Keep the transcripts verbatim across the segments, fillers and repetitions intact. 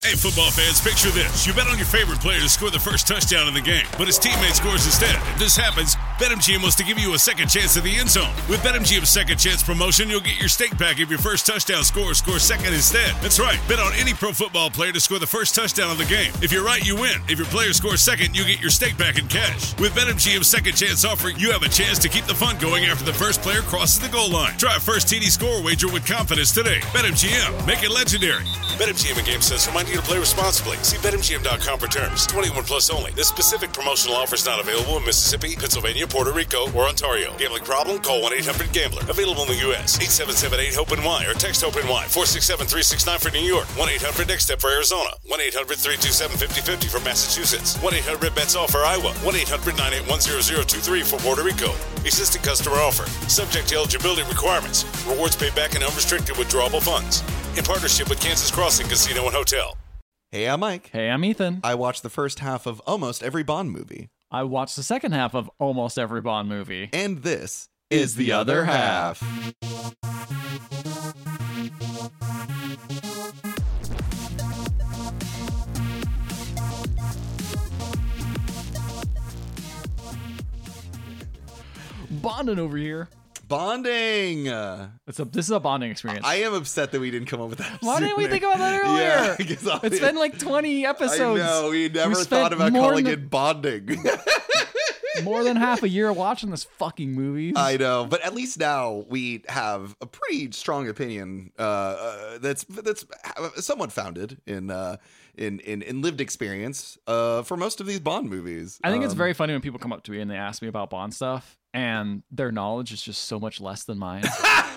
Hey, football fans, picture this. You bet on your favorite player to score the first touchdown in the game, but his teammate scores instead. If this happens, BetMGM wants to give you a second chance at the end zone. With BetMGM's second chance promotion, you'll get your stake back if your first touchdown scorer scores second instead. That's right. Bet on any pro football player to score the first touchdown of the game. If you're right, you win. If your player scores second, you get your stake back in cash. With BetMGM's second chance offer, you have a chance to keep the fun going after the first player crosses the goal line. Try a first T D score wager with confidence today. BetMGM. Make it legendary. BetMGM and GameSense remind you to play responsibly. See Bet M G M dot com for terms. twenty-one plus only. This specific promotional offer is not available in Mississippi, Pennsylvania, Puerto Rico, or Ontario. Gambling problem? Call one eight hundred gambler. Available in the U S eight seven seven eight hope N Y or text HOPE-NY. four six seven three six nine for New York. one eight hundred next step for Arizona. one eight hundred three two seven five zero five zero for Massachusetts. one eight hundred bets all for Iowa. one eight hundred nine eight one zero zero two three for Puerto Rico. Existing customer offer. Subject to eligibility requirements. Rewards paid back in unrestricted withdrawable funds. In partnership with Kansas Crossing Casino and Hotel. Hey, I'm Mike. Hey, I'm Ethan. I watched the first half of almost every Bond movie. I watched the second half of almost every Bond movie. And this is the other half. Bonding over here. Bonding. Uh, It's a this is a bonding experience. I am upset that we didn't come up with that. Why didn't we sooner. think about that earlier? Yeah, 'cause I- it's been like twenty episodes. I know. We never We thought spent about more calling than- it bonding. More than half a year watching this fucking movie. I know, but at least now we have a pretty strong opinion uh, uh, that's that's somewhat founded in uh, in, in in lived experience uh, for most of these Bond movies. I think it's Um, very funny when people come up to me and they ask me about Bond stuff, and their knowledge is just so much less than mine.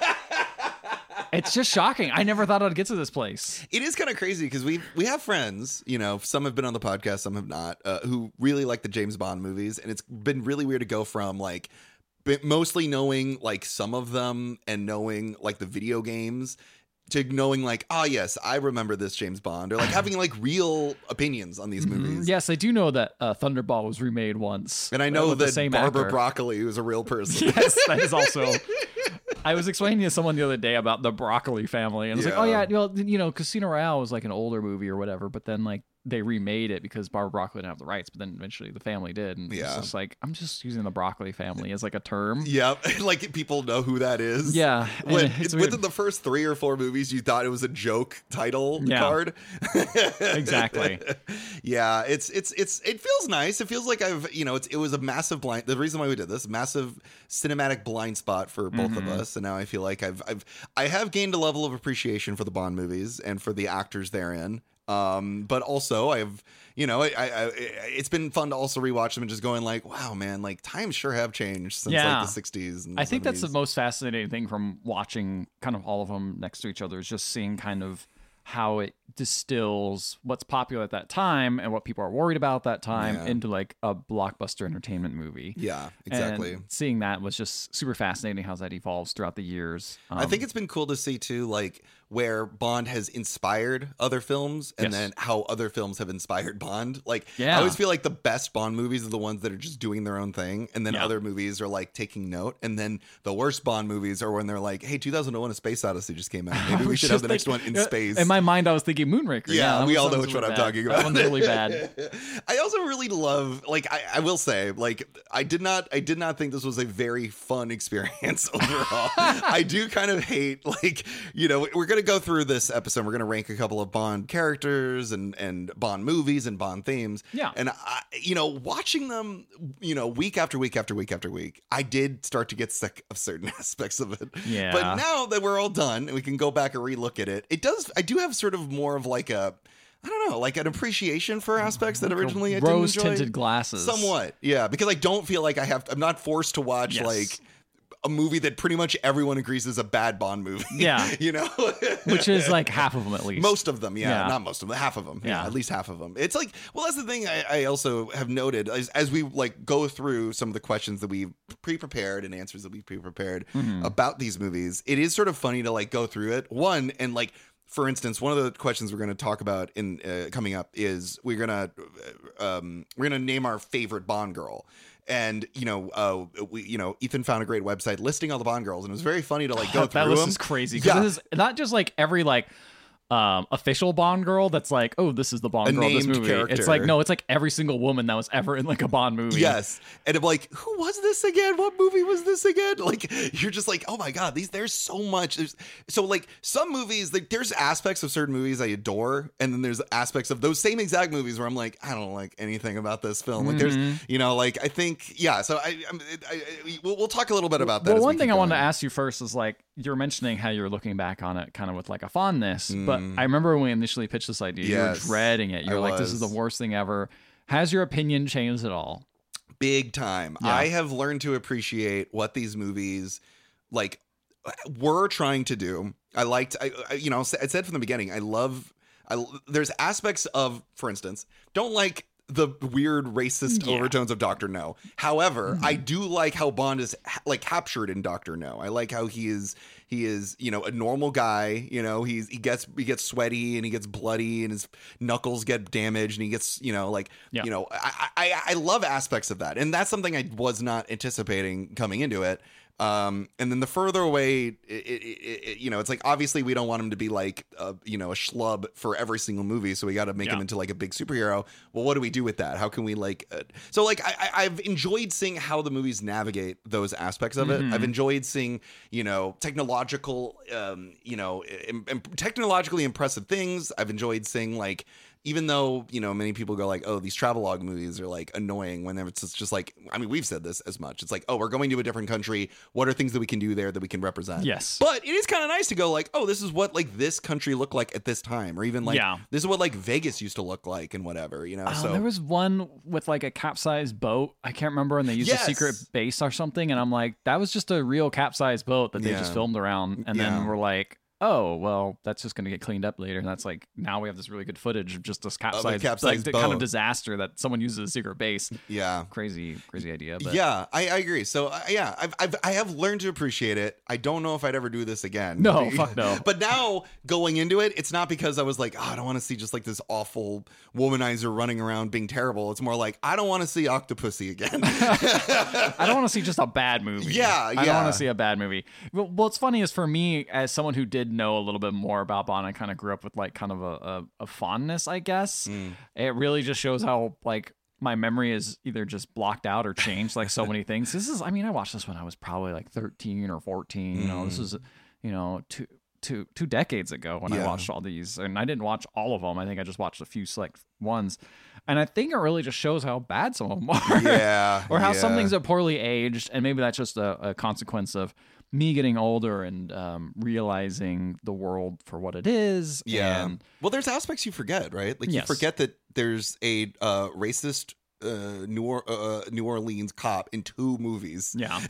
It's just shocking. I never thought I'd get to this place. It is kind of crazy because we we have friends, you know, some have been on the podcast, some have not, uh, who really like the James Bond movies, and it's been really weird to go from like b- mostly knowing like some of them and knowing like the video games to knowing like, oh yes, I remember this James Bond, or like having like real opinions on these movies. Yes, I do know that uh, Thunderball was remade once. And I uh, know with the that same Barbara actor. Broccoli was a real person. Yes, that is also. I was explaining to someone the other day about the Broccoli family, and I was like, "Oh Yeah. yeah, well, you know, Casino Royale was like an older movie or whatever, but then like they remade it because Barbara Broccoli didn't have the rights, but then eventually the family did." And Yeah. it's just like I'm just using the Broccoli family as like a term. Yep, like people know who that is. Yeah, and When, it's weird. within the first three or four movies, you thought it was a joke title Yeah. card. Exactly. Yeah, it's it's it's it feels nice. It feels like I've you know it's it was a massive blind. The reason why we did this massive cinematic blind spot for both Mm-hmm. of us, and now I feel like I've I've I have gained a level of appreciation for the Bond movies and for the actors therein. Um, but also I've you know I, I, I it's been fun to also rewatch them and just going like, wow, man, like times sure have changed since Yeah. like the sixties. And I think that's the seventies. most fascinating thing from watching kind of all of them next to each other is just seeing kind of how it distills what's popular at that time and what people are worried about at that time Yeah. into like a blockbuster entertainment movie. Yeah, exactly. And seeing that was just super fascinating how that evolves throughout the years. I think Um, it's been cool to see too, like where Bond has inspired other films, and Yes. then how other films have inspired Bond. Like, Yeah. I always feel like the best Bond movies are the ones that are just doing their own thing, and then Yeah. other movies are like taking note. And then the worst Bond movies are when they're like, "Hey, two thousand one: A Space Odyssey just came out. Maybe I we was should have just the next one thinking- in uh, space." In my mind, I was thinking Moonraker. Yeah, that we one all know sounds which really one I'm bad. talking about. That one's really bad. I also really love, like, I, I will say, like, I did not, I did not think this was a very fun experience overall. I do kind of hate, like, you know, we're gonna go through this episode. We're gonna rank a couple of Bond characters and and Bond movies and Bond themes. Yeah. And I, you know, watching them, you know, week after week after week after week, I did start to get sick of certain aspects of it. Yeah. But now that we're all done and we can go back and relook at it, it does. I do have sort of more of like a, I don't know, like an appreciation for aspects that originally I didn't enjoy. Rose-tinted glasses. Somewhat, yeah, because I don't feel like I have. I'm not forced to watch Yes. like a movie that pretty much everyone agrees is a bad Bond movie. Yeah. you know, Which is like half of them at least. most of them, yeah, Yeah. not most of them, half of them, yeah, Yeah. at least half of them. It's like, well, that's the thing I, I also have noted as, as we like go through some of the questions that we've pre-prepared and answers that we've pre-prepared Mm-hmm. about these movies. It is sort of funny to like go through it. One and like. For instance, one of the questions we're going to talk about in uh, coming up is we're gonna uh, um, we're gonna name our favorite Bond girl, and you know, uh, we you know, Ethan found a great website listing all the Bond girls, and it was very funny to like go that through list them. is crazy. 'Cause Yeah. this is not just like every like um, official Bond girl that's like, oh, this is the Bond A girl of this named movie. character. It's like, no, it's like every single woman that was ever in like a Bond movie. Yes. And I'm like, who was this again? What movie was this again? Like, you're just like, oh my God, these there's so much. There's so like some movies, like there's aspects of certain movies I adore, and then there's aspects of those same exact movies where I'm like, I don't like anything about this film. Like Mm-hmm. there's, you know, like I think, yeah. So I, I, I, I we'll, we'll talk a little bit about that. Well, as we one thing keep I wanted to going. ask you first is like, you're mentioning how you're looking back on it kind of with like a fondness, but Mm. I remember when we initially pitched this idea, you Yes, were dreading it. You I were like, this is the was. worst thing ever. Has your opinion changed at all? Big time. Yeah. I have learned to appreciate what these movies like were trying to do. I liked, I, I you know, I said from the beginning, I love, I, there's aspects of, for instance, don't like the weird racist Yeah. overtones of Doctor No. However, Mm-hmm. I do like how Bond is ha- like captured in Doctor No. I like how he is, he is, you know, a normal guy. You know, he's he gets he gets sweaty and he gets bloody and his knuckles get damaged and he gets, you know, like, Yeah. you know, I, I I love aspects of that, and that's something I was not anticipating coming into it. Um, and then the further away, it, it, it, it, you know, it's like obviously we don't want him to be like, uh, you know, a schlub for every single movie, so we got to make Yeah. him into like a big superhero. Well, what do we do with that? How can we like? Uh, so like, I, I- I've enjoyed seeing how the movies navigate those aspects of it. Mhm. I've enjoyed seeing, you know, technological, um, you know, im- im- technologically impressive things. I've enjoyed seeing like. Even though, you know, many people go like, oh, these travelogue movies are like annoying when it's just- just like, I mean, we've said this as much. It's like, oh, we're going to a different country. What are things that we can do there that we can represent? Yes. But it is kind of nice to go like, oh, this is what like this country looked like at this time. Or even like, Yeah. this is what like Vegas used to look like and whatever, you know? Oh, so there was one with like a capsized boat. I can't remember, and they used Yes. a secret base or something. And I'm like, that was just a real capsized boat that they Yeah. just filmed around. And Yeah. then we're like, oh, well, that's just going to get cleaned up later. And that's like, now we have this really good footage of just this capsized, capsized like, the kind of boat. disaster that someone uses as a secret base. yeah. Crazy, crazy idea. But Yeah, I, I agree. So uh, yeah, I've, I've I have learned to appreciate it. I don't know if I'd ever do this again. No, fuck no. But now going into it, it's not because I was like, oh, I don't want to see just like this awful womanizer running around being terrible. It's more like I don't want to see Octopussy again. I don't want to see just a bad movie. Yeah, I don't yeah. want to see a bad movie. Well, what's funny is for me, as someone who did know a little bit more about Bond, I kind of grew up with like kind of a, a, a fondness, I guess. Mm. It really just shows how like my memory is either just blocked out or changed like so many things. This is, I mean, I watched this when I was probably like thirteen or fourteen. You know, this Mm. is, you know, two. Two two decades ago when I Yeah. watched all these, and I didn't watch all of them. I think I just watched a few select ones, and I think it really just shows how bad some of them are. Yeah, or how some yeah. things are poorly aged, and maybe that's just a, a consequence of me getting older and um, realizing the world for what it is. Yeah. and Well, there's aspects you forget, right? Like Yes. you forget that there's a uh, racist uh, New, or- uh, New Orleans cop in two movies. yeah.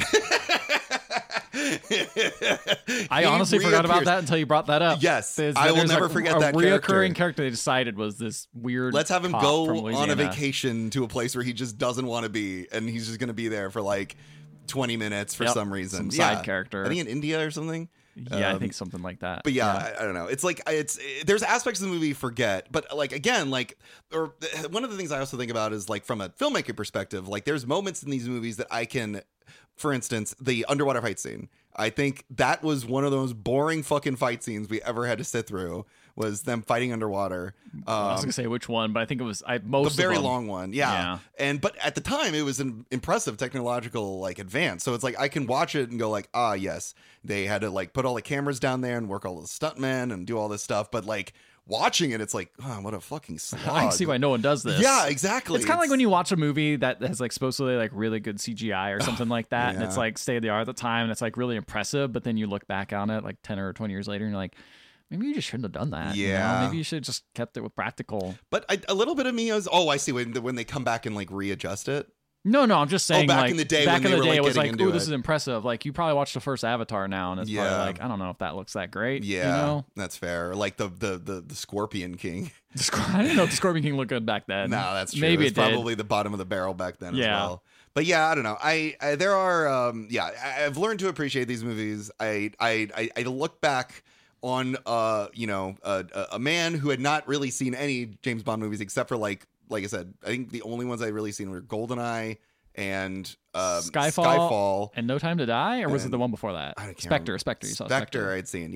He I honestly forgot about reappears. that until you brought that up. Yes, There's- I will there's never a, forget a that reoccurring character. character they decided was this weird. Let's have him cop go from on a Louisiana. vacation to a place where he just doesn't want to be, and he's just going to be there for like twenty minutes for Yep, some reason. some yeah. side character. I think in India or something. Yeah, I Um, think something like that. But yeah, I, I don't know. It's like it's it, there's aspects of the movie you forget, but like again, like or one of the things I also think about is like from a filmmaker perspective, like there's moments in these movies that I can, for instance, the underwater fight scene. I think that was one of those boring fucking fight scenes we ever had to sit through. Was them fighting underwater. Um, I was gonna say which one, but I think it was I most the very of them. long one, yeah. Yeah. And but at the time, it was an impressive technological like advance. So it's like I can watch it and go like, ah, yes, they had to like put all the cameras down there and work all the stuntmen and do all this stuff. But like watching it, it's like, oh, what a fucking slog. I see why no one does this. Yeah, exactly. It's kind of like when you watch a movie that has like supposedly like really good C G I or something like that, and it's yeah. like state of the art at the time, and it's like really impressive. But then you look back on it like ten or twenty years later, and you're like, maybe you just shouldn't have done that. you know? Yeah. Maybe you should have just kept it with practical. But I, a little bit of me is, oh, I see when when they come back and like readjust it. No, no, I'm just saying. back like, in the day back when in they the were, day, like, it was getting like, into oh, this it. is impressive. Like you probably watched the first Avatar now, and it's Yeah. probably like, I don't know if that looks that great. Yeah, you know? that's fair. Like the the the, the Scorpion King. I didn't know the Scorpion King looked good back then. No, that's true. Maybe it's it did. probably the bottom of the barrel back then as Yeah. well. But yeah, I don't know. I, I there are um yeah, I, I've learned to appreciate these movies. I I I, I look back on uh you know a, a man who had not really seen any James Bond movies except for like like I said, I think the only ones I really seen were GoldenEye and um, Skyfall, Skyfall. and No Time to Die, or was it And- the one before that? I can't Spectre, remember. Spectre. You saw Spectre, Spectre. I'd seen, yeah.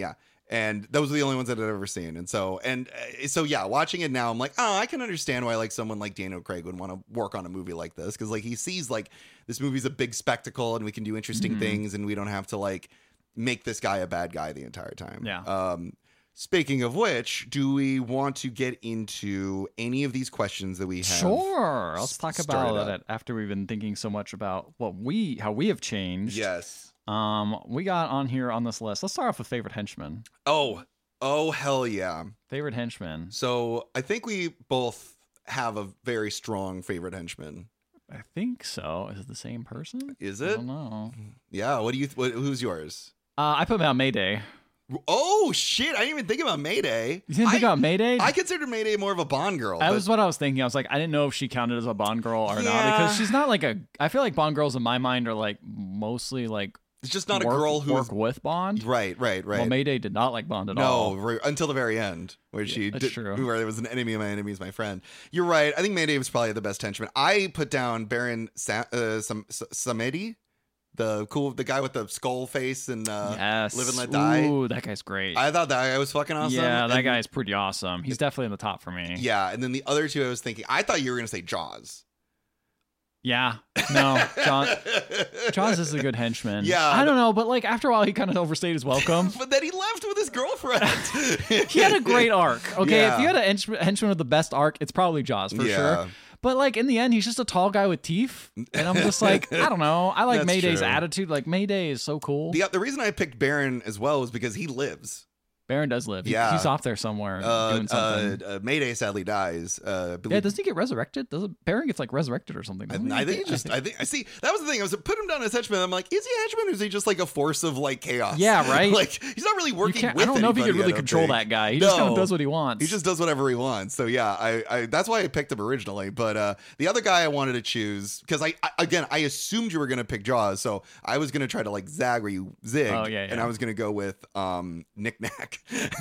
And those are the only ones that I've ever seen. And so, and uh, so, yeah, watching it now, I'm like, oh, I can understand why like someone like Daniel Craig would want to work on a movie like this. Cause like he sees like this movie's a big spectacle and we can do interesting Mm-hmm. things and we don't have to like make this guy a bad guy the entire time. Yeah. Um, speaking of which, do we want to get into any of these questions that we have? Sure. Let's talk started about up? it after we've been thinking so much about what we, how we have changed. Yes. Um, we got on here on this list. Let's start off with favorite henchman. Oh, oh, hell yeah. Favorite henchman. So I think we both have a very strong favorite henchman. I think so. Is it the same person? Is I it? don't know. Yeah. What do you? What, who's yours? Uh, I put him on Mayday. Oh shit! I didn't even think about Mayday. You didn't think I, about Mayday? I consider Mayday more of a Bond girl. That but was what I was thinking. I was like, I didn't know if she counted as a Bond girl or not Yeah. because she's not like a. I feel like Bond girls in my mind are like mostly like it's just not work, a girl who work is with Bond. right, right, right. Well, Mayday did not like Bond at no, all. right, until the very end, where she that's did, true. where there was an enemy of my enemy is my friend. You're right. I think Mayday was probably the best henchman. I put down Baron Sa- uh, Sam- S- Samedi, the cool, the guy with the skull face and uh, Yes. Live and Let Die. Ooh, that guy's great. I thought that guy was fucking awesome. yeah, that And- guy's pretty awesome. He's definitely in the top for me. Yeah, and then the other two, I was thinking. I thought you were gonna say Jaws. Yeah. No, John. Jaws is a good henchman. Yeah. I don't know, but like after a while, he kind of overstayed his welcome. But then he left with his girlfriend. He had a great arc. Okay, Yeah. if you had a hench- henchman with the best arc, it's probably Jaws for Yeah. sure. But like in the end, he's just a tall guy with teeth, and I'm just like, I don't know. I like That's Mayday's true. attitude. Like Mayday is so cool. the the reason I picked Baron as well was because he lives. Baron does live. He- Yeah. he's off there somewhere Uh, doing something. uh, uh, Mayday sadly dies. Uh, yeah, believe- doesn't he get resurrected? Does it, Baron gets like resurrected or something? I, doesn't he? I think he just. I think I see. That was the thing. I was put him down as henchman. I'm like, is he a henchman or is he just like a force of like chaos? Yeah, right? like he's not really You working. can't, with I don't know if he anybody, could I really don't control think. that guy. He just kind No. of does what he wants. He just does whatever he wants. So yeah, I, I that's why I picked him originally. But uh, the other guy I wanted to choose because I, I again I assumed you were gonna pick Jaws, so I was gonna try to like zag where you zig. Oh, yeah, And yeah. I was gonna go with um Nick Nack.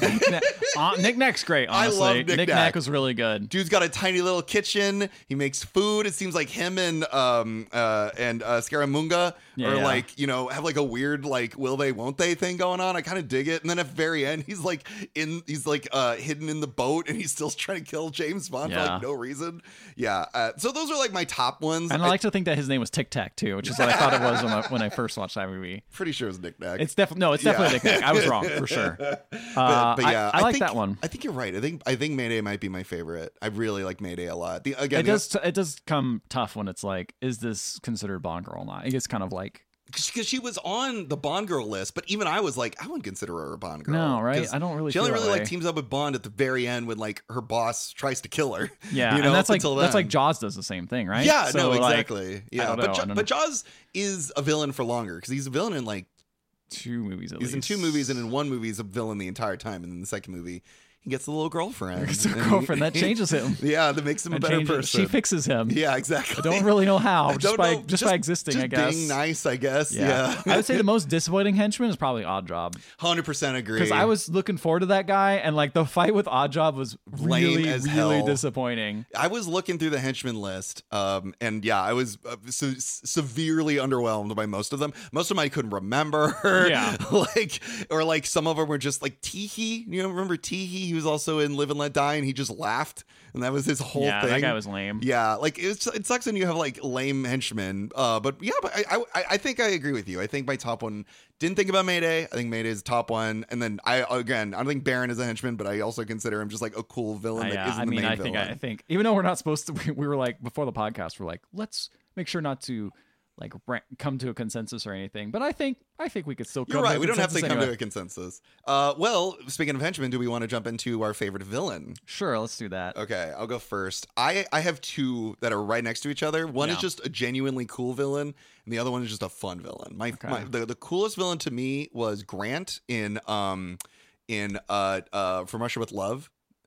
uh, Nick Nack's great, I honestly. love Nick Nick Nack. Nack was really good. Dude's got a tiny little kitchen. He makes food. It seems like him and um uh and uh Scaramanga Yeah, are yeah. like, you know, have like a weird like will they won't they thing going on. I kind of dig it. And then at the very end, he's like in he's like uh hidden in the boat and he's still trying to kill James Bond for Yeah. like no reason. Yeah. Uh, so those are like my top ones. And I like to think that his name was Tic Tac too, which is what I thought it was when I, when I first watched that movie. Pretty sure it's Nick Nack. It's definitely no, it's Yeah. definitely Nick Nack. I was wrong for sure. Uh, but, but yeah, I, I like think, that one. I think you're right. I think I think Mayday might be my favorite. I really like Mayday a lot. The again, It does. It does come tough when it's like, is this considered Bond girl or not? It gets kind of like, because she was on the Bond girl list, but even I was like, I wouldn't consider her a Bond girl. No, right? 'Cause I don't really She only feel that really like way. teams up with Bond at the very end when like her boss tries to kill her. yeah, you know, and that's up like until that's then. like Jaws does the same thing, right? Yeah, So, no, like, exactly. yeah, don't but know, Ja- I don't but know. Jaws is a villain for longer because he's a villain in like two movies at he's least. in two movies and in one movie he's a villain the entire time, and in the second movie he gets a little girlfriend. It's a And he- girlfriend that changes him. Yeah, that makes him a That better changes- person. She fixes him. Yeah, exactly. I don't really know how. I Just don't by know, just, by existing, just I guess. being nice, I guess. Yeah. Yeah, I would say the most disappointing henchman is probably Oddjob. hundred percent agree. Because I was looking forward to that guy, and like the fight with Oddjob was Lame really, as really hell. disappointing. I was looking through the henchman list, um, and yeah, I was uh, se- severely underwhelmed by most of them. Most of them I couldn't remember. Yeah. like or like some of them were just like Teehee. You know, remember Teehee? He was also in Live and Let Die, and he just laughed, and that was his whole Yeah, thing. that guy was lame. Yeah, like it's, it sucks when you have like lame henchmen. Uh, but yeah, but I, I I think I agree with you. I think my top one. Didn't think about Mayday. I think Mayday is top one, and then I again I don't think Baron is a henchman, but I also consider him just like a cool villain Uh, that yeah, isn't I the mean, main I think villain. I think even though we're not supposed to, we, we were like before the podcast, we're like, let's make sure not to like ra- come to a consensus or anything. But I think I think we could still. You're come right. To a We don't have to consensus come anyway. to a consensus. Uh, well, speaking of henchmen, do we want to jump into our favorite villain? Sure, let's do that. Okay, I'll go first. I I have two that are right next to each other. One is Yeah. just a genuinely cool villain, and the other one is just a fun villain. My, Okay. my the, the coolest villain to me was Grant in um in uh uh From Russia with Love.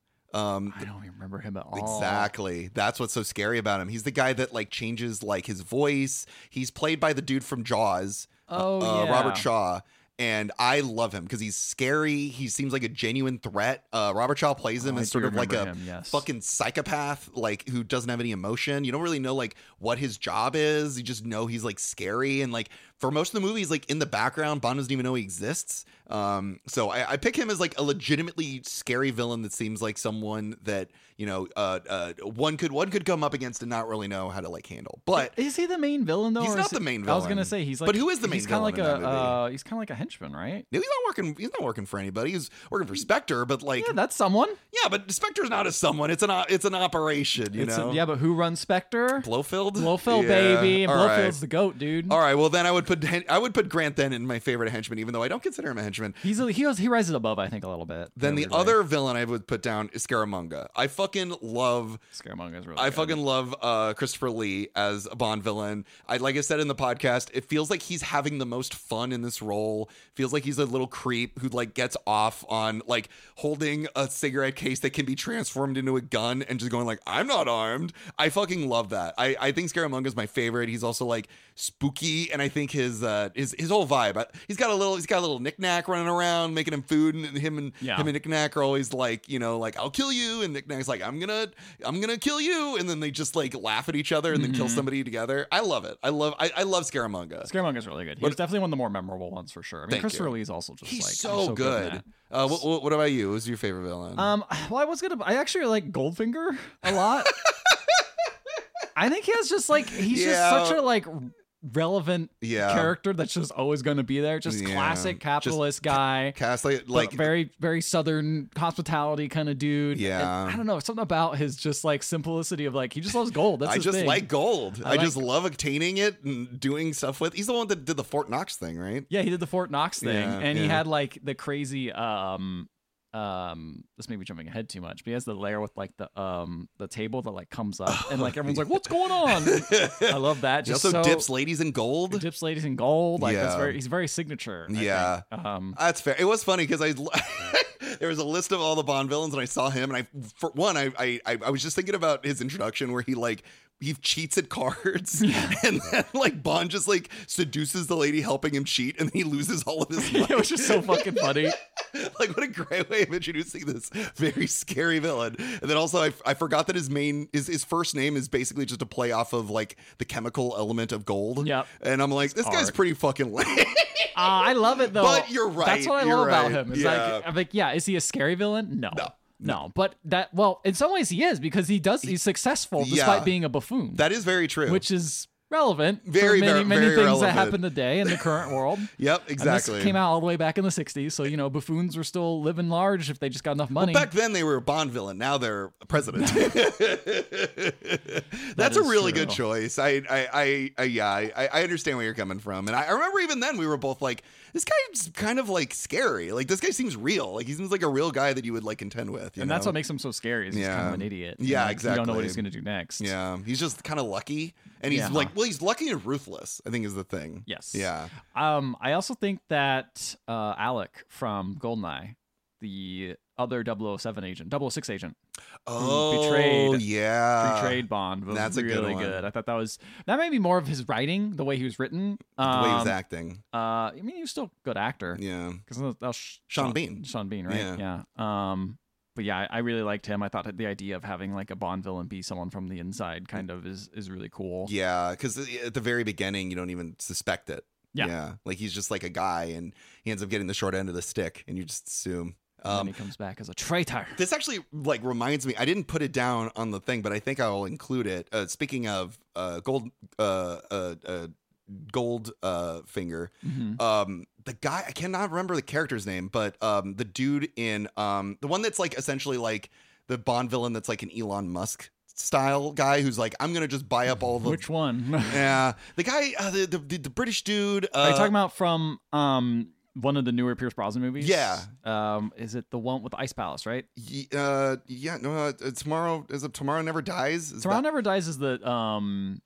Um, I don't even remember him at all. Exactly. That's what's so scary about him. He's the guy that like changes like his voice. He's played by the dude from Jaws, Oh, uh, yeah. Robert Shaw. and I love him because he's scary. He seems like a genuine threat. Uh, Robert Shaw plays him Oh, I as do sort of like a remember him, yes. fucking psychopath, like who doesn't have any emotion. You don't really know like what his job is. You just know he's like scary, and like for most of the movie, he's like in the background. Bond doesn't even know he exists. Um, so I, I pick him as like a legitimately scary villain that seems like someone that you know uh, uh, one could one could come up against and not really know how to like handle. But Is he the main villain though? He's or not is the it- main I was villain. gonna say he's like, But who is the main he's kinda villain like in a that movie? uh, he's kind of like a henchman, right? no, he's not working. He's not working for anybody. He's working for Spectre. But like, Yeah, that's someone. yeah, but Spectre's not a someone. It's an o- it's an operation. You It's a- know. yeah, but who runs Spectre? Blofeld. Blofeld, Yeah. baby, and All right. Blofield's the goat, dude. All right, well then I would put I would put Grant then in my favorite henchman, even though I don't consider him a henchman. He's a, he goes, he rises above, I think, a little bit. Then in a the weird way. other villain I would put down is Scaramanga. I fucking love Scaramanga really I good. fucking love uh, Christopher Lee as a Bond villain. I like I said in the podcast, it feels like he's having the most fun in this role. Feels like he's a little creep who like gets off on like holding a cigarette case that can be transformed into a gun and just going like, I'm not armed. I fucking love that. I, I think Scaramanga is my favorite. He's also like spooky, and I think his uh his his whole vibe. I- He's got a little he's got a little knickknack running around making him food, and him and Yeah. him and Knickknack are always like, you know, like I'll kill you, and Knickknack's like I'm gonna I'm gonna kill you, and then they just like laugh at each other and then kill somebody together. I love it. I love I, I love Scaramanga. Scaramanga really good. He What- was definitely one of the more memorable ones for sure. I mean, Thank Christopher you. Lee is also just He's like so, in good. that. uh, what, what, what about you? Who's your favorite villain? Um, well, I was gonna. I actually like Goldfinger a lot. I think he has just like he's Yeah. just such a like relevant Yeah. character that's just always going to be there. Just Yeah. classic Just capitalist guy. Cast like Like like very, very southern hospitality kind of dude. Yeah. And I don't know, something about his just like simplicity of like he just loves gold. That's I his just thing. like gold. I, I just like- love obtaining it and doing stuff with. He's the one that did the Fort Knox thing, right? Yeah, he did the Fort Knox thing, Yeah, and he yeah. had like the crazy. Um, um, this may be jumping ahead too much, but he has the layer with like the um the table that like comes up, and like everyone's like, "What's going on?" I love that. He Just also so, dips ladies in gold. dips ladies in gold. Like that's Yeah. very. He's very signature. I Yeah. think. Um. That's fair. It was funny because I there was a list of all the Bond villains, and I saw him, and I for one, I I I was just thinking about his introduction where he like he cheats at cards, and then like Bond just like seduces the lady helping him cheat, and he loses all of his money. It was just so fucking funny. Like what a great way of introducing this very scary villain. And then also I, I forgot that his main his, his first name is basically just a play off of like the chemical element of gold. Yep. And I'm like, this guy's art. pretty fucking lame. Uh, I love it though. But you're right, That's what I you're love about right. him. It's Yeah. like I'm like, yeah, is he a scary villain? No. No. No, but that well, in some ways he is because he does he's successful Yeah. despite being a buffoon. That is very true. which is relevant Very, for many, very, many very things relevant. that happen today in the current world. Yep, And exactly. this came out all the way back in the sixties, so you know buffoons were still living large if they just got enough money. Back then they were a Bond villain. Now they're a president. That's a is really true. good choice. I, I, I, I yeah, I, I understand where you're coming from, and I, I remember even then we were both like, this guy's kind of like scary. Like this guy seems real. Like he seems like a real guy that you would like contend with. You and know? that's what makes him so scary. Is he's kind Yeah. of an idiot. Yeah, And, like, You don't know what exactly. he's gonna do next. Yeah, he's just kind of lucky, and he's Yeah. like, well, he's lucky and ruthless. I think is the thing. Yes. Yeah. Um, I also think that uh, Alec from Goldeneye, the other double oh seven agent, double oh six agent, Oh, betrayed- yeah. betrayed Bond, was that's a good really one. good. I thought that was that may be more of his writing, the way he was written. The way he was Um, acting. Uh, I mean, he was still a good actor. Yeah. Because that was Sh- Sean Bean. Sean Bean, right? Yeah. Yeah. Um, but yeah, I, I really liked him. I thought that the idea of having like a Bond villain be someone from the inside kind of is is really cool. Yeah, because at the very beginning, you don't even suspect it. Yeah. Like he's just like a guy, and he ends up getting the short end of the stick, and you just assume. And Um, then he comes back as a traitor. this actually like reminds me. I didn't put it down on the thing, but I think I will include it. Uh, speaking of uh, gold, uh, uh, uh, gold uh, finger. Mhm. Um, the guy I cannot remember the character's name, but um, the dude in um, the one that's like essentially like the Bond villain that's like an Elon Musk style guy who's like, I'm gonna just buy up all the Which one? yeah, the guy, uh, the, the the British dude. Uh, Are you talking about from um one of the newer Pierce Brosnan movies? Yeah. Um, is it the one with the Ice Palace, right? y- uh, yeah, no, uh, tomorrow is it Tomorrow Never Dies? Is Tomorrow that- Never Dies is the um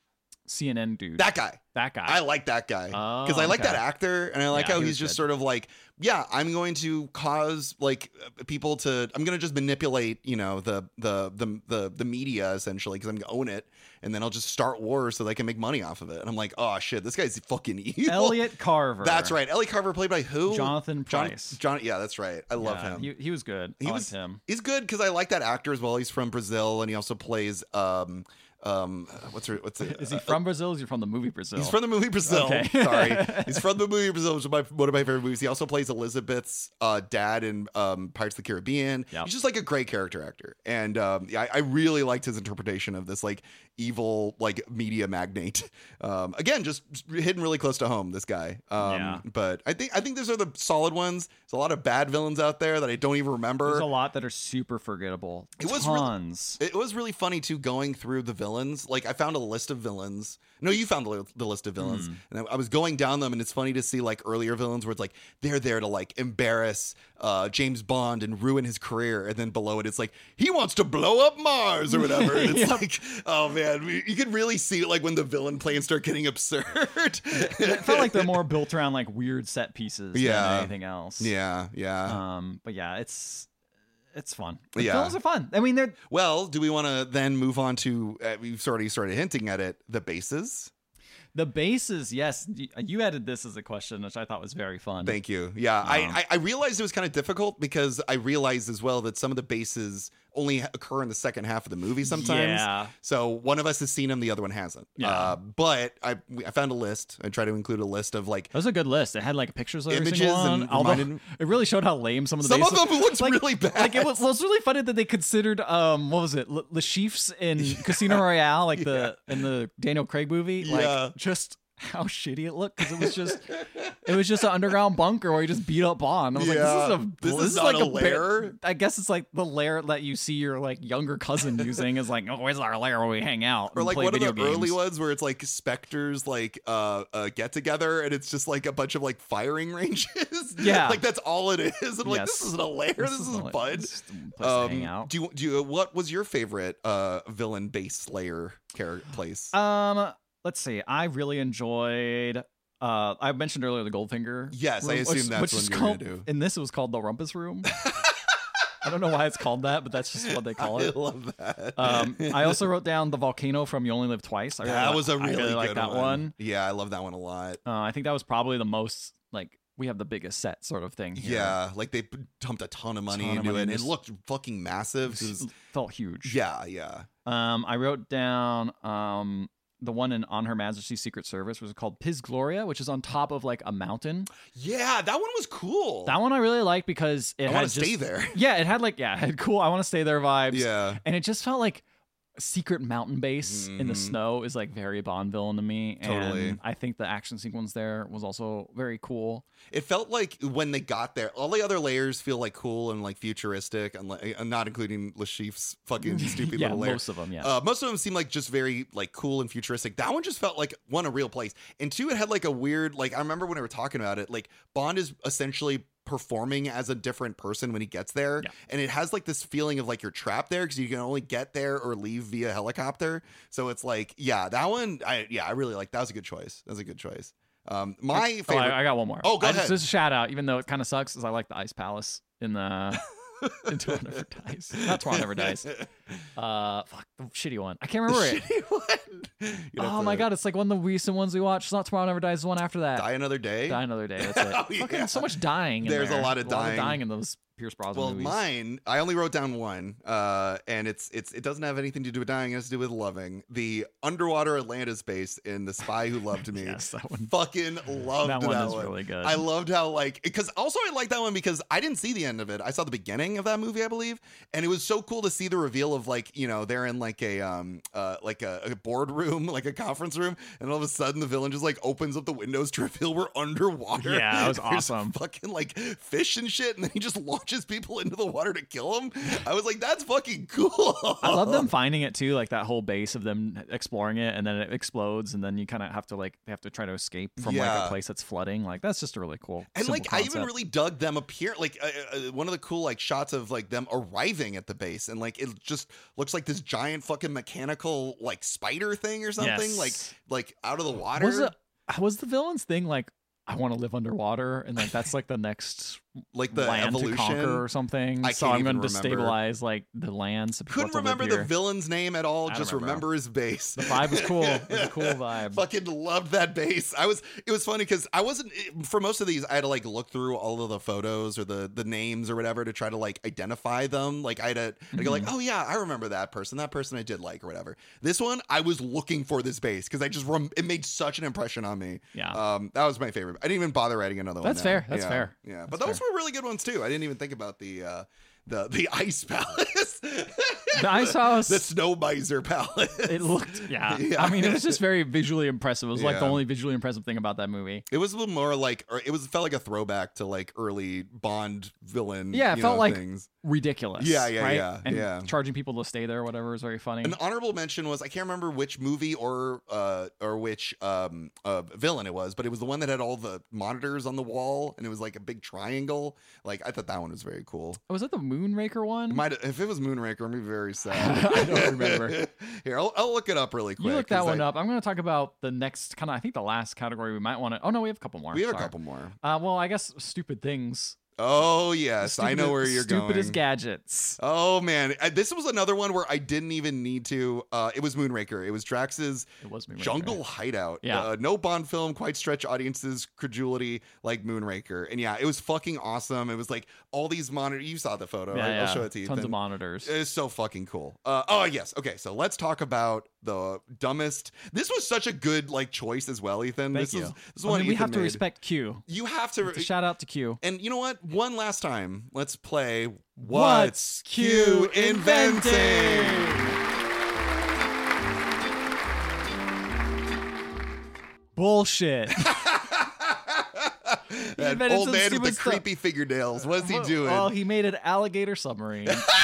C N N dude. That guy. That guy. I like that guy because Oh, I like okay. that actor, and I like Yeah, how he he's was just good. sort of like, yeah, I'm going to cause like uh, people to, I'm going to just manipulate, you know, the the the the, the media essentially because I'm going to own it, and then I'll just start wars so they can make money off of it. And I'm like, oh shit, this guy's fucking evil. Elliot Carver. That's right, Elliot Carver played by who? Jonathan John, Pryce. John, yeah, that's right. I love Yeah, him. He, he was good. He I was liked him. He's good because I like that actor as well. He's from Brazil, and he also plays um um what's her what's it? Is he from Brazil? Or is he from the movie Brazil? He's from the movie Brazil. Okay. Sorry, he's from the movie Brazil, which is my, one of my favorite movies. He also plays Elizabeth's uh, dad in um, Pirates of the Caribbean. Yep. He's just like a great character actor, and um, yeah, I, I really liked his interpretation of this like evil like media magnate. Um, again, just hitting really close to home. This guy. Um, Yeah. But I think I think those are the solid ones. There's a lot of bad villains out there that I don't even remember. There's a lot that are super forgettable. It was really- Tons. It was really funny too going through the villains. Like I found a list of villains. No, you found the, li- the list of villains, Hmm. and I, I was going down them, and it's funny to see like earlier villains where it's like they're there to like embarrass uh, James Bond and ruin his career, and then below it it's like he wants to blow up Mars or whatever. And it's Yep. like, oh man, we- you could really see it like when the villain plans start getting absurd. It felt like they're more built around like weird set pieces Yeah. than anything else. yeah, yeah. Um, but yeah, it's it's fun. The Yeah. films are fun. I mean, they're Well, do we want to then move on to? Uh, we've already started hinting at it. The bases. the bases. Yes, you, you added this as a question, which I thought was very fun. Thank you. Yeah, Um, I, I I realized it was kind of difficult because I realized as well that some of the bases only occur in the second half of the movie sometimes. Yeah. So one of us has seen them, the other one hasn't. Yeah. Uh, but I we- I found a list. I tried to include a list of like That was a good list. It had like pictures of every Images single one. and Although reminded- it really showed how lame some of the some of bases. them looked like, really bad. Like it was, well, it was really funny that they considered um what was it Le, Le Chiffres in Casino Royale, like the in the Daniel Craig movie, like Yeah. just how shitty it looked because it was just it was just an underground bunker where you just beat up Bond. I was Yeah. like, this is a This this, is is not like a a lair. bear- I guess it's like the lair that you see your like younger cousin using is like, oh, where's our lair where we hang out or and like play one of video the games. early ones where it's like Spectres like uh, uh get together and it's just like a bunch of like firing ranges. Yeah. like that's all it is. And I'm like, this Yes. isn't a lair. This, is a lair. fun. It's just a place to hang Um, out. do you do you what was your favorite uh villain base slayer character place? Um, let's see. I really enjoyed. Uh, I mentioned earlier the Goldfinger. Yes, I room, assume which, that's which what is you were called, gonna do. In this, it was called the Rumpus Room. I don't know why it's called that, but that's just what they call I it. love that. Um, I also wrote down the volcano from You Only Live Twice. I really that li- was a I really, good like that one. one. Yeah, I love that one a lot. Uh, I think that was probably the most like we have the biggest set sort of thing. Here. Yeah, like they p- dumped a ton of money Ton of into money it, and in it this- looked fucking massive. 'cause- It felt huge. yeah, yeah. Um, I wrote down um the one in On Her Majesty's Secret Service, which is called Piz Gloria, which is on top of like a mountain. Yeah, that one was cool. That one I really liked because it I had want to just, stay there. Yeah, it had like yeah, it had cool. I want to stay there vibes. Yeah. and it just felt like a secret mountain base in the Mhm. snow is like very Bond villain to me. Totally. And I think the action sequence there was also very cool. It felt like when they got there, all the other layers feel like cool and like futuristic, and like, and not including Le Chiffre's fucking stupid yeah, little lair. most of them. Yeah, Uh, most of them seem like just very like cool and futuristic. That one just felt like one a real place, and two, it had like a weird like I remember when we were talking about it. Like Bond is essentially performing as a different person when he gets there, Yeah. and it has like this feeling of like you're trapped there because you can only get there or leave via helicopter. So it's like yeah, that one. I yeah, I really like that was a good choice. That was a good choice. Um, my Oh, favorite. I, I got one more. Oh, go I ahead. Just, just a shout out, even though it kind of sucks, is I like the Ice Palace in the in Tomorrow Never Dies. Not Tomorrow Never Dies. Uh, fuck the shitty one. I can't remember it. Shitty one. You'd have Oh to my god, it's like one of the recent ones we watched. It's not Tomorrow Never Dies. It's the one after that. Die Another Day. Die Another Day. That's it. Oh, Fucking yeah. so much dying. In There's a there. lot of dying. dying in those Pierce Brosnan Well, movies. mine, I only wrote down one, uh, and it's it's it doesn't have anything to do with dying. It has to do with loving. The underwater Atlantis base in The Spy Who Loved Me. Yes, that one. Fucking loved That that, one is one. really good. I loved how like because also I like that one because I didn't see the end of it. I saw the beginning of that movie, I believe, and it was so cool to see the reveal of like you know they're in like a um uh like a, a boardroom, like a conference room, and all of a sudden the villain just like opens up the windows to reveal we're underwater. Yeah, that was There's awesome. Fucking like fish and shit, and then he just launches people into the water to kill them. I was like, that's fucking cool. I love them finding it too, like that whole base of them exploring it, and then it explodes, and then you kind of have to like they have to try to escape from like Yeah. a place that's flooding. Like that's just a really cool. And simple like I even concept. really dug them appear like uh, uh, one of the cool like shots of like them arriving at the base and like it just looks like this giant fucking mechanical like spider thing or something, Yes. like like out of the water. Was it was the villain's thing like I want to live underwater and like that's like the next like the land evolution to conquer or something. I so can't I'm even going to remember. destabilize like the land. So people Couldn't have to live remember the here. villain's name at all. I Just don't remember. remember his base. The vibe was cool. It was a cool vibe. Fucking loved that base. I was. It was funny because I wasn't for most of these. I had to like look through all of the photos or the the names or whatever to try to like identify them. Like I had to I'd go like, oh yeah, I remember that person. That person I did like or whatever. This one I was looking for this base because I just rem- it made such an impression on me. Yeah. Um, that was my favorite. I didn't even bother writing another one. That's now. fair. That's Yeah. fair. Yeah, but That's those were really good ones too. I didn't even think about the uh, the the ice palace, The ice house. the snow miser palace. It looked, yeah. Yeah. I mean, it was just very visually impressive. It was like the Yeah. only visually impressive thing about that movie. It was a little more like, or it was felt like a throwback to like early Bond villain. Yeah, it you felt know, like things. ridiculous. Yeah, yeah, right? yeah, and yeah. charging people to stay there or whatever is very funny. An honorable mention was I can't remember which movie or uh or which um uh villain it was, but it was the one that had all the monitors on the wall and it was like a big triangle. Like I thought that one was very cool. Was it the Moonraker one? It might if it was Moonraker, I'm gonna be very sad. I don't remember. Here, I'll, I'll look it up really quick. You look that 'cause one I- up. I'm going to talk about the next kind of, I think the last category we might want to. Oh, no, we have a couple more. We have a Sorry. couple more. Uh, well, I guess stupid things. Oh yes, I know Stupid- where you're going. Stupidest gadgets. Oh man, I, this was another one where I didn't even need to. Uh, it was Moonraker. It was Drax's It was Moonraker. jungle hideout. Yeah. Uh, no Bond film quite stretch audiences' credulity like Moonraker. And yeah, it was fucking awesome. It was like all these monitors. You saw the photo. Yeah, right? yeah. I'll show it to you. Tons Ethan. of monitors. It's so fucking cool. Uh, oh yes. Okay, so let's talk about the dumbest. This was such a good like choice as well, Ethan. Thank this you. Was, this is I one mean, we Ethan have to made. respect Q. You have to. It's a shout out to Q. And you know what? One last time, let's play What's Q inventing? Bullshit. That invented old some man with stupid the stuff. creepy fingernails. What's he doing? Well, he made an alligator submarine.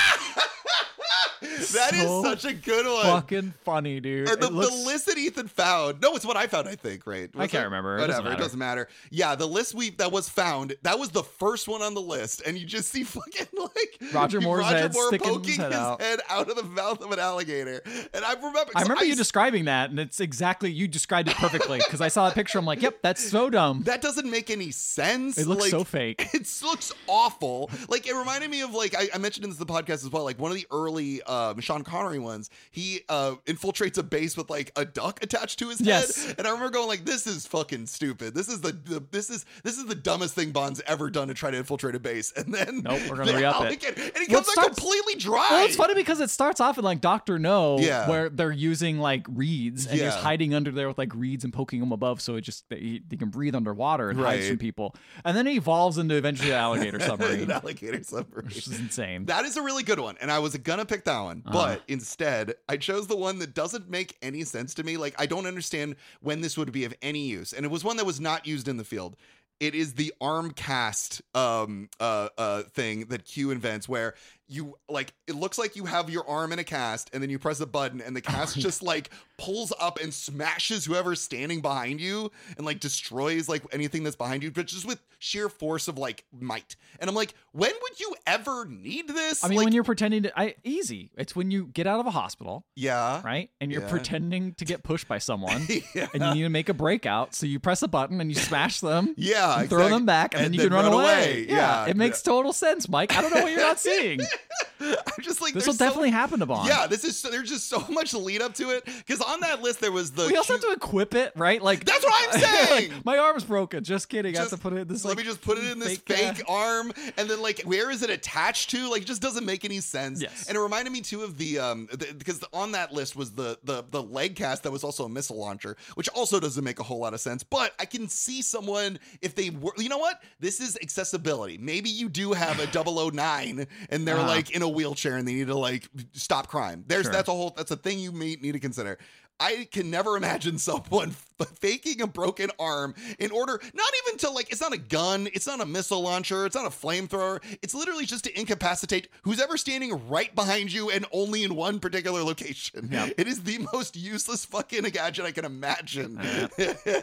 That is so such a good one. Fucking funny, dude. And the, It looks- the list that Ethan found, no, it's what I found, I think, right? I Was can't it? remember. It Whatever, doesn't matter. it doesn't matter. Yeah, the list we that was found, that was the first one on the list, and you just see fucking like Roger Moore's Roger head Moore sticking poking his head out. head out of the mouth of an alligator. And I remember, I so remember you s- describing that, and it's exactly you described it perfectly because I saw that picture. I'm like, yep, that's so dumb. that doesn't make any sense. It looks Like, so fake. It looks awful. Like it reminded me of like I, I mentioned in the podcast as well. Like one of the early um, Sean Connery ones. He uh, infiltrates a base with like a duck attached to his Yes. head, and I remember going like, "This is fucking stupid. This is the, the this is this is the dumbest thing Bond's ever done to try to infiltrate a base." And then Nope, we're gonna the re-up it. alligator- and he Well, comes it out starts- completely dry. Well, it's funny because it starts off in like Doctor No, Yeah. where they're using like reeds, and Yeah. he's hiding under there with like reeds and poking them above, so it just they, they can breathe underwater and hides Right. from people. And then it evolves into eventually an alligator submarine, An alligator submarine. which is insane. That is a really good one, and I was gonna pick that one, Uh-huh. but instead I chose the one that doesn't make any sense to me. Like I don't understand when this would be of any use, and it was one that was not used in the field. It is the arm cast um uh uh thing that Q invents, where you like it looks like you have your arm in a cast, and then you press a button, and the cast just like pulls up and smashes whoever's standing behind you, and like destroys like anything that's behind you, but just with sheer force of like might. And I'm like, when would you ever need this? I mean, Like, when you're pretending to, I easy. It's when you get out of a hospital, yeah, right? And you're Yeah. pretending to get pushed by someone, Yeah. and you need to make a breakout. So you press a button and you smash them. Yeah, you throw exact- them back, and, then and you then can run, run away. away. Yeah. it makes total sense, Mike. I don't know what you're not seeing. I'm just like This there's will so- definitely happen to Bond. Yeah, this is so, there's just so much lead up to it because on that list there was the. We also Q- have to equip it, right? Like That's what I'm saying! like, my arm's broken. Just kidding. I have Just- to put it in this. Let like, me just put it in this fake, fake, uh, arm, and then like where is it attached to? Like, it just doesn't make any sense. Yes. And it reminded me too of the um the, because on that list was the the the leg cast that was also a missile launcher, which also doesn't make a whole lot of sense. But I can see someone if they were, you know what? This is accessibility. Maybe you do have a double oh nine and they're Uh-huh. like in a wheelchair and they need to like stop crime. There's Sure. that's a whole that's a thing you may need to consider. I can never imagine someone f- faking a broken arm in order, not even to like, it's not a gun, it's not a missile launcher, it's not a flamethrower. It's literally just to incapacitate who's ever standing right behind you and only in one particular location. Yep. It is the most useless fucking gadget I can imagine.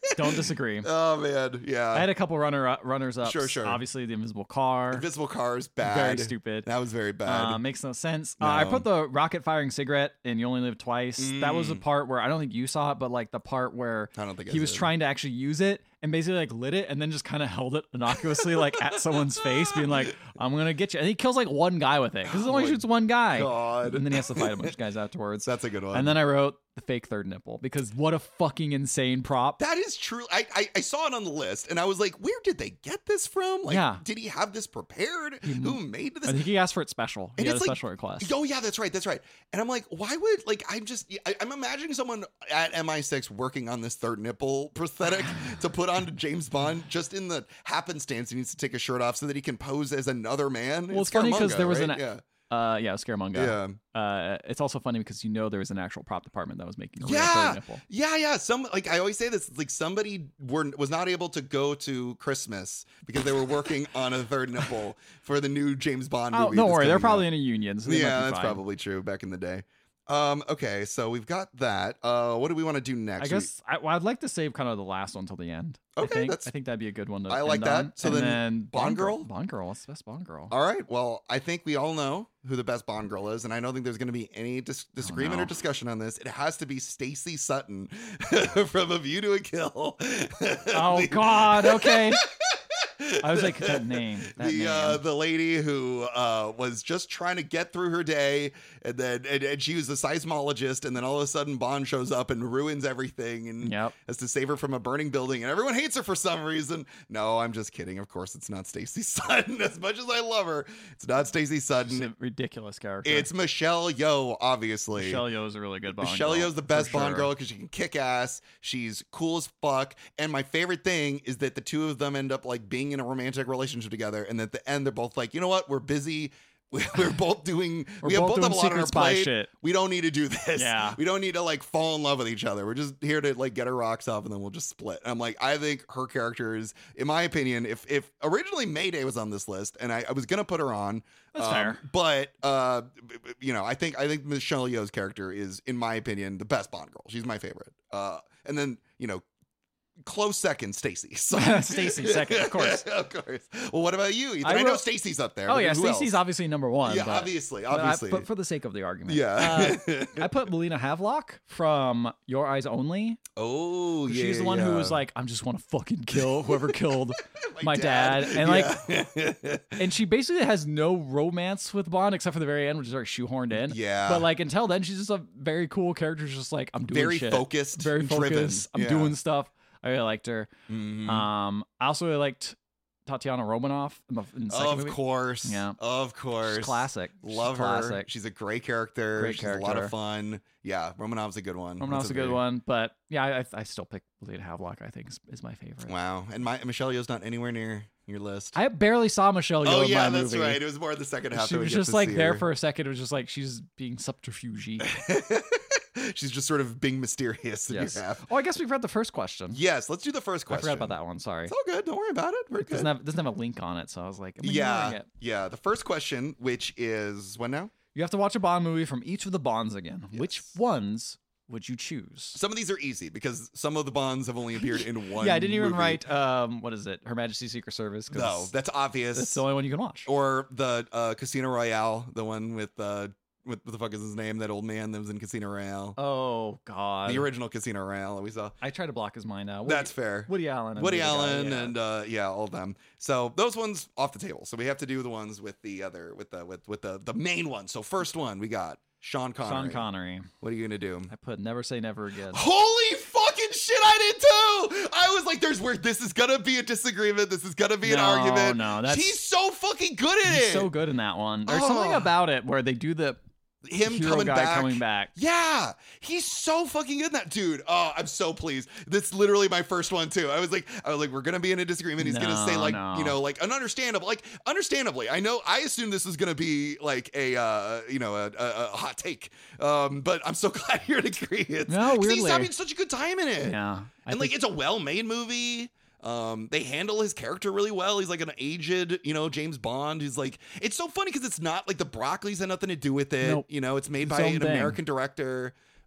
Don't disagree. Oh man, yeah. I had a couple runner runners up. Sure, sure. Obviously, the invisible car. Invisible car is bad. Very stupid. That was very bad. Uh, makes no sense. No. Uh, I put the rocket firing cigarette in You Only Live Twice. Mm. That was the part where I don't think you saw it, but like the part where I don't think I he was did. trying to actually use it and basically like lit it and then just kind of held it innocuously like at someone's face, being like, "I'm gonna get you." And he kills like one guy with it because it only Oh my shoots one guy. God. And then he has to fight a bunch of guys afterwards. That's a good one. And then I wrote the fake third nipple because what a fucking insane prop. That is true. I, I I saw it on the list, and I was like, "Where did they get this from? Like, Yeah. did he have this prepared? Who made this?" I think he asked for it special. He And had a it's like- special request. Oh yeah, that's right, that's right. And I'm like, why would like I'm just I, I'm imagining someone at M I six working on this third nipple prosthetic to put onto James Bond just in the happenstance he needs to take his shirt off so that he can pose as another man. Well, it's funny because Scaramanga, there was right? an yeah. Uh, yeah, Scaramanga. Yeah. Uh, it's also funny because you know there was an actual prop department that was making a real Yeah, third nipple. yeah, yeah. Some like I always say this, like somebody were was not able to go to Christmas because they were working on a third nipple for the new James Bond movie. Oh, don't that's worry, they're coming probably out. in a union. So they Yeah, might be that's fine. probably true back in the day. Um, okay, so we've got that. Uh, what do we want to do next? I guess I, well, I'd like to save kind of the last one till the end. I Okay, think. that's- I think that'd be a good one to I like end that. on. So And then Bond Girl? Bond Girl. What's the best Bond Girl? All right. Well, I think we all know who the best Bond girl is, and I don't think there's going to be any dis- disagreement no. or discussion on this. It has to be Stacey Sutton from A View to a Kill. Oh God. Okay. I was like that name. That the name. uh, the lady who uh, was just trying to get through her day, and then and, and she was a seismologist, and then all of a sudden Bond shows up and ruins everything, and Yep. has to save her from a burning building, and everyone hates her for some reason. No, I'm just kidding. Of course, it's not Stacey Sutton. As much as I love her, it's not Stacey She's Sutton. a ridiculous character. It's Michelle Yeoh, obviously. Michelle Yeoh is a really good Bond Michelle girl. Yeoh's the best for Bond sure. girl because she can kick ass. She's cool as fuck. And my favorite thing is that the two of them end up like being in a romantic relationship together. And at the end, they're both like, you know what? We're busy. We're both doing. We're we have both both have a doing lot on our secret spy plate. shit. We don't need to do this. Yeah. We don't need to like fall in love with each other. We're just here to like get our rocks off and then we'll just split. And I'm like, I think her character is, in my opinion, if if originally Mayday was on this list and I, I was gonna put her on, That's um, fair. But uh, you know, I think I think Michelle Yeoh's character is, in my opinion, the best Bond girl. She's my favorite. Uh, and then you know. Close second, Stacy. So, Stacey second, of course. of course. Well, what about you, Ethan? I, I know wrote- Stacy's up there. Oh but yeah, who Stacey's else? obviously number one. Yeah, but, obviously, but I- obviously. but for the sake of the argument, Yeah. uh, I put Melina Havelock from Your Eyes Only. Oh, yeah. She's the one yeah. who was like, "I'm just want to fucking kill whoever killed my, dad. dad," and like, Yeah. and she basically has no romance with Bond except for the very end, which is like shoehorned in. Yeah. But like until then, she's just a very cool character. She's just like, I'm doing Very shit. focused, very and focused. driven. I'm Yeah. doing stuff. I really liked her. Mhm. Um, I also really liked Tatiana Romanoff in the, in the second Of movie. course. Yeah. Of course. She's classic. She's Love her. classic. She's a great character. Great She's a lot character. of fun. Yeah, Romanov's a good one. Romanoff's That's a good very- one, but yeah, I, I still pick Melina Havelock. I think is, is my favorite. Wow. And my Michelle Yeoh's not anywhere near your list. I barely saw Michelle Yeoh oh, in yeah, my that's movie. right. It was more in the second half. She that we was get just to like see there her. for a second. It was just like she's being subterfuge. She's just sort of being mysterious in Yes. your half. Oh, I guess we've read the first question. Yes, let's do the first I question. forgot about that one. Sorry. It's all good. Don't worry about it. We're It good. doesn't have, doesn't have a link on it, so I was like, I'm ignoring yeah, it. yeah. The first question, which is when now? You have to watch a Bond movie from each of the Bonds again. Which ones would you choose? Some of these are easy because some of the Bonds have only appeared in one. Yeah, I didn't even movie. write. Um, what is it? Her Majesty's Secret Service. 'cause No, that's obvious. that's the only one you can watch. Or the uh, Casino Royale, the one with uh, with what the fuck is his name? That old man that was in Casino Royale. Oh God. The original Casino Royale that we saw. I try to block his mind out. Woody, That's fair. Woody Allen. and Woody the other guy, Allen yeah. and uh, yeah, all of them. So those ones off the table. So we have to do the ones with the other with the with with the the main one. So first one we got Sean Connery. Sean Connery. What are you gonna do? I put Never Say Never Again. Holy fucking shit, I did too! I was like, there's where this is gonna be a disagreement. This is gonna be an No, argument. no, that's- He's so fucking good at He's it. so good in that one. There's Oh. something about it where they do the Him hero coming guy back. coming back. Yeah, he's so fucking good in that dude. Oh, I'm so pleased. That's literally my first one too. I was like, I was like, we're gonna be in a disagreement. He's gonna say No, like, no. you know, like an understandable, like understandably. I know. I assumed this was gonna be like a, uh, you know, a, a, a hot take. Um, but I'm so glad you're in agreement. No, 'Cause he's weirdly. having such a good time in it. Yeah. I and like think- it's a well-made movie. Um, they handle his character really well. He's like an aged, you know, James Bond. He's like, it's so funny because it's not like the Broccoli's had nothing to do with it. Nope. You know, it's made It's by its own an thing. American director.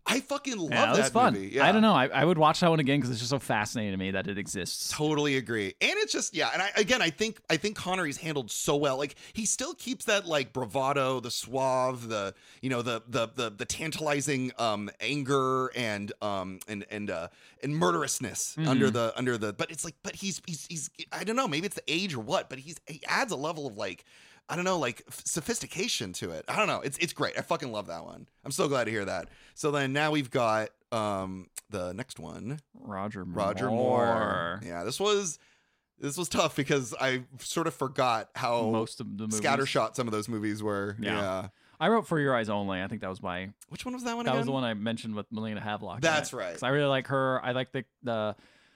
I fucking love Yeah, it was that fun. movie. Yeah. I don't know. I, I would watch that one again because it's just so fascinating to me that it exists. Totally agree. And it's just, yeah. And I, again, I think, I think Connery's handled so well. Like he still keeps that like bravado, the suave, the, you know, the, the, the, the tantalizing, um, anger and, um, and, and, uh, and murderousness Mhm. under the, under the, but it's like, but he's, he's, he's, I don't know, maybe it's the age or what, but he's, he adds a level of like, I don't know, like f- sophistication to it. I don't know. It's, it's great. I fucking love that one. I'm so glad to hear that. So then now we've got, um, the next one. Roger Moore. Roger Moore. Yeah, this was this was tough because I sort of forgot how Most of the movies. scattershot some of those movies were. Yeah. Yeah. I wrote For Your Eyes Only. I think that was my. Which one was that one That again? was the one I mentioned with Melina Havelock. That's right. Because I really like her. I like the the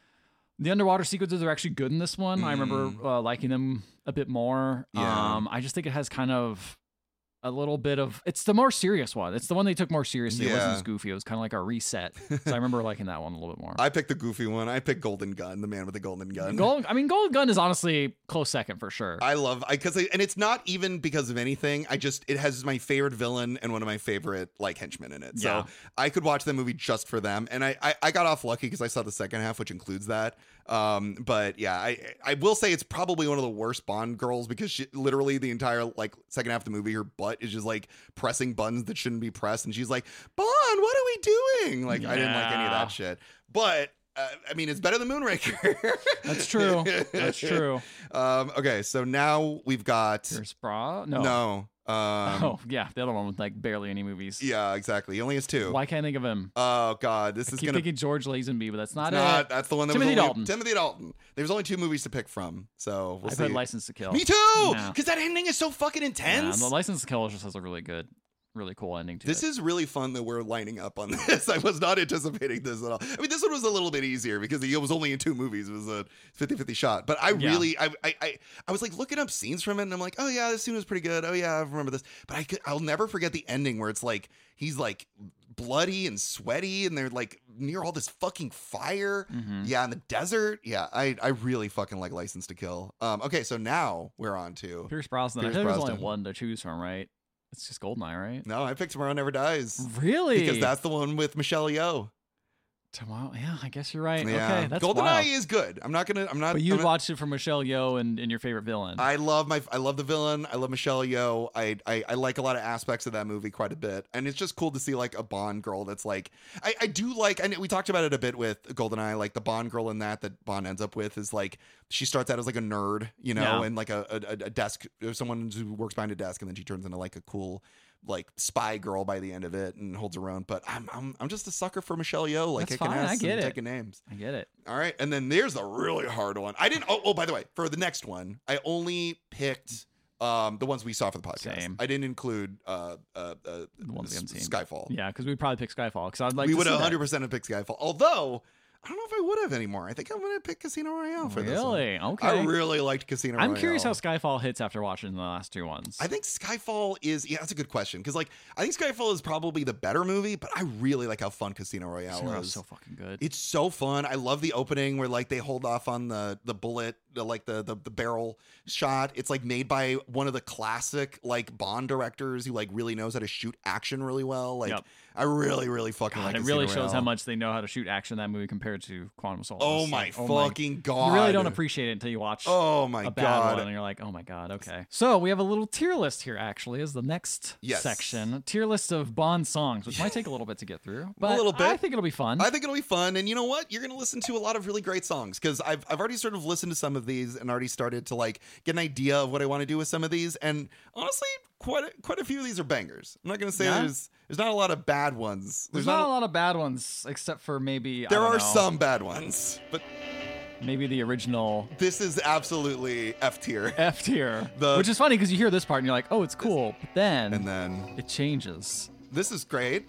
the underwater sequences are actually good in this one. I remember Mm. uh, liking them a bit more. Yeah. Um, I just think it has kind of a little bit of. It's the more serious one. It's the one they took more seriously. It wasn't Yeah. as goofy. It was kind of like a reset. So I remember liking that one a little bit more. I picked the goofy one. I picked Golden Gun, the man with the golden gun. Gold, I mean, Golden Gun is honestly close second for sure. I love I because and it's not even because of anything. I just it has my favorite villain and one of my favorite like henchmen in it. So Yeah. I could watch that movie just for them. And I I, I got off lucky because I saw the second half, which includes that. Um, but yeah, I I will say it's probably one of the worst Bond girls because she literally the entire like second half of the movie, her butt is just like pressing buttons that shouldn't be pressed, and she's like, Bond, what are we doing? Like I didn't like any of Yeah. that shit. But uh, I mean, it's better than Moonraker. That's true. That's true. Um, okay, so now we've got Pierce Bra? No. no. Um, Oh, yeah. The other one with like barely any movies. yeah, exactly. He only has two. Why can't I think of him? Oh God, this I is keep gonna. thinking George Lazenby, but that's not, It's not. it. That's the one that Timothy was only, Dalton. Timothy Dalton. There's only two movies to pick from, so we'll I see. put License to Kill. Me too, Yeah. because that ending is so fucking Yeah, intense. the License to Kill just has a really good, really cool ending to This it. is really fun that we're lining up on this. I was not anticipating this at all. I mean, this one was a little bit easier because it was only in two movies. It was a fifty-fifty shot. But I Yeah. really, I, I, I, I was like looking up scenes from it, and I'm like, oh yeah, this scene was pretty good. Oh yeah, I remember this. But I could, I'll never forget the ending where it's like he's like bloody and sweaty, and they're like near all this fucking fire. Mhm. Yeah, in the desert. Yeah, I, I really fucking like License to Kill. Um, okay, so now we're on to. Pierce Brosnan. Pierce I think there's Brosnan. only one to choose from, right? It's just Goldeneye, right? No, I picked Tomorrow Never Dies. Really? Because that's the one with Michelle Yeoh. Tomorrow. Yeah, I guess you're right. Yeah, Okay, that's GoldenEye wild. is good. I'm not gonna. I'm not. But I'm you not- watched it for Michelle Yeoh and, and your favorite villain. I love my. I love the villain. I love Michelle Yeoh. I, I I like a lot of aspects of that movie quite a bit, and it's just cool to see like a Bond girl that's like. I I do like. And we talked about it a bit with GoldenEye. Like the Bond girl in that that Bond ends up with is like she starts out as like a nerd, you know, Yeah. and like a, a a desk, someone who works behind a desk, and then she turns into like a cool. Like spy girl by the end of it and holds her own, but I'm I'm I'm just a sucker for Michelle Yeoh, like That's kicking fine, ass I get and it. taking names. I get it. All right, and then there's a really hard one. I didn't. Oh, oh, by the way, for the next one, I only picked um the ones we saw for the podcast. Same. I didn't include uh uh, uh The ones we haven't seen. Skyfall. Yeah, because we'd probably pick Skyfall. Because I'd like we to would see have that. one hundred percent have picked Skyfall. Although I don't know if I would have anymore. I think I'm gonna pick Casino Royale for this one. Really? Okay. I really liked Casino Royale. I'm curious how Skyfall hits after watching the last two ones. I think Skyfall is yeah, that's a good question because like I think Skyfall is probably the better movie, but I really like how fun Casino Royale Casino Royale's is. so fucking good. It's so fun. I love the opening where like they hold off on the the bullet, the, like the, the the barrel shot. It's like made by one of the classic like Bond directors who like really knows how to shoot action really well. Like Yep. I really really fucking God, like. it Casino really shows Royale. how much they know how to shoot action in that movie compared to Quantum of Solace. Oh my Like, fucking god! You really don't appreciate it until you watch Oh my a bad god! one, and you're like, oh my god, okay. So we have a little tier list here. Actually, is the next Yes. section tier list of Bond songs, which might take a little bit to get through, but little bit. I think it'll be fun. I think it'll be fun, and you know what? You're gonna listen to a lot of really great songs because I've I've already sort of listened to some of these and already started to like get an idea of what I want to do with some of these. And honestly, quite a, quite a few of these are bangers. I'm not gonna say Yeah? there's there's not a lot of bad ones. There's not a lot of bad ones, except for maybe I There don't are know, some bad ones, but maybe the original this is absolutely F tier. F tier, The- which is funny because you hear this part and you're like, oh, it's cool, but then, And then it changes. this is great,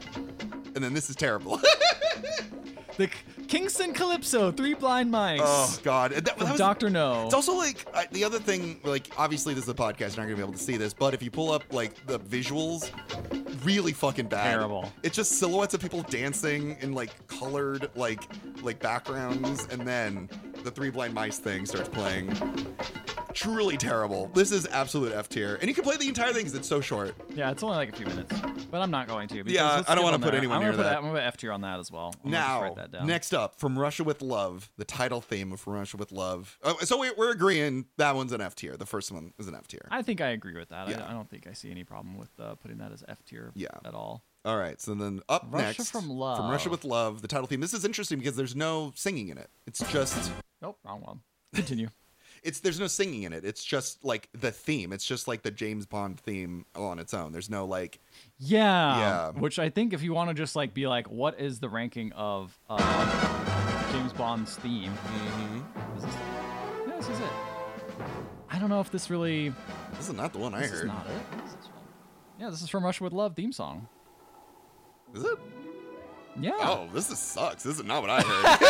and then this is terrible. The K- Kingston Calypso, Three Blind Mice, Oh god, that, that from was, Doctor No. It's also like I, the other thing, like obviously this is a podcast, you're not gonna be able to see this, but if you pull up like the visuals, really fucking bad. Terrible. It's just silhouettes of people dancing in like colored like like backgrounds, and then the Three Blind Mice thing starts playing. Truly terrible. This is absolute F tier, and you can play the entire thing because it's so short. Yeah, it's only like a few minutes. but I'm not going to. because Yeah, let's I don't skip wanna on put there. anyone I'm near gonna put that. I'm gonna put F tier on that as well. I'm gonna just Now, write that down. next up, From Russia with Love, the title theme of From Russia with Love. Oh, so we, we're agreeing that one's an F tier. The first one is an F tier. I think I agree with that. Yeah. I, I don't think I see any problem with uh, putting that as F tier Yeah. at all. All right, so then up Russia next, from Love. From Russia with Love, the title theme. This is interesting because there's no singing in it. It's just, Nope, wrong one. Continue. it's there's no singing in it. It's just like the theme. It's just like the James Bond theme on its own. There's no like, Yeah. Yeah. Which I think if you want to just like be like, what is the ranking of uh, James Bond's theme? mm-hmm. Is this, yeah, this is it. I don't know if this really. This is not the one I This is heard. not it. What is this one? Yeah, this is from Russia with Love theme song. Is it? Yeah. Oh, this is sucks. This is not what I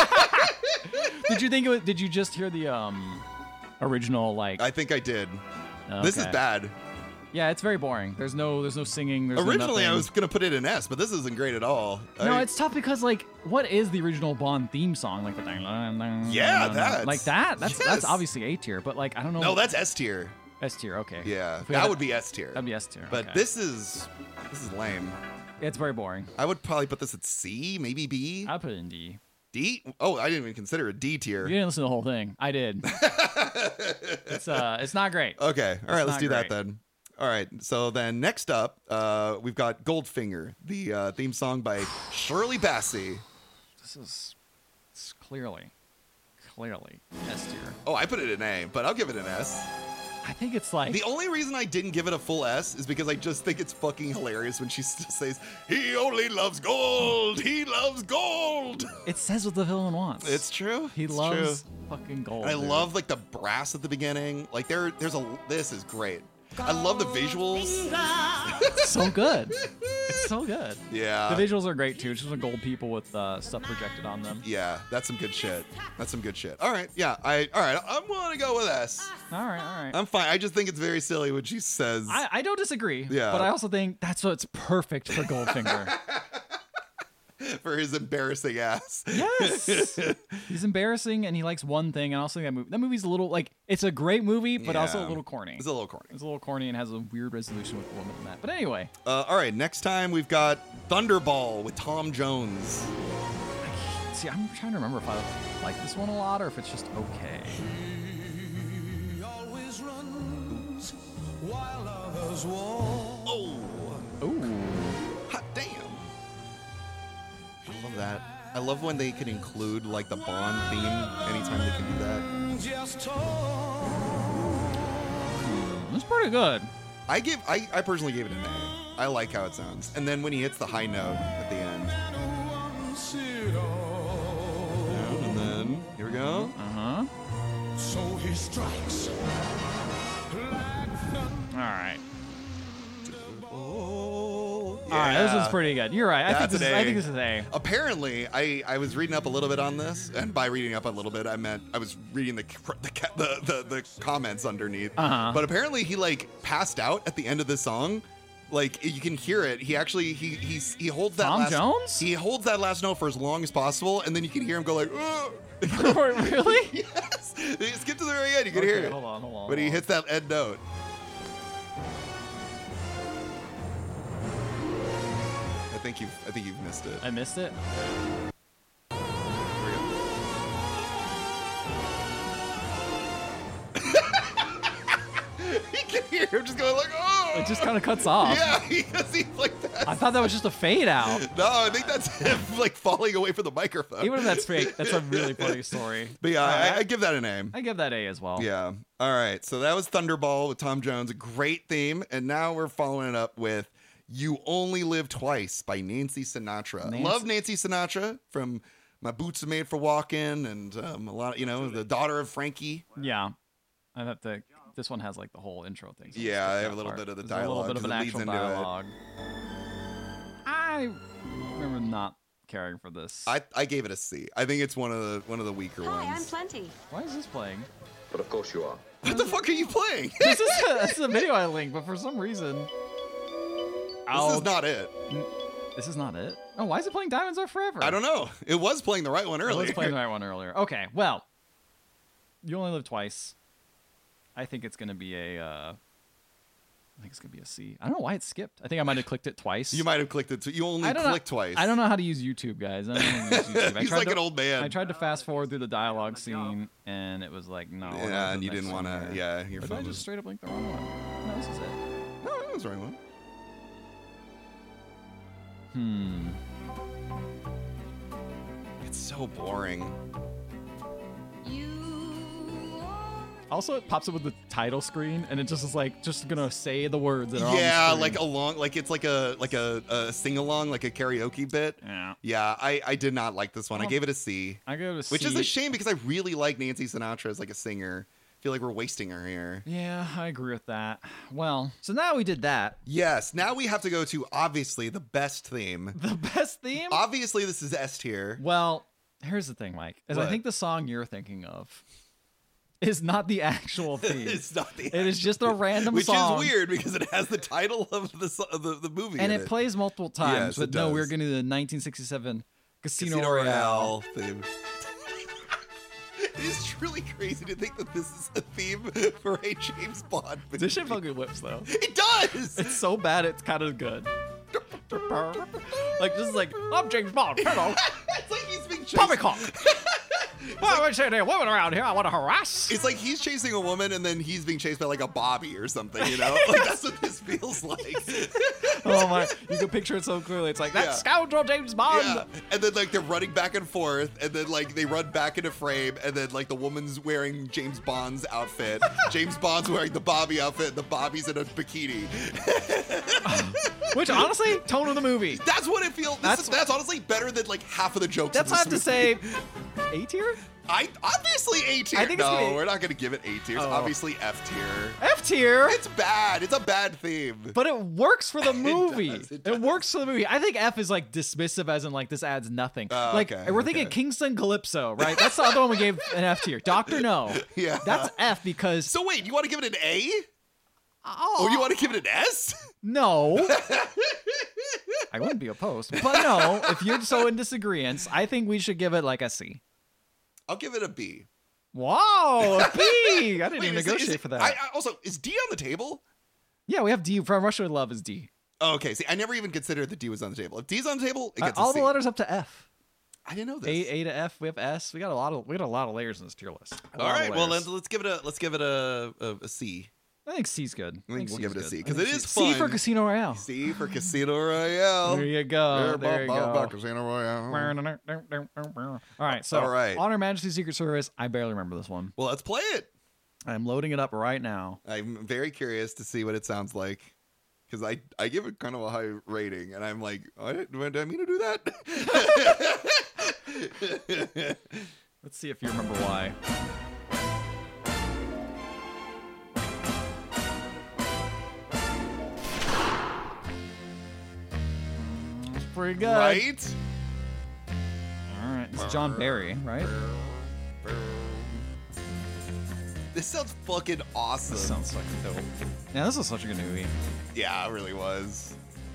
heard. Did you think it was? Did you just hear the um original like? I think I did. This is Okay. bad. Yeah, it's very boring. There's no. There's no singing. There's no Originally, I nothing. was gonna put it in S, but this isn't great at all. No, I- it's tough because like, what is the original Bond theme song? Like the dang, dang, dang, Yeah, dang, that's- like that. That's yes. that's obviously A tier, but like I don't know. no, that's S tier. S tier. Okay. Yeah, If we that had would be S tier. That'd be S tier. But okay. this is this is lame. it's very boring. I would probably put this at C, maybe B, I put it in D. D. Oh, I didn't even consider it D tier. You didn't listen to the whole thing. I did. it's uh, it's not great. Okay, all right, let's not do that great. then. All right, so then next up, uh, we've got Goldfinger, the uh, theme song by Shirley Bassey. This is it's clearly, clearly S tier. Oh, I put it in A, but I'll give it an S. I think it's like The only reason I didn't give it a full S is because I just think it's fucking hilarious when she s- says, "He only loves gold. He loves gold." it says what the villain wants. It's true. He It's loves true. fucking gold. And I dude. love like the brass at the beginning. Like there, there's a. This is great. I love the visuals. It's so good. It's so good. Yeah. The visuals are great too. It's just like gold people with uh, stuff projected on them. Yeah, that's some good shit. That's some good shit. All right, yeah, I all right. I'm willing to go with S. All right, all right. I'm fine. I just think it's very silly when she says, I, I don't disagree. Yeah. But I also think that's what's perfect for Goldfinger. for his embarrassing ass. Yes. He's embarrassing and he likes one thing. And I also think that movie, that movie's a little like, it's a great movie, but also a Yeah. little corny. It's a little corny. It's a little corny and has a weird resolution with the woman in that. But anyway, Uh, all right, next time we've got Thunderball with Tom Jones. I can't, see, I'm trying to remember if I like this one a lot or if it's just okay. He always runs while others walk. Oh, Ooh. hot damn. I love that. I love when they can include like the Bond theme anytime they can do that. Just talk. It's pretty good. I give I, I personally gave it an A. I like how it sounds. And then when he hits the high note at the end. Once it all. And then here we go. Uh huh. So he strikes like thunder. All right. Oh, All right. This yeah. one's pretty good. You're right. I think That's this is. an I A. think this is A. Apparently, I, I was reading up a little bit on this, and by reading up a little bit, I meant I was reading the the the, the, the comments underneath. Uh-huh. But apparently, he like passed out at the end of the song. Like you can hear it. He actually he he's, he holds that Tom last, Jones? He holds that last note for as long as possible, and then you can hear him go like, "Ugh." Really? Yes. Skip to the very end. You can Okay, hear it. hold on, hold on, But he hold on. hits that end note. I think you've I think you've missed it. I missed it. Here we go. You can hear him just going like, oh. It just kind of cuts off. Yeah, he does. He's like that. I thought that was just a fade out. No, I think that's him like falling away from the microphone. Even if that's fake, that's a really funny story. But yeah, All right. I, I give that a name. I give that A as well. Yeah. All right. So that was Thunderball with Tom Jones, a great theme, and now we're following it up with "You Only Live Twice" by Nancy Sinatra. Nancy- Love Nancy Sinatra from "My Boots Are Made for Walking" and um, a lot, you know, the daughter of Frankie. Yeah. I have to. This one has like the whole intro thing. so Yeah, skip I that have a little part. bit of the There's A dialogue little bit of 'cause an it leads actual into it. dialogue. I remember not caring for this. I, I gave it a C. I think it's one of the one of the weaker Hi, I'm ones. Plenty. Why is this playing? But of course you are. What the fuck are you playing? This is a, this is a video I linked, but for some reason, This is not it. This is not it. Oh, why is it playing Diamonds Are Forever? I don't know. It was playing the right one I earlier. was playing the right one earlier. Okay, well, You Only Live Twice. I think it's gonna be a uh, I think it's gonna be a C. I don't know why it skipped. I think I might have clicked it twice. You might have clicked it. So you only I don't know- clicked twice. I don't know how to use YouTube, guys. I don't know how to use YouTube. I He's tried like to- an old man. I tried to fast forward through the dialogue scene, and it was like, no. we're going to Yeah, the and you next didn't one want to. here. Yeah, your Or did phone I was. just straight up link the wrong one? No, this is it. No, that was the right one. Hmm. It's so boring. Also, it pops up with the title screen, and it just is like just gonna say the words that are Yeah, on the like screen. along, like it's like a like a, a sing along, like a karaoke bit. Yeah. Yeah, I I did not like this one. I Well, gave it a C, I go to which is C. a shame because I really like Nancy Sinatra as like a singer. I feel like we're wasting her here. Yeah, I agree with that. Well, so now we did that. Yes, now we have to go to obviously the best theme. The best theme. Obviously, this is S tier. Well, here's the thing, Mike. Is I What? think the song you're thinking of is not the actual theme. It's not the. It is just a random which song. is weird because it has the title of the so- of the, the movie And in it plays multiple times. Yes, but it no, does. we're going to the nineteen sixty-seven Casino, Casino Royale. Royale theme. It is truly crazy to think that this is a theme for a James Bond movie. This shit fucking whips though. It does. It's so bad, it's kind of good. Like just like I'm James Bond. Hello, It's like he's being chased. poppycock. Well, I say there are women around here I want to harass. It's like he's chasing a woman and then he's being chased by like a Bobby or something, you know? Like that's what this feels like. Oh my! You can picture it so clearly. It's like that Yeah. scoundrel James Bond. Yeah. And then like they're running back and forth and then like they run back into frame and then like the woman's wearing James Bond's outfit. James Bond's wearing the Bobby outfit and the Bobby's in a bikini. Which honestly, tone of the movie. That's what it feels. This That's- is, that's honestly better than like half of the jokes. That's in why I this have to movie. say, A tier, I obviously A tier. I think it's no, gonna be- we're not gonna give it A tiers. Oh. Obviously F tier. F tier. It's bad. It's a bad theme. But it works for the movie. does, it, it does. works for the movie. I think F is like dismissive, as in like this adds nothing. Oh, like okay, we're thinking okay. Kingston Calypso, right? That's the other one we gave an F tier. Doctor No. Yeah. That's F because So wait, you want to give it an A? oh, Or you want to give it an S? no. I wouldn't be opposed, but no. If you're so in disagreement, I think we should give it like a C. I'll give it a B. Wow, a B. I didn't Wait, even is it- negotiate is it- for that. I, I also, is D on the table? Yeah, we have D. From Russia with Love is D. Oh, okay, see, I never even considered that D was on the table. If D's on the table, it Uh, gets all a C. the letters up to F. I didn't know this. A, A to F. We have S. We got a lot of we got a lot of layers in this tier list. A All lot of right, well layers. then let's give it a let's give it a a, a C. I think C's good. I think we'll C's give it a good. C, I 'cause think it C- is C for fun. Casino Royale. C for Casino Royale. There you go. There you go. Casino Royale. All right, so All right. On Her Majesty's Secret Service. I barely remember this one. Well, let's play it. I'm loading it up right now. I'm very curious to see what it sounds like because I, I give it kind of a high rating, and I'm like, oh, did, did I mean to do that? Let's see if you remember why. Mm, It's pretty good. Right? All right. It's John Barry, right? This sounds fucking awesome. This sounds fucking dope. Yeah, this is such a good movie. Yeah, it really was.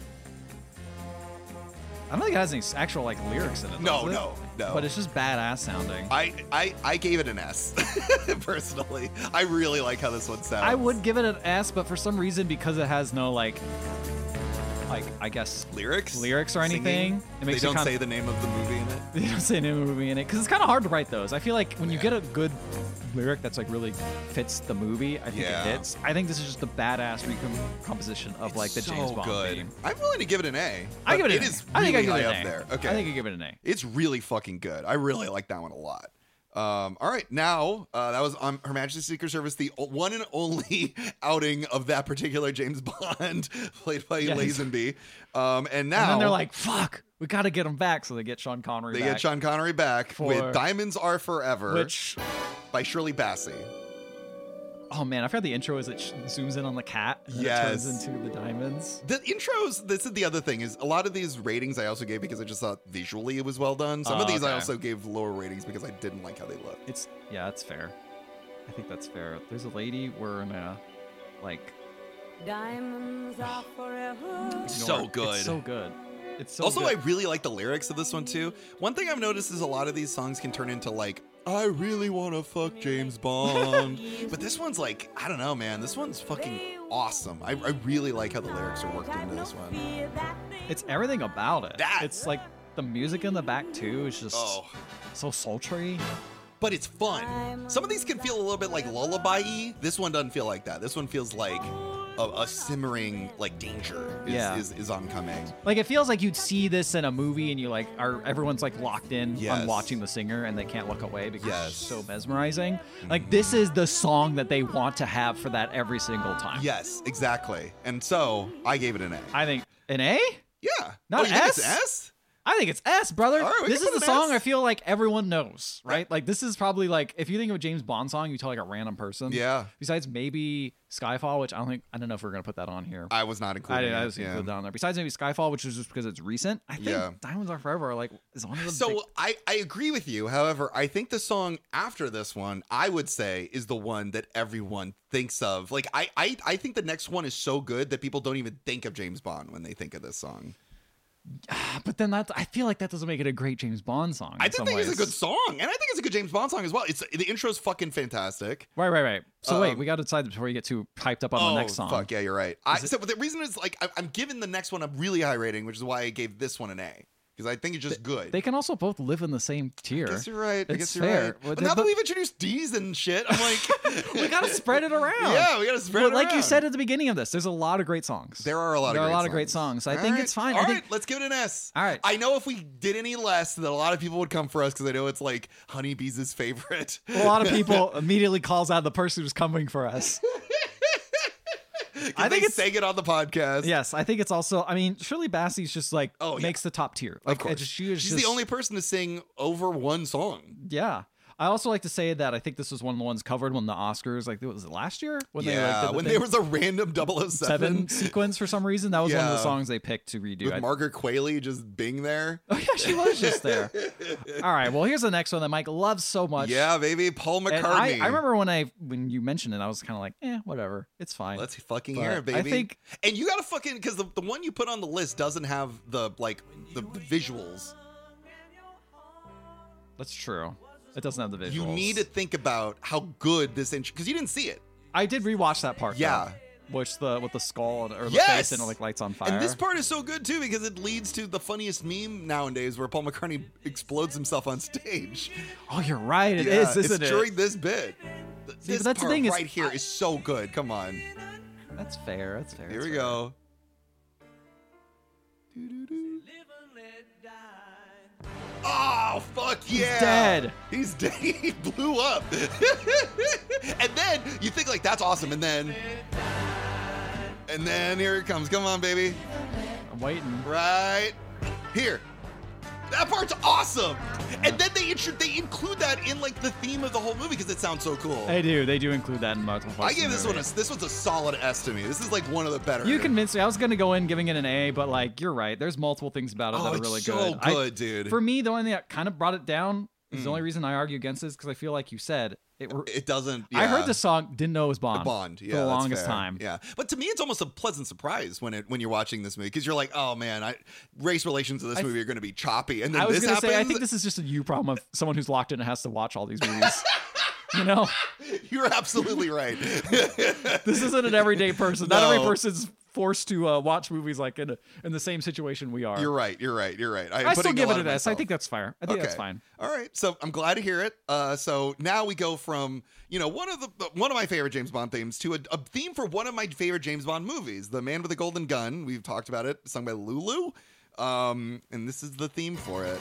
I don't think it has any actual like lyrics in it. No, does it? no, no. But it's just badass sounding. I, I I gave it an S personally. I really like how this one sounds. I would give it an S, but for some reason, because it has no like, like I guess lyrics, lyrics or anything, Singing? it makes they it don't kinda- say the name of the movie in it. they don't say name of the movie in it because it's kind of hard to write those. I feel like when you Yeah. get a good lyric that's like really fits the movie, I think Yeah. it hits. I think this is just a badass recomposition of like the so James Bond good. theme. I'm willing to give it an A. I give but it an It A. is I think I really give it high an up A. there. Okay. I think I give it an A. It's really fucking good. I really like that one a lot. Um, all right, now uh, that was on Her Majesty's Secret Service, the o- one and only outing of that particular James Bond, played by Yes. Lazenby. Um, and now And then they're like, "Fuck, we got to get him back." So they get Sean Connery they back. get Sean Connery back For- with "Diamonds Are Forever," which, by Shirley Bassey. oh man, I forgot the intro is it sh- zooms in on the cat and then Yes. it turns into the diamonds. The intros, this is the other thing, is a lot of these ratings I also gave because I just thought visually it was well done. Some Oh, of these I okay. also gave lower ratings because I didn't like how they looked. It's yeah, that's fair. I think that's fair. There's a lady wearing a like Diamonds are forever. So ignore- good. It's so good. It's so also, good. I really like the lyrics of this one too. One thing I've noticed is a lot of these songs can turn into like, I really want to fuck James Bond. But this one's like, I don't know, man. This one's fucking awesome. I, I really like how the lyrics are worked into this one. It's everything about it. That- It's like the music in the back too is just Oh. so sultry. But it's fun. Some of these can feel a little bit like lullaby-y. This one doesn't feel like that. This one feels like a, a simmering like danger is, Yeah. is, is oncoming. Like it feels like you'd see this in a movie and you like are everyone's like locked in Yes. on watching the singer and they can't look away because Yes. it's so mesmerizing. Like this is the song that they want to have for that every single time. Yes, exactly. And so I gave it an A. I think an A? Yeah. Not oh, you think S? it's S? I think it's S, brother. All right, we this can is put the an song S. I feel like everyone knows, right? Like this is probably like if you think of a James Bond song, you tell like a random person. Yeah. Besides maybe Skyfall, which I don't think I don't know if we're gonna put that on here. I was not I including didn't. I it. was yeah. include that on there. Besides maybe Skyfall, which is just because it's recent. I think Yeah. Diamonds Are Forever like is one of the So big- I, I agree with you. However, I think the song after this one, I would say, is the one that everyone thinks of. Like I, I, I think the next one is so good that people don't even think of James Bond when they think of this song. But then that I feel like that doesn't make it a great James Bond song. I in do some think it's a ways. good song, and I think it's a good James Bond song as well. It's the intro's fucking fantastic. Right, right, right. So wait, Um, we got to decide before you get too hyped up on oh the next song. fuck yeah, you're right. I, Is it- so but the reason is like I, I'm giving the next one a really high rating, which is why I gave this one an A because I think it's just good. They can also both live in the same tier. I guess you're right. I It's guess you're fair. right. Well, But now but- that we've introduced D's and shit, I'm like, we got to spread it around. yeah, we gotta spread But it like you around. said at the beginning of this, there's a lot of great songs. There are a lot there of are great a lot songs. of great songs. I All think right. it's fine. All I right, think let's give it an S. All right. I know if we did any less, that a lot of people would come for us because I know it's like Honeybee's favorite. a lot of people immediately calls out the person who's coming for us. I think think it's- it's saying it on the podcast. Yes, I think it's also. I mean, Shirley Bassey's just like Oh, yeah. makes the top tier. Like, Of course. it just- she is She's just- the only person to sing over one song. Yeah. I also like to say that I think this was one of the ones covered when the Oscars, like, was it last year? When yeah, they, like, did the when thing- there was a random double oh seven seven sequence for some reason. That was one of the Yeah. songs they picked to redo. with I- Margaret Qualley just being there. oh, yeah, she was just there. All right. Well, here's the next one that Mike loves so much. Yeah, baby, Paul And McCartney. I, I remember when I when you mentioned it, I was kind of like, eh, whatever. It's fine. Let's fucking But hear it, baby. I think- and you gotta fucking because the, the one you put on the list doesn't have the like the, the visuals. That's true. It doesn't have the visuals. You need to think about how good this intro because you didn't see it. I did rewatch that part. Yeah. Though, which the with the skull or the Yes! face and it like lights on fire. And this part is so good too because it leads to the funniest meme nowadays where Paul McCartney explodes himself on stage. Oh, you're right. It Yeah, is, isn't it's it? during this bit. Th- See, This but that's the part thing is- right here is so good. Come on. That's fair. That's fair. Here that's we fair. go. Oh, fuck yeah. dead. He's dead. He blew up. And then you think, like, that's awesome. And then. And then here it comes. Come on, baby. I'm waiting. Right here. That part's awesome. And then they intro- they include that in like the theme of the whole movie because it sounds so cool. They do. They do include that in multiple I parts. gave of the this one a movie. this one's a solid S to me. This is like one of the better. You convinced me. I was gonna go in giving it an A, but like you're right. There's multiple things about it Oh, that are it's really so good. I- good, dude. For me, the only thing that kind of brought it down is Mm. the only reason I argue against it is because I feel like you said it. Were, It doesn't. I heard yeah. the song, didn't know it was Bond. Bond, yeah, for the that's longest fair. time. Yeah, but to me, it's almost a pleasant surprise when it when you're watching this movie because you're like, oh man, I, race relations in this I- movie are going to be choppy, and then I was this gonna happens. say, I think this is just a you problem of someone who's locked in and has to watch all these movies. You know, You're absolutely right. this isn't an everyday person. Not every No. person's forced to uh, watch movies like in a, in the same situation we are. You're right. You're right. You're right. I'm I still putting a give lot it of an S. I myself. think that's fair. I think that's fine. All right. So I'm glad to hear it. Uh, so now we go from you know one of the one of my favorite James Bond themes to a, a theme for one of my favorite James Bond movies, The Man with the Golden Gun. We've talked about it, sung by Lulu, um, and this is the theme for it.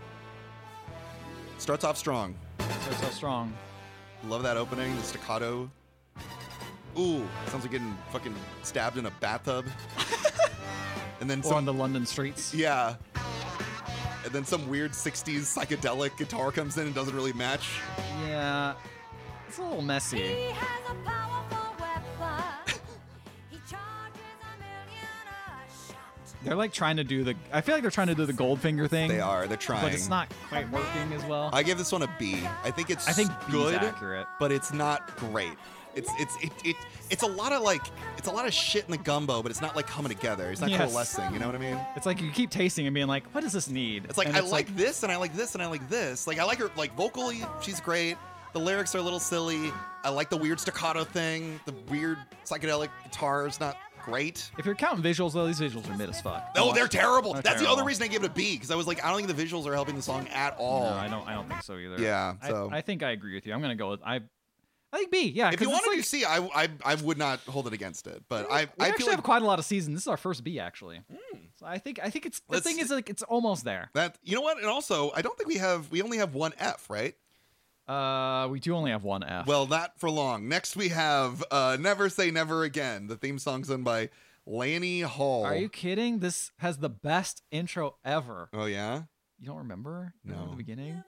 Starts off strong. So so strong. Love that opening, the staccato. Ooh, sounds like getting fucking stabbed in a bathtub. And then Or some on the London streets. yeah. And then some weird sixties psychedelic guitar comes in and doesn't really match. Yeah, it's a little messy. He has a powerful weapon. He charges a million a shot. They're like trying to do the. I feel like they're trying to do the Goldfinger thing. They are, they're trying. but it's not quite working as well. I give this one a B. I think it's I think B's good, accurate. but it's not great. It's it's it, it it's a lot of like it's a lot of shit in the gumbo, but it's not like coming together. It's not Yes. coalescing. You know what I mean? It's like you keep tasting and being like, "What does this need?" It's like And I like this and I like this and I like this. Like I like her like vocally, she's great. The lyrics are a little silly. I like the weird staccato thing. The weird psychedelic guitar is not great. If you're counting visuals, though, these visuals are mid as fuck. Oh, they're terrible. They're That's the terrible. other reason I gave it a B, because I was like, I don't think the visuals are helping the song at all. No, I don't. I don't think so either. Yeah, I- so- I, think I agree with you. I'm gonna go with I. I think B. Yeah. If 'cause you it's wanted like, to see, I, I I would not hold it against it, but I we I actually feel have like quite a lot of seasons. This is our first B, actually. So I think I think it's the Let's- thing is like it's almost there. that you know what, and also I don't think we have we only have one F, right? Uh, we do only have one F. Well, not for long. Next we have uh, "Never Say Never Again," the theme song done by Lanny Hall. Are you kidding? This has the best intro ever. Oh yeah. You don't remember? You No. remember the beginning.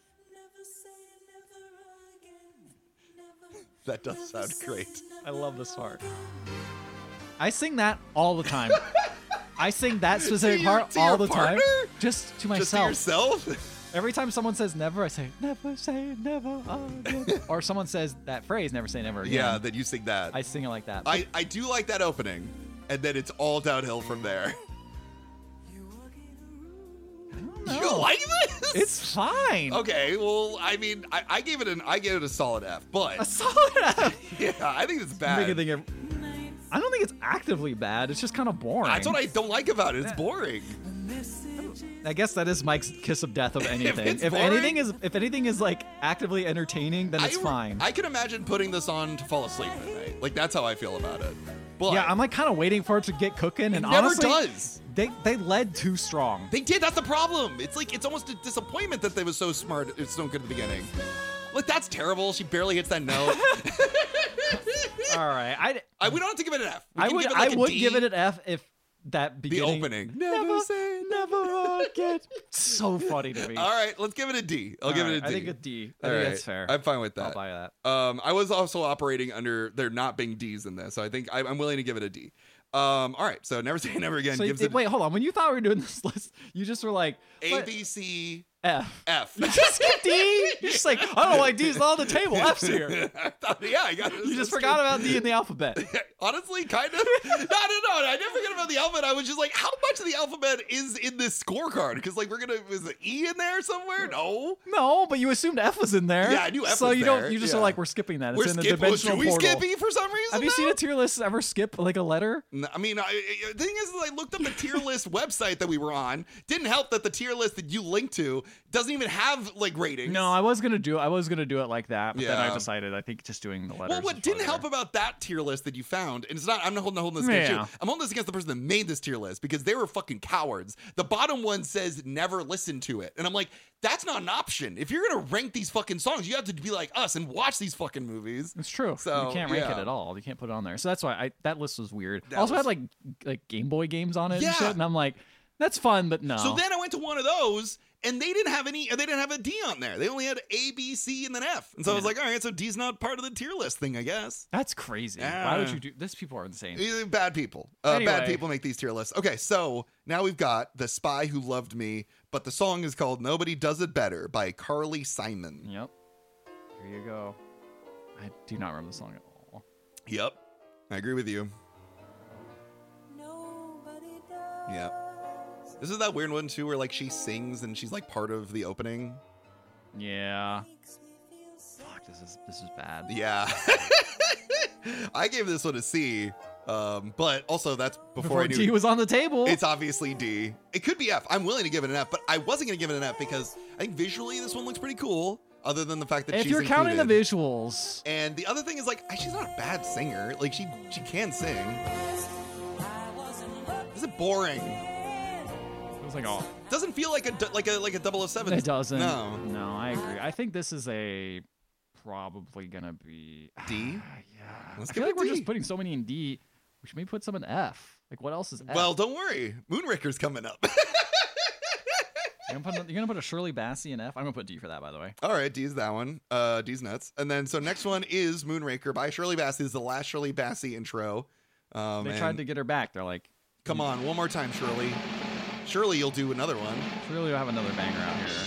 That does sound great. I love this part. I sing that all the time. I sing that specific your- part to all your the time, partner? just to Just to myself. yourself? Every time someone says never, I say never say never again. Or someone says that phrase, never say never again. Yeah, that you sing that. I sing it like that. I, I do like that opening, and then it's all downhill from there. No. You like this? It's fine. Okay, well, I mean, I, I gave it an I gave it a solid F, but A solid F. yeah, I think it's bad. Make it think of- I don't think it's actively bad. It's just kind of boring. That's what I don't like about it. It's boring. I guess that is Mike's kiss of death of anything. it's if boring- anything is if anything is like actively entertaining, then it's I, fine. I can imagine putting this on to fall asleep at night. Like that's how I feel about it. But yeah, I'm like kind of waiting for it to get cooking, and it never honestly, does. they they led too strong. They did. That's the problem. It's like it's almost a disappointment that they was so smart. It's so good at the beginning. Like that's terrible. She barely hits that note. All right, I I, we don't have to give it an F. We I can would give it like I a would D. give it an F if that the beginning opening. never say never again. So funny to me. All right, let's give it a D. I'll All give right, it a D. I think a D. I All think right, that's fair. I'm fine with that. I'll buy that. Um, I was also operating under there not being D's in this, so I think I, I'm willing to give it a D. Um, all right, so never say never again. So gives you- it wait, hold on. When you thought we were doing this list, you just were like A, what? B, C, F. F. Just skip D. You're just like, I don't like D's on the table. F's here. I thought, yeah, I got it. You just forgot about D in the alphabet. Honestly, kind of. no, no, no. I didn't forget about the alphabet. I was just like, how much of the alphabet is in this scorecard? Because like we're gonna is the E in there somewhere? No. No, but you assumed F was in there. Yeah, I knew F so was you there, don't. You just yeah. are like, we're skipping that. It's We're in the skip. Well, dimensional should we portal. skip E for some reason? Have you now? seen a tier list ever skip like a letter? No, I mean, I, I- the thing is, I looked up the tier list website that we were on. Didn't help that the tier list that you linked to doesn't even have like ratings. No, I was gonna do. I was gonna do it like that, but then Yeah. I decided I think just doing the letters. Well, what is didn't farther. help about that tier list that you found, and it's not, I'm not holding, holding this against Yeah. you. I'm holding this against the person that made this tier list because they were fucking cowards. The bottom one says never listen to it. And I'm like, that's not an option. If you're going to rank these fucking songs, you have to be like us and watch these fucking movies. It's true. So, you can't rank yeah. it at all. You can't put it on there. So that's why I that list was weird. That also was- had like like Game Boy games on it Yeah. and shit, and I'm like, that's fun, but no. So then I went to one of those, and they didn't have any, they didn't have a D on there. They only had A, B, C, and then F. And so I was Yeah. like, all right, so D's not part of the tier list thing, I guess. that's crazy. Yeah. Why would you do this? People are insane. Eh, Bad people. Uh, Bad Anyway. people make these tier lists. Okay, so now we've got The Spy Who Loved Me, but the song is called Nobody Does It Better by Carly Simon. Yep. Here you go. I do not remember the song at all. Yep. I agree with you. Yep. This is that weird one too where like she sings and she's like part of the opening. Yeah. Fuck, this is this is bad. Yeah. I gave this one a C. Um, but also that's before, Before I knew D was on the table. it's obviously D. It could be F. I'm willing to give it an F, but I wasn't gonna give it an F because I think visually this one looks pretty cool. Other than the fact that if she's you're counting the included. visuals, And the other thing is like she's not a bad singer. Like she she can sing. Is it boring? it was like, oh, Doesn't feel like a du- like a like a double oh seven. it doesn't. No. No, I agree. I think this is a probably gonna be D? yeah. Let's I give feel it like we're D. just putting so many in D. We should maybe put some in F. Like what else is F? Well, don't worry. Moonraker's coming up. you're gonna, put, you're gonna put a Shirley Bassey in F. I'm gonna put D for that, by the way. All right, D's that one. Uh, D's nuts. And then so next one is Moonraker by Shirley Bassey. This is the last Shirley Bassey intro. Um, They and tried to get her back. They're like, come on, one more time, Shirley. Surely you'll do another one. surely we'll have another banger out here.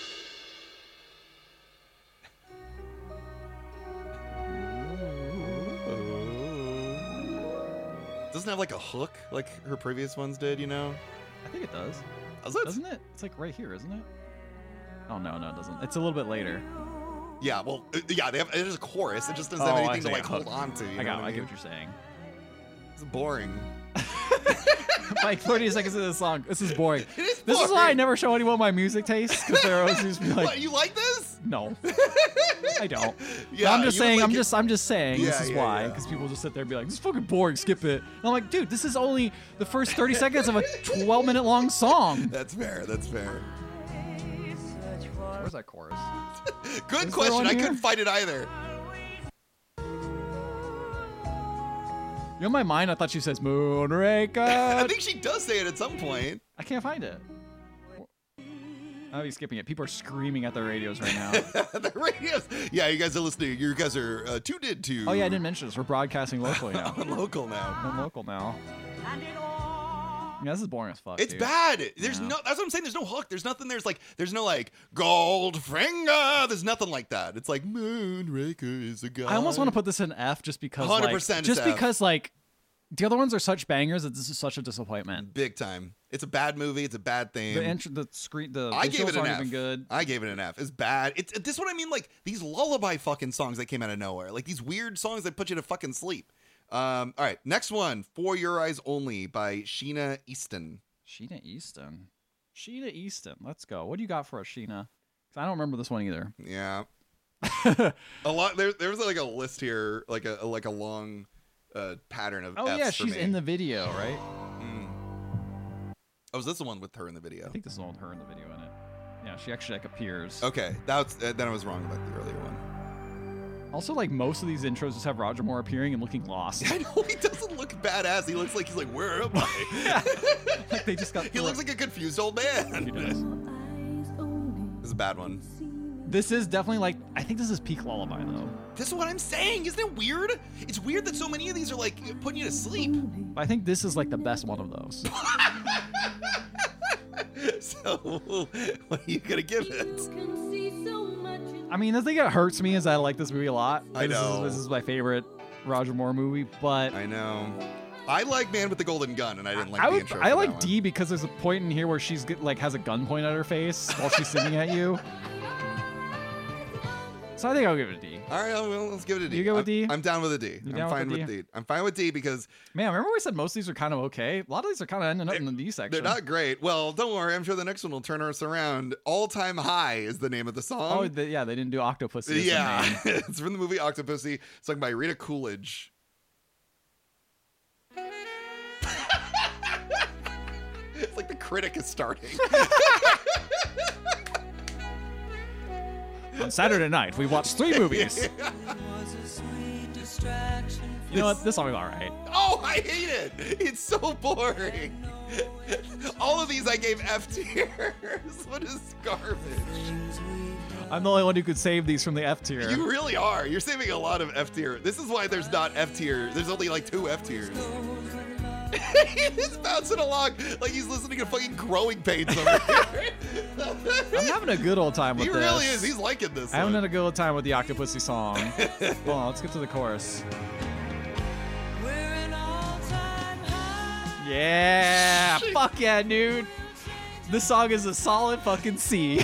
Doesn't have like a hook like her previous ones did, you know? I think it does. Does it? Doesn't it? It's like right here, isn't it? Oh no, no, it doesn't. It's a little bit later. Yeah, well, uh, yeah, they have. There's a chorus. It just doesn't Oh, have I anything to see. like hold on to. You I know got. what I I get mean? what you're saying. It's boring. Like thirty seconds of this song. This is boring. It is This is why I boring. never show anyone my music taste because they're always just be like, What, you like this? no, I don't. Yeah, I'm just you would saying. like I'm it- just. I'm just saying. this Yeah, is yeah, why yeah. because people just sit there and be like, "This is fucking boring. Skip it." And I'm like, dude, this is only the first thirty seconds of a twelve minute long song. That's fair. That's fair. Where's that chorus? Good Is there question. one I here? couldn't find it either. You know, in my mind, I thought she says Moonraker. I think she does say it at some point. I can't find it. I'll be skipping it. People are screaming at their radios right now. The radios. Yeah, you guys are listening. You guys are uh, tuned in to. Oh yeah, I didn't mention this. We're broadcasting locally now. I'm local now. I'm local now. Yeah, this is boring as fuck. It's dude. bad. There's Yeah. no. That's what I'm saying. There's no hook. There's nothing. There's like. There's no like Goldfinger. There's nothing like that. It's like Moonraker is a guy. I almost want to put this in F just because. one hundred like, percent Just it's F. because like, the other ones are such bangers that this is such a disappointment. big time. It's a bad movie. It's a bad thing. The intro, the screen, the I gave visuals it an aren't F. even good. I gave it an F. It's bad. It's this is what I mean. Like these lullaby fucking songs that came out of nowhere. Like these weird songs that put you to fucking sleep. Um. All right. Next one. For Your Eyes Only by Sheena Easton. Sheena Easton. Sheena Easton. Let's go. What do you got for us, Sheena? 'Cause I don't remember this one either. Yeah. a lot. There. There was like a list here. Like a like a long uh, pattern of. Oh Fs yeah, for she's me. in the video, right? Oh, is this the one with her in the video? I think this is the one with her in the video in it. Yeah, she actually like appears. Okay, that's uh, then I was wrong about the earlier one. Also, like most of these intros just have Roger Moore appearing and looking lost. I know he doesn't look badass. He looks like he's like, where am I? Like they just got. He looks like a confused old man. He does. This is a bad one. This is definitely like I think this is peak lullaby though. This is what I'm saying. Isn't it weird? It's weird that so many of these are like putting you to sleep. But I think this is like the best one of those. So, what are you gonna give it? I mean, the thing that hurts me is I like this movie a lot. I This is- know. This is, my favorite Roger Moore movie, but I know. I like Man with the Golden Gun, and I didn't like I, the would, intro. I for like that D because there's a point in here where she's get, like has a gun point at her face while she's singing at you. So I think I'll give it a D. one. All right, well, let's give it a D. You go with I'm, D? I'm down with a D. You I'm down with fine a with D? D. I'm fine with D because Man, remember we said most of these are kind of okay? A lot of these are kind of ending up in the D they're section. not great. Well, don't worry. I'm sure the next one will turn us around. All Time High is the name of the song. Oh, they, yeah, they didn't do Octopussy. as the name. yeah. It's from the movie Octopussy, sung by Rita Coolidge. It's like the critic is starting. On Saturday night, we watched three movies. You know what? This song is all right. Oh, I hate it. It's so boring. All of these I gave F tiers. What is garbage? I'm the only one who could save these from the F tier. You really are. You're saving a lot of F tier. This is why there's not F tier. There's only like two F tiers. He's bouncing along like he's listening to fucking Growing Pains over here. I'm having a good old time with He this. really is. He's liking this. I haven't one. had a good old time with the Octopussy song. Hold on, let's get to the chorus. Yeah, fuck yeah, dude. This song is a solid fucking C.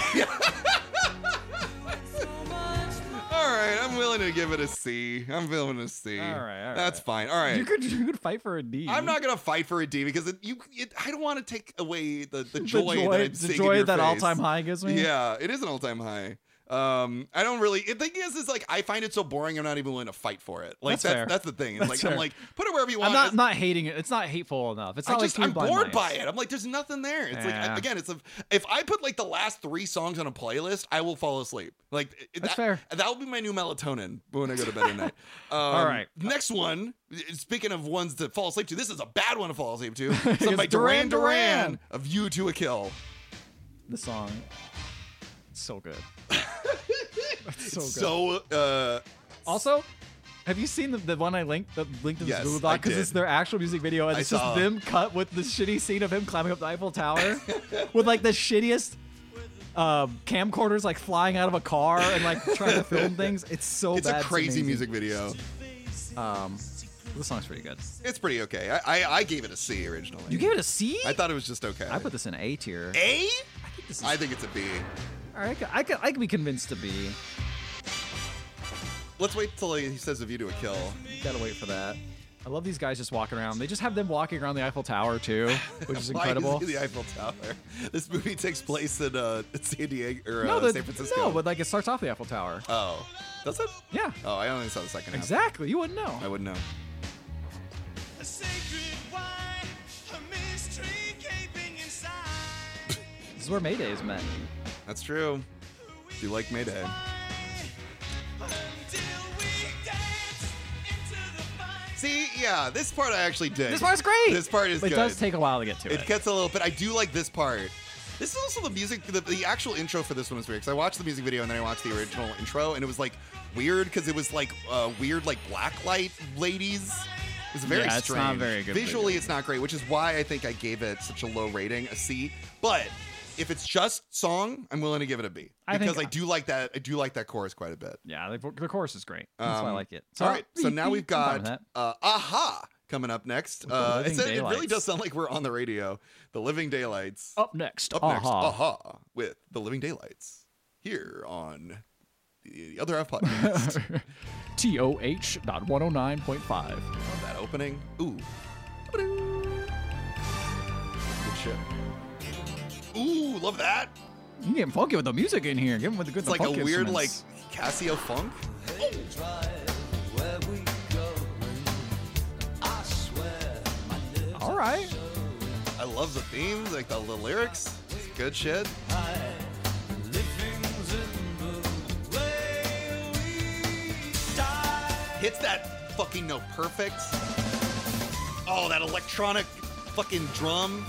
All right, I'm willing to give it a C. I'm feeling a C. All right, all that's right. fine. All right. You could you could fight for a D. I'm not gonna fight for a D because it, you. It, I don't want to take away the, the the joy, joy, that I'm the seeing in joy your that face. all time high gives me. Yeah, it is an all time high. Um, I don't really. The thing is, is like I find it so boring. I'm not even willing to fight for it. Like That's that's fair. that's, the thing. It's That's like fair. I'm like put it wherever you want. I'm not It's- not hating it. It's not hateful enough. It's I not just like I'm Three Blind bored Mice. by it. I'm like, there's nothing there. It's like Yeah. I- again, it's a if I put like the last three songs on a playlist, I will fall asleep. Like it- That's that, fair. That will be my new melatonin when I go to bed at night. Um, All right. Next one. Speaking of ones to fall asleep to, this is a bad one to fall asleep to. Sung It's by Duran Duran Duran Duran. of You to a Kill. The song, it's so good. It's so good. So uh, Also, have you seen the, the one I linked? The linked in Yes, the Google I Doc because did. it's their actual music video, and I it's saw. just them cut with the shitty scene of him climbing up the Eiffel Tower with like the shittiest um, camcorders like flying out of a car and like trying to film things. It's so it's bad. a crazy amazing. music video. Um, this song's pretty good. It's pretty okay. I, I I gave it a C originally. You gave it a C? I thought it was just okay. I put this in A tier. A. I think this is. I think it's a B. All right, I could, I could, I could be convinced to B. let's wait till he says a view to a kill. Gotta wait for that. I love these guys just walking around. They just have them walking around the Eiffel Tower too, which is Why incredible. is he the Eiffel Tower? This movie takes place in uh, San Diego or no, uh, the, San Francisco. no, but like it starts off the Eiffel Tower. Oh, does it? Yeah, Oh, I only saw the second half. exactly. You wouldn't know. I wouldn't know. A sacred wine, a mystery gaping inside. This is where Mayday is met. That's true. Do you like Mayday? Until we dance into the fire. See, yeah, this part I actually did. This part's great. This part is but good. It does take a while to get to it. It gets a little bit. I do like this part. This is also the music. The, the actual intro for this one was weird because I watched the music video and then I watched the original intro and it was like weird because it was like uh, weird like blacklight ladies. It was very Yeah, it's strange. not very good Visually, video. it's not great, which is why I think I gave it such a low rating, a C. But if it's just song, I'm willing to give it a B I think- because I do like that. I do like that chorus quite a bit. Yeah, the, the chorus is great. That's why I Um, like it. All right, so now we've I'm fine with got that. uh, Aha coming up next. the Uh, Living it's, it really Daylights. does sound like we're on the radio. The Living Daylights. Up next, Up Aha. next, Aha, with The Living Daylights here on the Other Half Podcast. T O H dot one oh nine point five. Love that opening. Ooh. Good shit. Ooh, love that. You getting funky with the music in here. Give them with the good It's like a funky weird, like, instruments. Casio funk. All right. I love the themes, like the, the lyrics. It's good shit. Hits that fucking note perfect. Oh, that electronic fucking drum.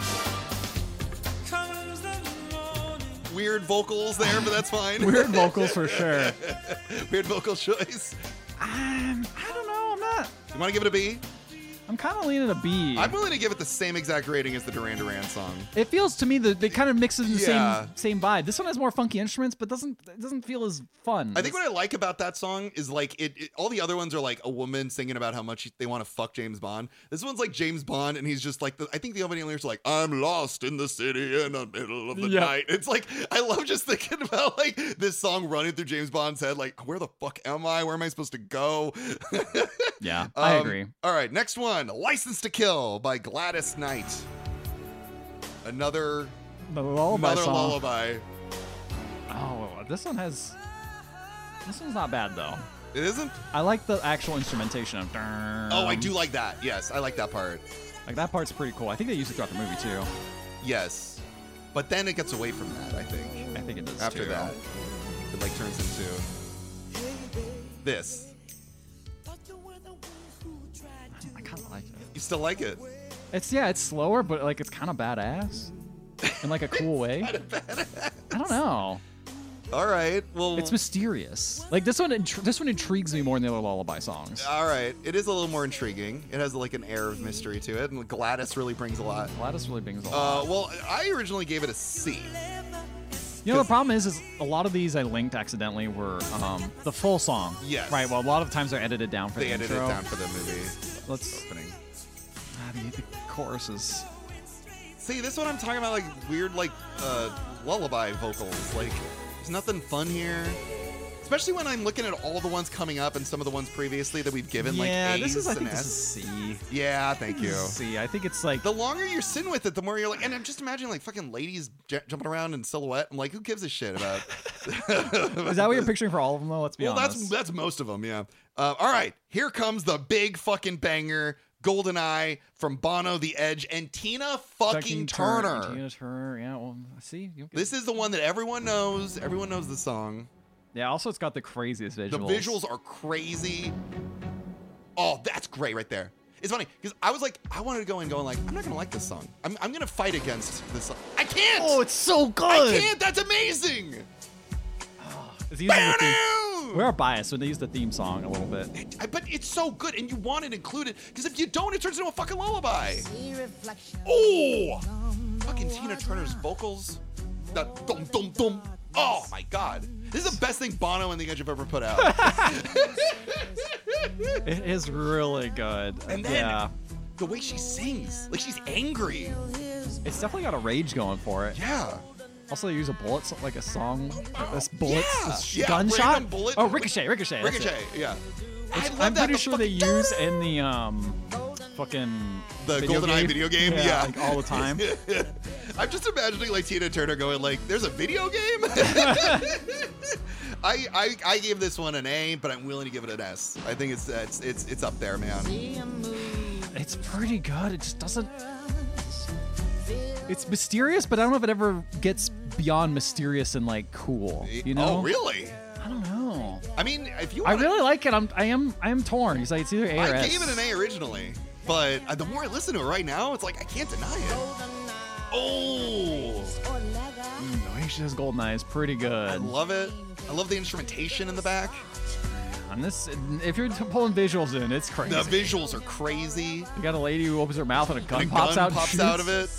Weird vocals there, but that's fine. Weird vocals for sure. Weird vocal choice. Um, I don't know. I'm not. You want to give it a B? I'm kind of leaning a B. I'm willing to give it the same exact rating as the Duran Duran song. It feels to me that they kind of mix it in the Yeah. same same vibe. This one has more funky instruments, but doesn't it doesn't feel as fun. I think what I like about that song is like it, it. All the other ones are like a woman singing about how much they want to fuck James Bond. This one's like James Bond, and he's just like the, I think the opening lyrics are like, "I'm lost in the city in the middle of the Yep. night." It's like I love just thinking about like this song running through James Bond's head. Like, where the fuck am I? Where am I supposed to go? yeah, I Um, agree. All right, next one, "License to Kill" by Gladys Knight. Another The lullaby another song. lullaby. Oh, this one has. This one's not bad though. It isn't? I like the actual instrumentation of. Oh, I do like that. Yes, I like that part. Like that part's pretty cool. I think they use it throughout the movie too. Yes. But then it gets away from that, I think. I think it does After too. that. It like turns into this. I kind of like it. You still like it? It's yeah, it's slower, but like it's kind of badass in like a cool way. I don't know. All right. Well, It's mysterious. Like this one, intri- this one intrigues me more than the other lullaby songs. all right. It is a little more intriguing. It has like an air of mystery to it, and Gladys really brings a lot. Gladys really brings a lot. Uh, well, I originally gave it a C. You know the problem is, is a lot of these I linked accidentally were um, the full song. Yes. Right. Well, a lot of times they're edited down for They the edited intro. it down for the movie Let's. opening. Ah, the, the chorus is. See, this one I'm talking about, like weird, like uh, lullaby vocals. Like, there's nothing fun here. Especially when I'm looking at all the ones coming up and some of the ones previously that we've given, like yeah, A's this is. I and think S. this is C. Yeah, thank you. C. I think it's like. The longer you're sitting with it, the more you're like, and I'm just imagining like fucking ladies j- jumping around in silhouette. I'm like, who gives a shit about? Is that what you're picturing for all of them though? Let's be Well, honest. that's that's most of them, yeah. Uh, all right, here comes the big fucking banger, "Goldeneye" from Bono, The Edge, and Tina fucking Turner. Turner. Tina Turner. Yeah. Well, see. You'll get- This is the one that everyone knows. Everyone knows the song. Yeah. Also, it's got the craziest visuals. The visuals are crazy. Oh, that's great right there. It's funny because I was like, I wanted to go in going like, I'm not gonna like this song. I'm, I'm gonna fight against this song. I can't. Oh, it's so good. I can't. That's amazing. It's using the theme- Bow-dow! We are biased when they use the theme song a little bit. I- But it's so good, and you want it included because if you don't, it turns into a fucking lullaby. Oh, fucking Tina Turner's vocals. That dum dum dum. Oh my god, this is the best thing Bono and The Edge have ever put out. It is really good. And then yeah, the way she sings, like she's angry. it's definitely got a rage going for it. Yeah. Also, they use a bullet, so- like a song, this bullet, Yeah, this yeah, gunshot. random bullet- Oh, ricochet, ricochet. that's it. Ricochet, yeah. I Which love I'm that, pretty the sure they fucking- use in the um, fucking The video GoldenEye game. video game, yeah. like all the time. I'm just imagining like Tina Turner going like, "There's a video game." I, I I gave this one an A, but I'm willing to give it an S. I think it's it's it's it's up there, man. It's pretty good. It just doesn't. It's mysterious, but I don't know if it ever gets beyond mysterious and like cool. You know? Oh, really? I don't know. I mean, if you I wanna, really like it. I'm I am I am torn. He's like it's either A or I S. gave it an A originally, but uh, the more I listen to it right now, it's like I can't deny it. Oh, Mm, Oasis Goldeneye is pretty I good. love it. I love the instrumentation in the back. And this, if you're pulling visuals in, it's crazy. The visuals are crazy. You got a lady who opens her mouth and a gun And a pops gun out. and pops shoots. out of it.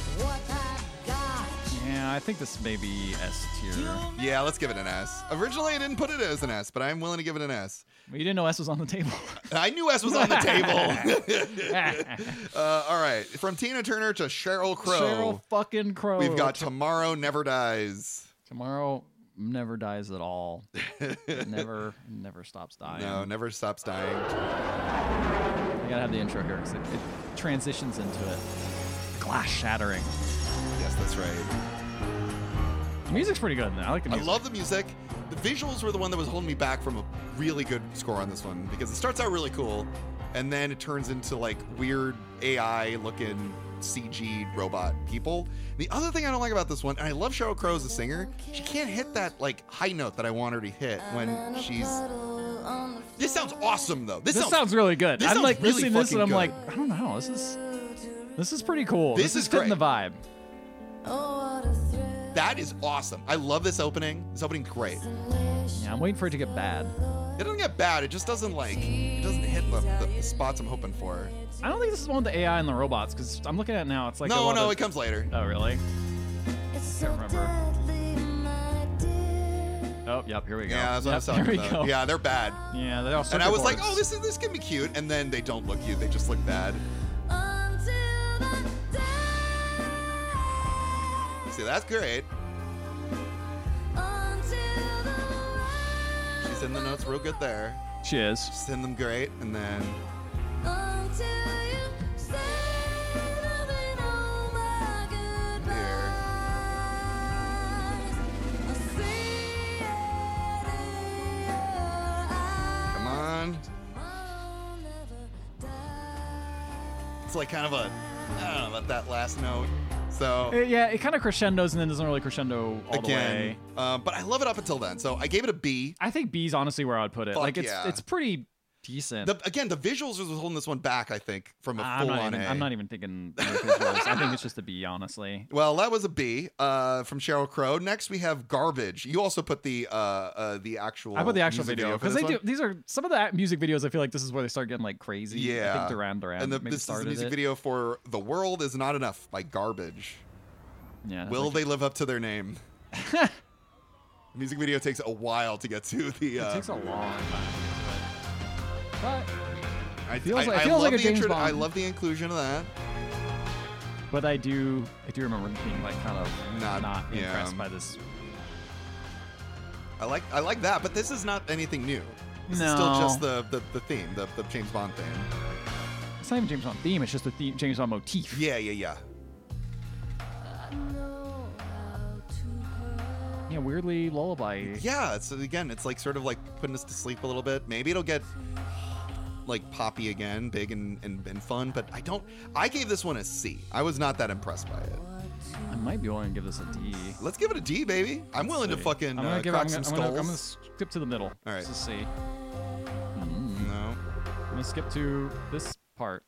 Yeah, I think this may be S tier. Yeah, let's give it an S. Originally, I didn't put it as an S, but I'm willing to give it an S. But you didn't know S was on the table. I knew S was on the table. uh, all right, from Tina Turner to Sheryl Crow. Sheryl fucking Crow. We've got Tomorrow Never Dies. Tomorrow never dies at all. never, never stops dying. No, never stops dying. You gotta have the intro here because it, it transitions into it. Glass shattering. Yes, that's right. The music's pretty good. I like the I music. love the music. The visuals were the one that was holding me back from a really good score on this one because it starts out really cool and then it turns into like weird A I looking C G robot people. The other thing I don't like about this one, and I love Sheryl Crow as a singer, she can't hit that like high note that I want her to hit when she's. This sounds awesome though. This, This sounds, sounds really good. this I'm sounds like really listening to this and I'm fucking like, good. I don't know. This is this is pretty cool. This This, is is fitting great. the vibe. That is awesome. I love this opening. This opening's great. Yeah, I'm waiting for it to get bad. It doesn't get bad. It just doesn't like. It doesn't hit the, the, the spots I'm hoping for. I don't think this is one with the A I and the robots because I'm looking at it now. It's like a no, lot no, of- it comes later. Oh really? Can't remember. Oh, yep. Here we go. Yeah, that's what I Yep, was talking here we about. go. Yeah, they're bad. Yeah, they all. And I was like, circuit oh, boards. this is this can be cute, and then they don't look cute. They just look bad. See, that's great. She's in the notes real good there. She is. She's in them great, and then here. Come on. It's like kind of a, I don't know about that last note. So Uh, yeah, it kind of crescendos and then doesn't really crescendo all the again, way. um, but I love it up until then. So I gave it a B. I think B's honestly where I would put it. Fuck like it's yeah. it's pretty decent. The, again, the visuals was holding this one back. I think from a I'm full not on even. A. I'm not even thinking. the visuals. I think it's just a B, honestly. Well, that was a B uh, from Sheryl Crow. Next, we have Garbage. You also put the uh, uh, the actual. I put the actual music video for because this they one. do. These are some of the music videos. I feel like this is where they start getting like crazy. Yeah, I think Duran Duran and the, maybe this is the started music it. video for "The World Is Not Enough" by Garbage. Yeah. it's Will like- they live up to their name? The music video takes a while to get to the. Uh, It takes a long time. to get to it. But I, feels I, like- I feels love like a the James intro- I Bond. love the inclusion of that. but I do I do remember being like kind of Not- not, yeah. impressed by this. I like I like that, but this is not anything new. This is No. still just the, the, the theme, the, the James Bond theme. It's not even James Bond theme. It's just the theme, James Bond motif. Yeah, yeah, yeah. Yeah, weirdly lullaby. Yeah, it's again, it's like sort of like putting us to sleep a little bit. Maybe it'll get like poppy again, big and, and, and fun, but I don't I gave this one a C. I was not that impressed by it. I might be willing to give this a D. Let's give it a D, baby. I'm willing to See. fucking I'm gonna uh, give. crack I'm some gonna, I'm, skulls. gonna, I'm gonna skip to the middle. All right. Let's just see. No. I'm gonna skip to this part.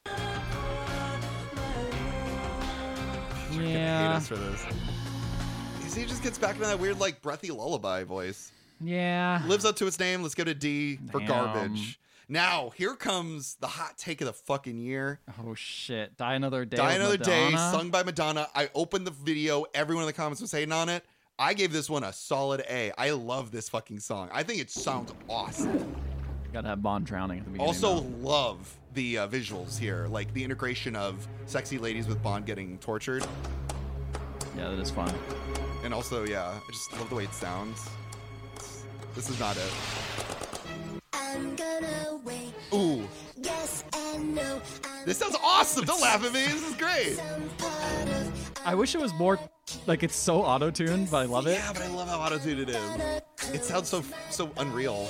You're gonna hate Yeah. us for this. You see, he just gets back into that weird, like, breathy lullaby voice. Yeah. Lives up to its name. Let's go to D for Damn. Garbage. Now, here comes the hot take of the fucking year. Oh shit. Die Another Day. Die with Another Day, Madonna. sung by Madonna. I opened the video. Everyone in the comments was hating on it. I gave this one a solid A. I love this fucking song. I think it sounds awesome. Gotta have Bond drowning at the beginning. Also, though. love the uh, visuals here, like the integration of sexy ladies with Bond getting tortured. Yeah, that is fun. And also, yeah, I just love the way it sounds. This is not it. I'm gonna wait. Ooh, Yes and no. this sounds awesome. Don't laugh at me. This is great. I'm part of. I wish it was more like it's so auto-tuned, but I love it. Yeah, but I love how auto-tuned it is. It sounds so so unreal.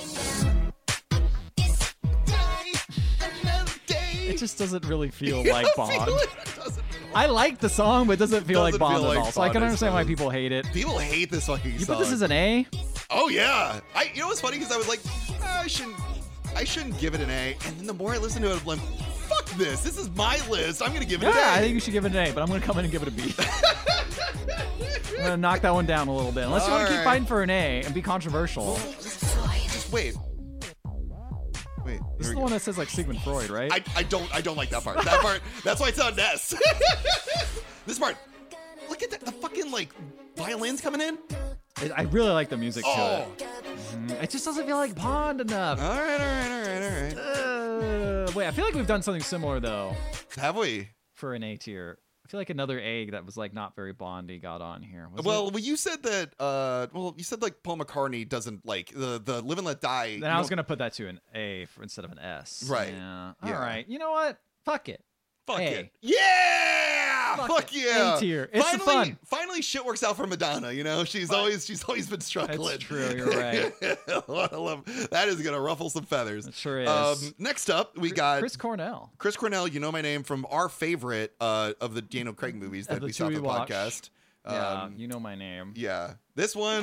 It just doesn't really feel like Bond. It doesn't- I like the song, but it doesn't feel like Doesn't Bond feel at like all. So I Bond, can I understand why suppose. people hate it. People hate this fucking You song. put this as an A? Oh yeah. I you know what's funny because I was like, "Ah, I shouldn't I shouldn't give it an A. And then the more I listen to it, I'm like, fuck this. This is my list. I'm gonna give it Yeah, an A. I think you should give it an A, but I'm going to come in and give it a B. I'm going to knock that one down a little bit. Unless you want to keep Alright. fighting for an A and be controversial. Just wait. Wait. This here is we the go. one that says like Sigmund Freud, right? I, I don't I don't like that part. That part that's why it's on S. This part. Look at that the fucking like violins coming in. It- I really like the music to Oh. it. Mm, It just doesn't feel like Bond enough. Alright, alright, alright, alright. Uh, wait, I feel like we've done something similar though Have we? for an A tier. I feel like another egg that was like not very Bondy got on here. Was Well, it? well, you said that. Uh, well, you said like Paul McCartney doesn't like the the Live and Let Die. then I was you know- gonna put that to an A for, instead of an S. Right. Yeah. Yeah. All right. You know what? Fuck it. Fuck A. it. Yeah. Fuck Fuck, it. yeah. A tier. It's finally, fun. Finally, shit works out for Madonna. You know, she's always she's always been struggling. That's true. You're right. I love that is gonna ruffle some feathers. It sure is. Um, next up, we got Chris Cornell. Chris Cornell. You know my name from our favorite uh, of the Daniel Craig movies Of that the we saw two for the we watched. podcast. Yeah, Um, you know my name. yeah. This one,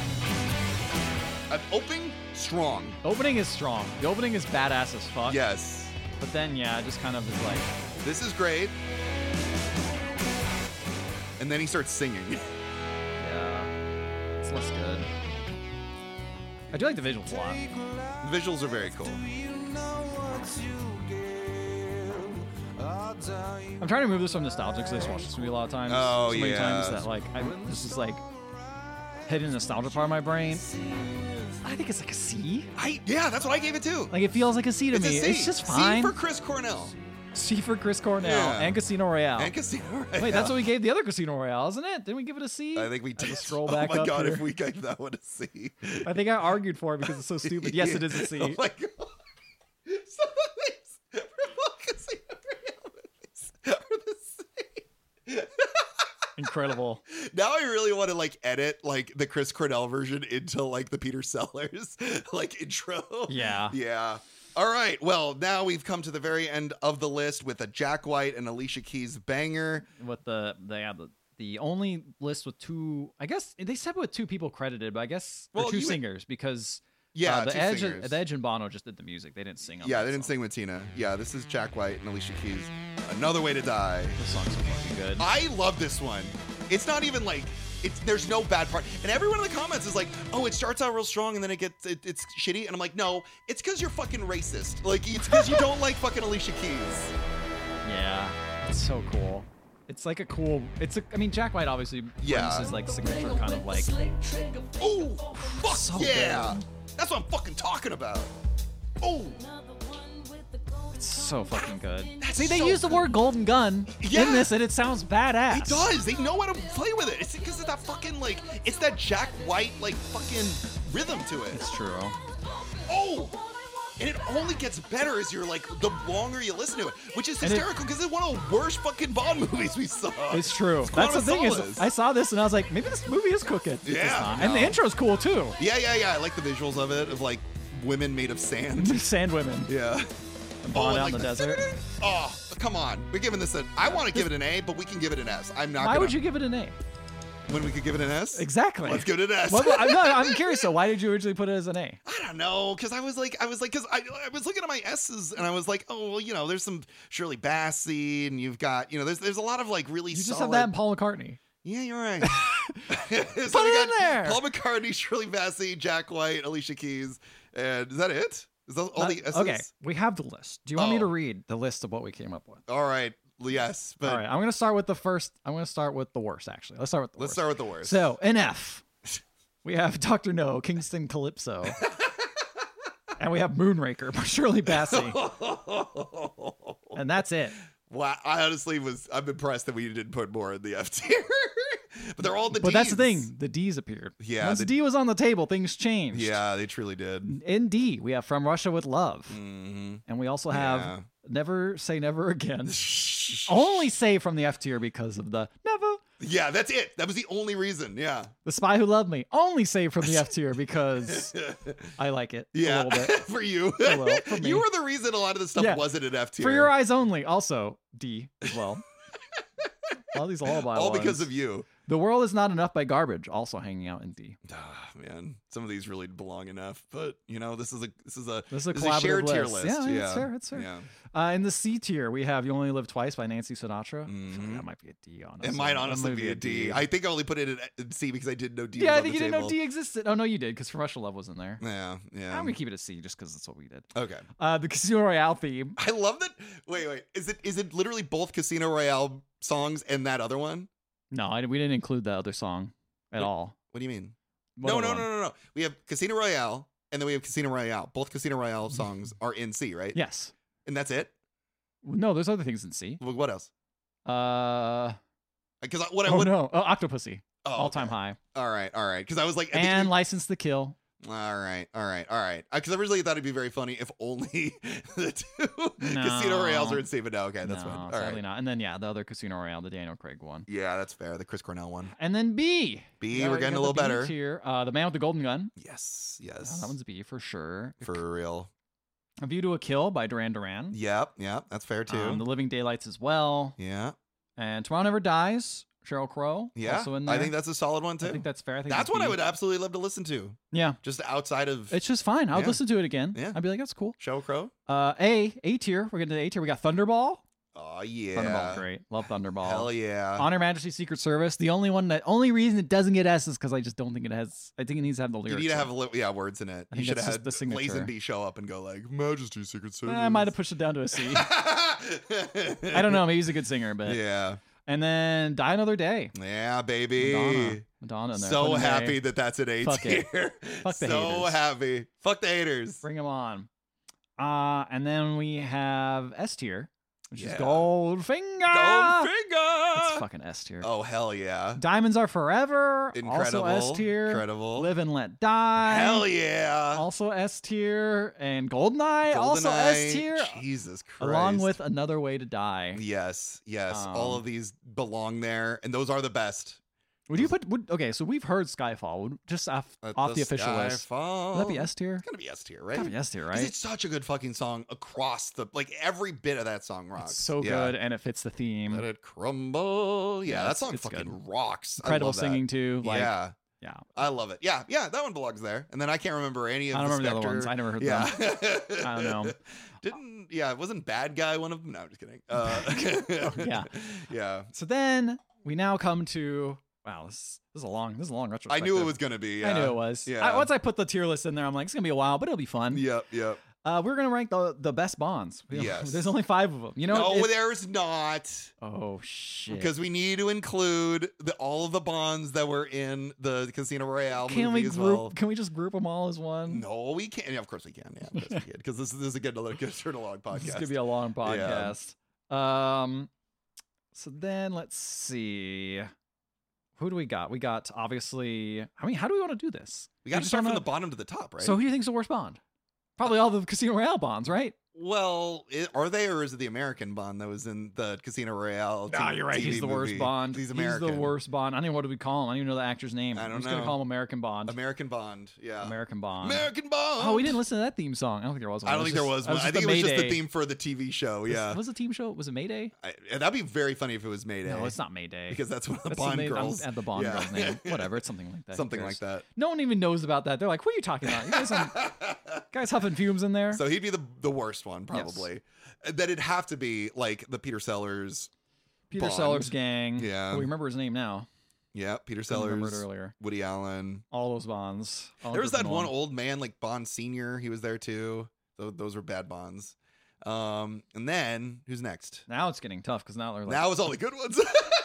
an opening strong. Opening is strong. The opening is badass as fuck. Yes. But then, yeah, it just kind of is like, This is great. And then he starts singing. yeah, it's less good. I do like the visuals a lot. The visuals are very cool. I'm trying to remove this from nostalgia because I just watched this movie a lot of times. Oh, so many yeah. times that like I this is like hitting the nostalgia part of my brain. I think it's like a C. I yeah, that's what I gave it too. Like it feels like a C to It's a me. C. It's just fine. C for Chris Cornell C for Chris Cornell Yeah. and Casino Royale. and Casino Royale. Wait, that's what we gave the other Casino Royale, isn't it? Didn't we give it a C? I think we I did. just scroll back oh my up god, here. if we gave that one a C. I think I argued for it because it's so stupid. Yes, it is a C. Oh my god. Some of these remote Casino Royale movies are the same. Incredible. Now I really want to like edit like the Chris Cornell version into like the Peter Sellers like intro. Yeah. Yeah. All right. Well, now we've come to the very end of the list with a Jack White and Alicia Keys banger. With the they have the, the only list with two. I guess they said with two people credited, but I guess or Well, two you- singers because Yeah, uh, the two Edge, singers. the Edge and Bono just did the music. They didn't sing. On Yeah, that they didn't song. sing with Tina. Yeah, this is Jack White and Alicia Keys. Another Way to Die. This song's so fucking good. I love this one. It's not even like it's there's no bad part. And everyone in the comments is like, "Oh, it starts out real strong and then it gets it, it's shitty." And I'm like, "No, it's cuz you're fucking racist. Like it's cuz you don't like fucking Alicia Keys." Yeah, it's so cool. It's like a cool. It's a. I mean, Jack White obviously Yeah. brings his like signature kind of like. Oh, fuck So yeah. That's what I'm fucking talking about. Oh, It's so fucking good. That's See, they so use the good. word golden gun Yeah. in this, and it sounds badass. it does. They know how to play with it. It's because of that fucking like it's that Jack White like fucking rhythm to it. It's true. Oh! And it only gets better as you're like the longer you listen to it, which is And it- hysterical because it's one of the worst fucking Bond movies we saw. It's true. It's That's the Quantum thing of is, Solace. I saw this and I was like, maybe this movie is cooking. this Yeah, time. And the no. intro's cool too. Yeah, yeah, yeah. I like the visuals of it of like women made of sand. Sand women. Yeah. Bond and, out in the desert. Oh, come on. We're giving this a. I want to give it an A, but we can give it an S. I'm not. Why gonna, would you give it an A? When we could give it an S? Exactly. Let's give it an S. What- what- I'm, no, I'm curious though. Why did you originally put it as an A? I don't know, because I was like, I was like, because I, I was looking at my S's and I was like, oh, well, you know, there's some Shirley Bassey and you've got, you know, there's there's a lot of like really You just solid. have that in Paul McCartney. Yeah, you're right. so Put we it got in there. Paul McCartney, Shirley Bassey, Jack White, Alicia Keys, and is that it? Is that all the Uh, S's? okay, we have the list. Do you want me to Oh. read the list of what we came up with? All right. Yes, but All right, I'm gonna start with the first. I'm gonna start with the worst. Actually, let's start with the let's worst. start with the worst. So, an F, we have Doctor No, Kingston Calypso, and we have Moonraker by Shirley Bassey, and that's it. Wow, I honestly was. I'm impressed that we didn't put more in the F tier. but they're all the But that's the Ds. thing. The D's appeared. Yeah, Once the- D was on the table, things changed. Yeah, they truly did. In D, we have From Russia with Love. Mhm. And we also have Yeah. Never Say Never Again. Only say from the F tier because of the Never. Yeah, that's it. That was the only reason. Yeah. The Spy Who Loved Me. Only say from the F tier because I like it Yeah. a little bit. for you. A little, for me. You were the reason a lot of the stuff Yeah. wasn't an F tier. For Your Eyes Only. Also D as well. All these lullaby All because ones. of you. The World Is Not Enough by Garbage. Also hanging out in D. Ah, man, some of these really belong enough, but you know, this is a this is a This is a this collaborative shared tier list. list. Yeah, it's fair, it's fair. Yeah. Uh, in the C tier, we have You Only Live Twice by Nancy Sinatra. I feel like Mhm. that might be a D, honestly. It might That honestly might be a D. I think I only put it in, in C because I didn't know D. yeah, was I on think the you didn't know table. D existed. Oh, no, you did, because From Russia Love was in there. Yeah, yeah. I'm going to keep it a C just because that's what we did. Okay. Uh, the Casino Royale theme. I love that. Wait, wait. Is it is it literally both Casino Royale songs and that other one? No, I, we didn't include the other song at What- all. What do you mean? What no, other no, one? no, no, no. We have Casino Royale and then we have Casino Royale. Both Casino Royale songs are in C, right? Yes. And that's it? No, there's other things in C. Wh- What else? Uh, Because what I oh, would. no. Oh, Octopussy. Oh, All time okay. high. All right, all right. Because I was like, I think And we- License to Kill. all right, all right, all right. Because originally I thought it'd be very funny if only the two Casino Royales are in C, but no, okay, that's no, fine. All sadly right. not. And then, yeah, the other Casino Royale, the Daniel Craig one. Yeah, that's fair. The Chris Cornell one. And then B. B, Yeah, we're we getting got a little the B better. tier. Uh, the Man with the Golden Gun. Yes, Uh, yes. that one's B for sure. for real. A View to a Kill by Duran Duran. Yep, yep. That's fair too. Um, the Living Daylights as well. yeah, And Tomorrow Never Dies, Sheryl Crow. yeah. Also in there. I think that's a solid one too. I think that's fair. I think that's what B. I would absolutely love to listen to. Yeah. Just outside of It's just fine. I would Yeah. listen to it again. Yeah. I'd be like, that's cool. Sheryl Crow. Uh, A, A tier. We're getting to the A tier. We got Thunderball. Oh yeah. Thunderball's great. Love Thunderball. Hell yeah. Honor Majesty Secret Service. The only one that, only reason it doesn't get S is because I just don't think it has, I think it needs to have the you lyrics. need to in have it. li- yeah words in it. I You think should have that's had just the signature. Lazenby show up and go like Majesty Secret Service. Eh, I might have pushed it down to a C. I don't know. Maybe he's a good singer, but. Yeah, And then Die Another Day. yeah, baby. Madonna. Madonna in there. So Put in there. happy that that's an A Fuck it. tier. Fuck the so haters. happy. Fuck the haters. Bring them on. Uh, and then we have S tier, which Yeah. is Goldfinger. Goldfinger. It's fucking S tier. Oh hell yeah. Diamonds Are Forever. Incredible. Also S tier. Incredible. Live and Let Die. Hell yeah. Also S tier. And Goldeneye. Also GoldenEye. S tier. Jesus Christ. Along with Another Way to Die. Yes, yes. All Um, of these belong there, and those are the best. Would you put? Would, okay, so we've heard Skyfall. Would, just off, Let off the, official list. Skyfall. Would that be S tier? It's gonna be S tier, right? Gotta be S tier, 'Cause right? It's such a good fucking song across the like every bit of that song rocks. It's so Yeah. good, and it fits the Let theme. it crumble. Yeah, Yeah, that it's- song it's fucking good. rocks. I Incredible love that. singing too. Like, yeah. yeah, I love it. Yeah, yeah, that one belongs there. And then I can't remember any of I don't the remember the other Spectre- ones. I never heard yeah. them. I don't know. Didn't yeah, wasn't Bad Guy one of them? No, I'm just kidding. Uh, yeah. yeah. So then we now come to wow, this, this is a long, this is a long I retrospective. knew it was gonna be. I Yeah. knew it was. Yeah. I, once I put the tier list in there, I'm like, it's gonna be a while, but it'll be fun. Yep. Yep. Uh, we're gonna rank the the best bonds. We- Yes. There's only five of them. You know. No, it- there's not. oh shit. Because we need to include the, all of the bonds that were in the Casino Royale can movie we as group? well. Can we just group them all as one? No, we can't. Yeah, of course we can. Yeah, of course we can. Because this, this is again another good turn along podcast. This is gonna be a long podcast. Um. So then let's see. Who do we got? We got obviously. I mean, how do we want to do this? we got to just start from wanna- the bottom to the top, right? So who do you think's the worst Bond? Probably all the Casino Royale bonds, right? well, it, are they, or is it the American Bond that was in the Casino Royale? Nah, T- you're right. T V He's the worst movie? Bond. He's He's American. the worst Bond. I don't even know what do we call him. I don't even know the actor's name. I don't I'm just know. gonna call him American Bond. American Bond. Yeah. American Bond. American Bond. Oh, we didn't listen to that theme song. I don't think there was one. I It don't think there was just- one. it I think it the was just the Mayday. theme for the T V show. Yeah. Was, was it a team show? Was it Mayday? I, and that'd be very funny if it was Mayday. No, it's not Mayday. Because that's one of the That's Bond name- I'm girls. at the Bond Yeah. girl's name. Whatever. It's something like that. Who Something cares? like that. No one even knows about that. They're like, "What are you talking about? You guys, on, guys huffing fumes in there." So he'd be the the worst one, probably. That it'd have to be like the Peter Sellers. Peter Bond. Sellers gang. Yeah. Oh, we remember his name now. Yeah, Peter Couldn't remember Sellers. it earlier. Woody Allen. All those Bonds. All There was grouped that in one old man, like Bond Senior. He was there too. Those, those were bad Bonds. Um, and then who's next? Now it's getting tough because now they're like, Now it's all the good ones.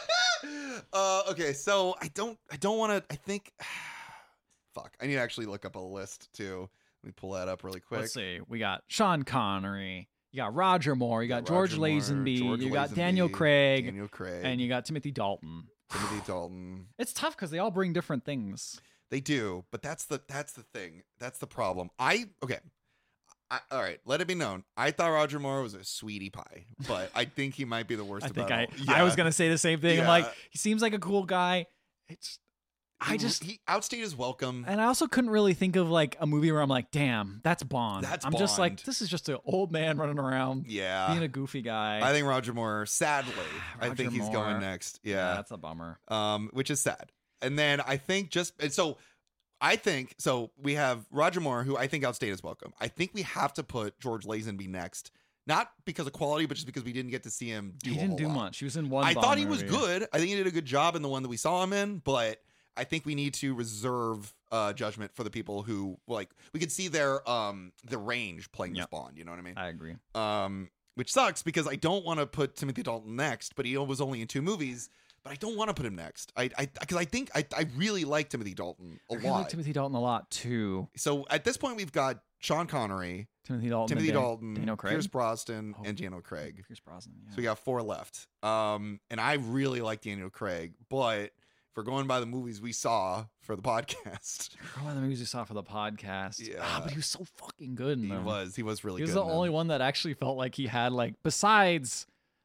uh, okay, so I don't, I don't want to. I think, fuck. I need to actually look up a list too. Let me pull that up really quick. let's see. We got Sean Connery. You got Roger Moore. You got George Roger Moore, Lazenby. George you got Lazenby, Daniel Craig. Daniel Craig. And you got Timothy Dalton. Timothy Dalton. It's tough because they all bring different things. They do, but that's the that's the thing. That's the problem. I okay. I, all right, let it be known. I thought Roger Moore was a sweetie pie, but I think he might be the worst I think about I, all. Yeah. I was gonna say the same thing. I'm Yeah. like, he seems like a cool guy. It's I He- just he outstayed his welcome. and I also couldn't really think of like a movie where I'm like, damn, that's Bond. That's I'm just like, Bond. this is just an old man running around, Yeah, being a goofy guy. I think Roger Moore. Sadly, I Roger think he's Moore. going next. yeah, Yeah, that's a bummer. um, which is sad. And then I think just and so I think so we have Roger Moore, who I think outstayed his welcome. I think we have to put George Lazenby next, not because of quality, but just because we didn't get to see him do. He a didn't whole do lot. much. He was in one. I Bond thought he was movie. good. I think he did a good job in the one that we saw him in, but I think we need to reserve uh, judgment for the people who like we could see their um the range playing this Yep. Bond. You know what I mean? I agree. um, which sucks because I don't want to put Timothy Dalton next, but he was only in two movies. But I don't want to put him next. I, I, because I think I, I really like Timothy Dalton a I really lot. like Timothy Dalton a lot too. So at this point, we've got Sean Connery, Timothy Dalton, Timothy and Dan- Dalton, Daniel Craig, Pierce Brosnan, Oh. and Daniel Craig. Pierce Brosnan. Yeah. So we got four left. Um, and I really like Daniel Craig, but if we're going by the movies we saw for the podcast, One of the movies we saw for the podcast. Yeah. Ah, but he was so fucking good in he them. was he was really He was good. the in them. only one that actually felt like he had like besides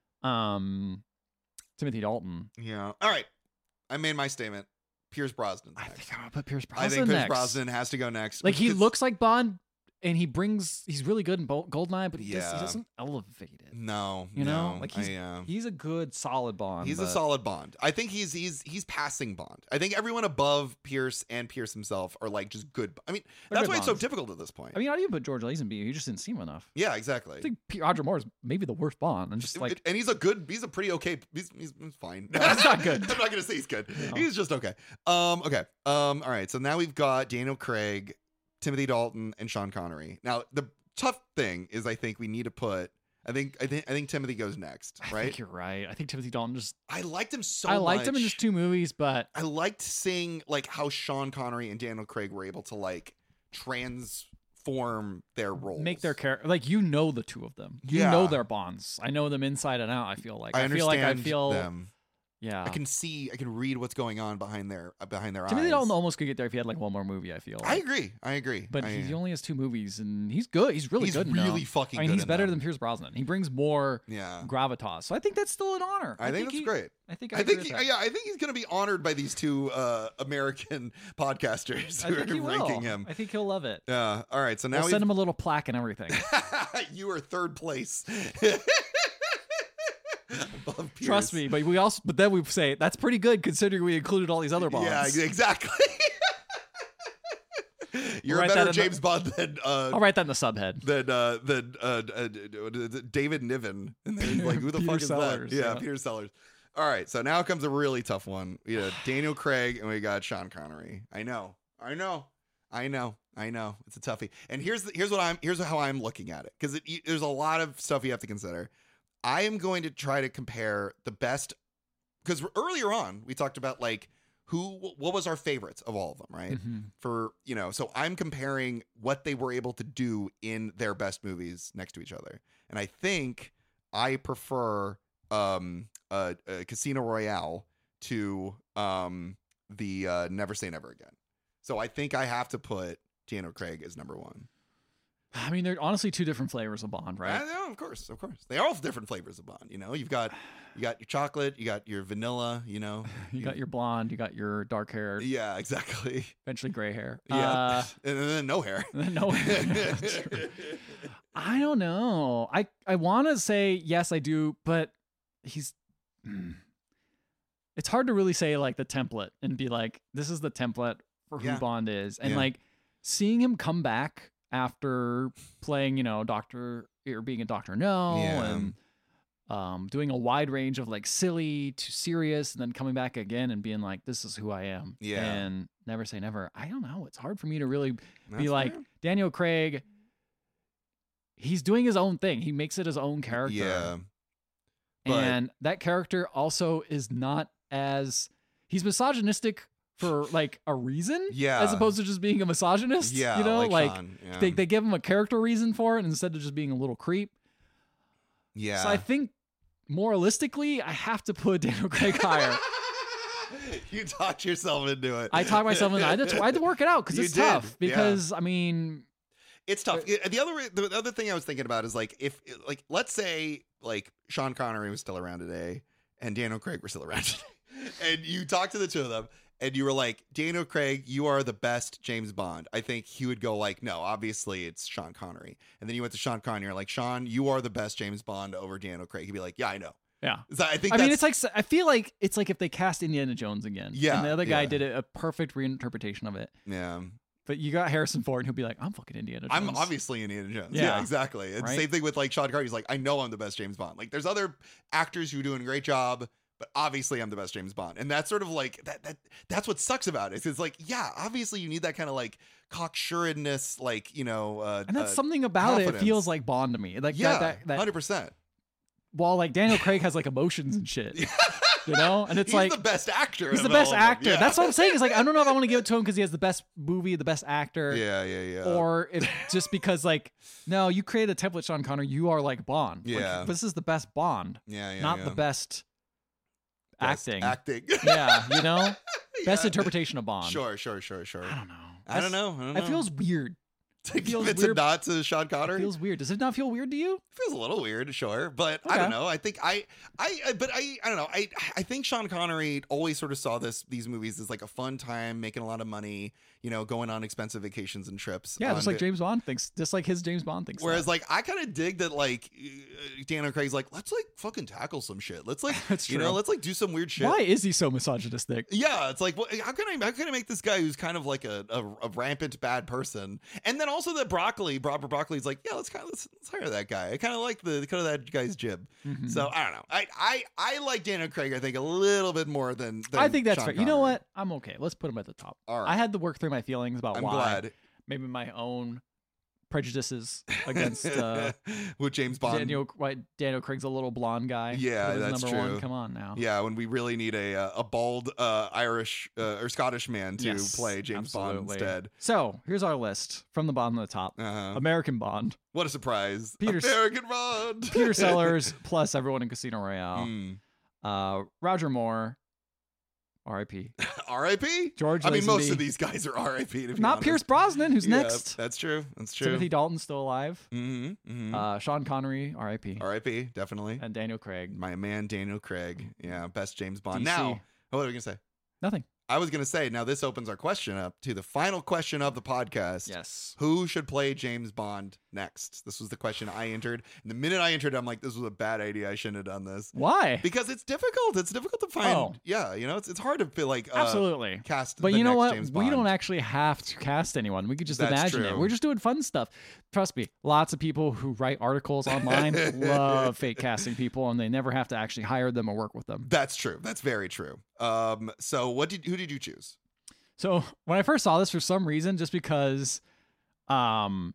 um Timothy Dalton. Yeah. All right. I made my statement. Pierce Brosnan. I think I'm gonna put Pierce Brosnan I think Pierce next. Brosnan has to go next. Like he because- looks like Bond, and he brings he's really good in Bol- Goldeneye, but he, just, he Yeah. doesn't elevate it. No, You know, no, like he's I, uh, he's a good solid Bond. he's a but- solid Bond. I think he's he's he's passing Bond. I think everyone above Pierce and Pierce himself are like just good. I mean, They're that's good why it's so Bonds. difficult at this point. I mean, I'd even put George Lazenby. You just didn't see him enough. yeah, exactly. I think P- Roger Moore is maybe the worst Bond, and just like and he's a good. He's a pretty okay. He's, he's, he's fine. No, he's not good. I'm not gonna say he's good. He's just okay. Um. Okay. Um. All right. So now we've got Daniel Craig, Timothy Dalton, and Sean Connery. Now the tough thing is, I think we need to put. I think. I think. I think Timothy goes next. I Right. think you're right. I think Timothy Dalton just I liked him so. I liked him in much. just two movies, but I liked seeing like how Sean Connery and Daniel Craig were able to like transform their roles. make their character like you know the two of them. You Yeah. know their Bonds. I know them inside and out. I feel like I, I, feel understand like I feel them. yeah. I can see. I can read what's going on behind their uh, behind their Timothy eyes. Dalton almost could get there if he had like one more movie. I feel. I Like. agree. I agree. But I, he only has two movies, and he's good. He's really He's good. in really them. fucking I mean, good he's in better them. than Pierce Brosnan. He brings more Yeah. gravitas. So I think that's still an honor. I, think, that's he- great. I think I, I agree think with he- that. yeah, I think he's going to be honored by these two uh, American podcasters I who think he are will. ranking him. I think he'll love it. Yeah. All right. So now We'll we've send him a little plaque and everything. you are third place. Above Pierce. Trust me, but we also, but then we say that's pretty good considering we included all these other Bonds. Yeah, exactly. You're a Write that better in the- James Bond than uh, I'll write that in the subhead. than uh, than uh, uh, David Niven. And then like, who the Peter fuck is Sellers, that? Yeah, yeah. Peter Sellers. All right, so now comes a really tough one. We got Daniel Craig and we got Sean Connery. I know, I know, I know, I know. It's a toughie. And here's the, here's what I'm here's how I'm looking at it because it, there's a lot of stuff you have to consider. I am going to try to compare the best because earlier on we talked about like who what was our favorites of all of them, right? Mhm. For you know, so I'm comparing what they were able to do in their best movies next to each other, and I think I prefer um uh, uh Casino Royale to um the uh Never Say Never Again. So I think I have to put Daniel Craig as number one. I mean, they're honestly two different flavors of Bond, right? I know, of course, of course. They are all different flavors of Bond. You know, you've got you got your chocolate, you got your vanilla. You know, You got your blonde, you got your dark hair, yeah, exactly. eventually gray hair. Yeah, Uh, and then no hair. no. I don't know. I I want to say yes, I do, but he's. mm. It's hard to really say like the template and be like, this is the template for who Yeah. Bond is, and Yeah. like seeing him come back after playing, you know, Doctor or being a Doctor No, Yeah. and um, doing a wide range of like silly to serious, and then coming back again and being like, this is who I am. Yeah. And never say never. I don't know. It's hard for me to really be That's like fair. Daniel Craig. He's doing his own thing. He makes it his own character. Yeah. but- And that character also is not as he's misogynistic for like a reason. Yeah. As opposed to just being a misogynist. Yeah, You know, like like, Sean, yeah. they, they give him a character reason for it instead of just being a little creep. Yeah. So I think moralistically, I have to put Daniel Craig higher. You talked yourself into it. I talked myself into. I had to, I had to work it out because You it's did, tough. yeah. Because I mean, It's tough. The other the other thing I was thinking about is like if like let's say like Sean Connery was still around today and Daniel Craig were still around today, and you talked to the two of them and you were like, Daniel Craig, you are the best James Bond. I think he would go like, no, obviously it's Sean Connery. And then you went to Sean Connery, you're like, Sean, you are the best James Bond over Daniel Craig. He'd be like, yeah, I know. yeah. So I think I mean, that's- it's like I feel like it's like if they cast Indiana Jones again. Yeah, And the other guy yeah. did a, a perfect reinterpretation of it. yeah. But you got Harrison Ford, and he'll be like, "I'm fucking Indiana Jones." I'm obviously Indiana Jones. Yeah, Yeah. exactly. And Right? same thing with like Sean Connery. He's like, I know I'm the best James Bond. Like, there's other actors who are doing a great job, but obviously I'm the best James Bond. And that's sort of like that. That that's what sucks about it. It's like, yeah, obviously you need that kind of like cocksuredness, like you know. Uh, and that's uh, something about it. It confidence. feels like Bond to me. Like yeah, that. That, that hundred percent. while like Daniel Craig has like emotions and shit, you know, and it's He's like the best actor. he's the of best all of them. actor. Yeah. That's what I'm saying. Is like I don't know if I want to give it to him because he has the best movie, the best actor. Yeah, yeah, yeah. Or if just because like no, you created a template, Sean Connery. You are like Bond. Like, Yeah. this is the best Bond, yeah, yeah, not yeah. the best, Best acting. Acting. Yeah, you know, best Yeah. interpretation of Bond. Sure, sure, sure, sure. I don't know. I don't know. I don't know. It feels weird. to give feels it weird. a nod to Sean It Connery. feels weird. Does it not feel weird to you? feels a little weird, sure, but I Okay. don't know. I think I, I, I- but I, I don't know. I, I think Sean Connery always sort of saw this these movies as like a fun time, making a lot of money, you know, going on expensive vacations and trips. Yeah, on just like the- James Bond thinks, just like his James Bond thinks. Whereas, that. like, I kind of dig that, like, uh, Daniel Craig's like, let's like fucking tackle some shit. Let's like, That's you know, true. let's like do some weird shit. why is he so misogynistic? Yeah, it's like, well, how can I how can I make this guy who's kind of like a, a, a rampant bad person, and then also that Broccoli, Robert Broccoli's like, yeah, let's kind of let's, let's hire that guy. I kind of like the kind of that guy's jib. Mhm. So I don't know. I, I I like Daniel Craig. I think a little bit more than, than I think that's Sean fair. You know Connery. what? I'm okay. Let's put him at the top. All right. I had to work through my feelings about I'm why. glad. Maybe my own prejudices against uh, with James Bond. Daniel. Why Daniel Craig's a little blonde guy? Yeah, Put him as that's number true. One. Come on now. Yeah, when we really need a uh, a bald uh, Irish uh, or Scottish man to Yes, play James Bond absolutely. instead. So here's our list from the bottom to the top. Uh-huh. American Bond, What a surprise! Peter- American Bond. Peter Sellers plus everyone in Casino Royale. Mm. Uh, Roger Moore, R I P R I P George I mean, most Lazenby. of these guys are R I P. Not Pierce Brosnan, who's Yeah, next. That's true. That's true. Timothy Dalton's still alive. Mm-hmm. mm-hmm. Uh, Sean Connery, R I P R I P Definitely. And Daniel Craig. My man Daniel Craig. Yeah, best James Bond. D C. Now, oh, what are we gonna say? Nothing. I was gonna say. Now this opens our question up to the final question of the podcast. Yes. Who should play James Bond next? This was the question I entered. And the minute I entered, I'm like, this was a bad idea. I shouldn't have done this. Why? Because it's difficult. It's difficult to find. Oh. Yeah, you know, it's it's hard to feel like uh, Absolutely. cast. But the you know next what? James We Bond. don't actually have to cast anyone. We could just That's imagine true. it. We're just doing fun stuff. Trust me, lots of people who write articles online love fake casting people, and they never have to actually hire them or work with them. That's true. That's very true. Um. So, what did who did you choose? So when I first saw this, for some reason, just because, um,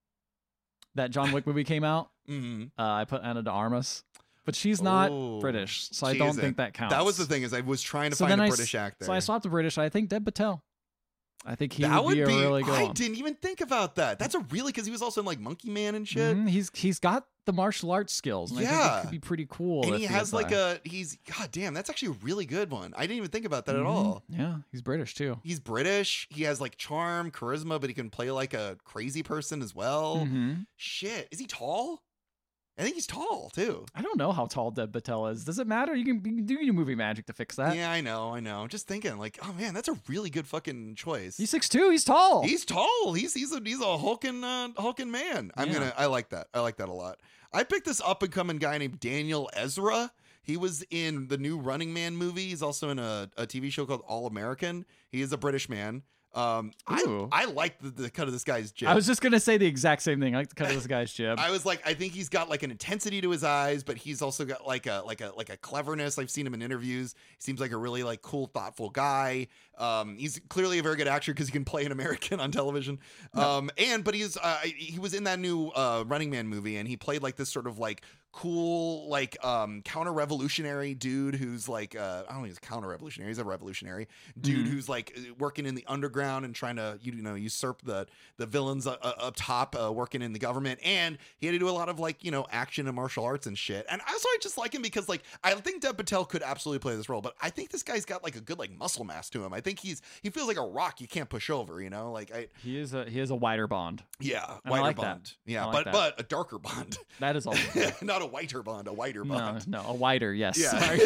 that John Wick movie came out, Mm-hmm. uh, I put Anna de Armas, but she's not Oh, British, so I she don't isn't. think that counts. That was the thing is I was trying to So find then a I s- British actor. So I swapped the British. I think Dev Patel. I think he that would be a really good I one. didn't even think about that. That's a really because he was also in like Monkey Man and shit. Mhm, He's he's got the martial arts skills. And I think Yeah. it could be pretty cool. And if he has like a. a he's god damn, that's actually a really good one. I didn't even think about that at Mhm. all. Yeah, he's British too. He's British. He has like charm, charisma, but he can play like a crazy person as well. Mhm. Shit. Is he tall? I think he's tall too. I don't know how tall Dev Patel is. Does it matter? You can, you can do your movie magic to fix that. Yeah, I know, I know. Just thinking, like, oh man, that's a really good fucking choice. He's six two. He's tall. He's tall. He's he's a he's a hulking uh, hulking man. I'm Yeah. gonna. I like that. I like that a lot. I picked this up and coming guy named Daniel Ezra. He was in the new Running Man movie. He's also in a, a T V show called All American. He is a British man. Um, I Ooh. I like the, the cut of this guy's jib. I was just gonna say the exact same thing. I like the cut of this guy's jib. I was like, I think he's got like an intensity to his eyes, but he's also got like a like a like a cleverness. I've seen him in interviews. He seems like a really like cool, thoughtful guy. Um, he's clearly a very good actor because he can play an American on television. Um, and but he's uh, he was in that new uh, Running Man movie, and he played like this sort of like cool, like um counter-revolutionary dude who's like uh I don't think he's counter-revolutionary, he's a revolutionary dude Mhm. who's like working in the underground and trying to you know usurp the the villains uh, uh, up top, uh, working in the government, and he had to do a lot of like you know action and martial arts and shit. And also I just like him because like I think Dev Patel could absolutely play this role, but I think this guy's got like a good like muscle mass to him. I think he's he feels like a rock you can't push over, you know, like I He is a he is a wider Bond. yeah And I whiter like that. Bond, yeah, I like but that. but a darker Bond, That is all. not a whiter Bond, a whiter No, Bond. no, a wider. Yes. Yeah. Sorry.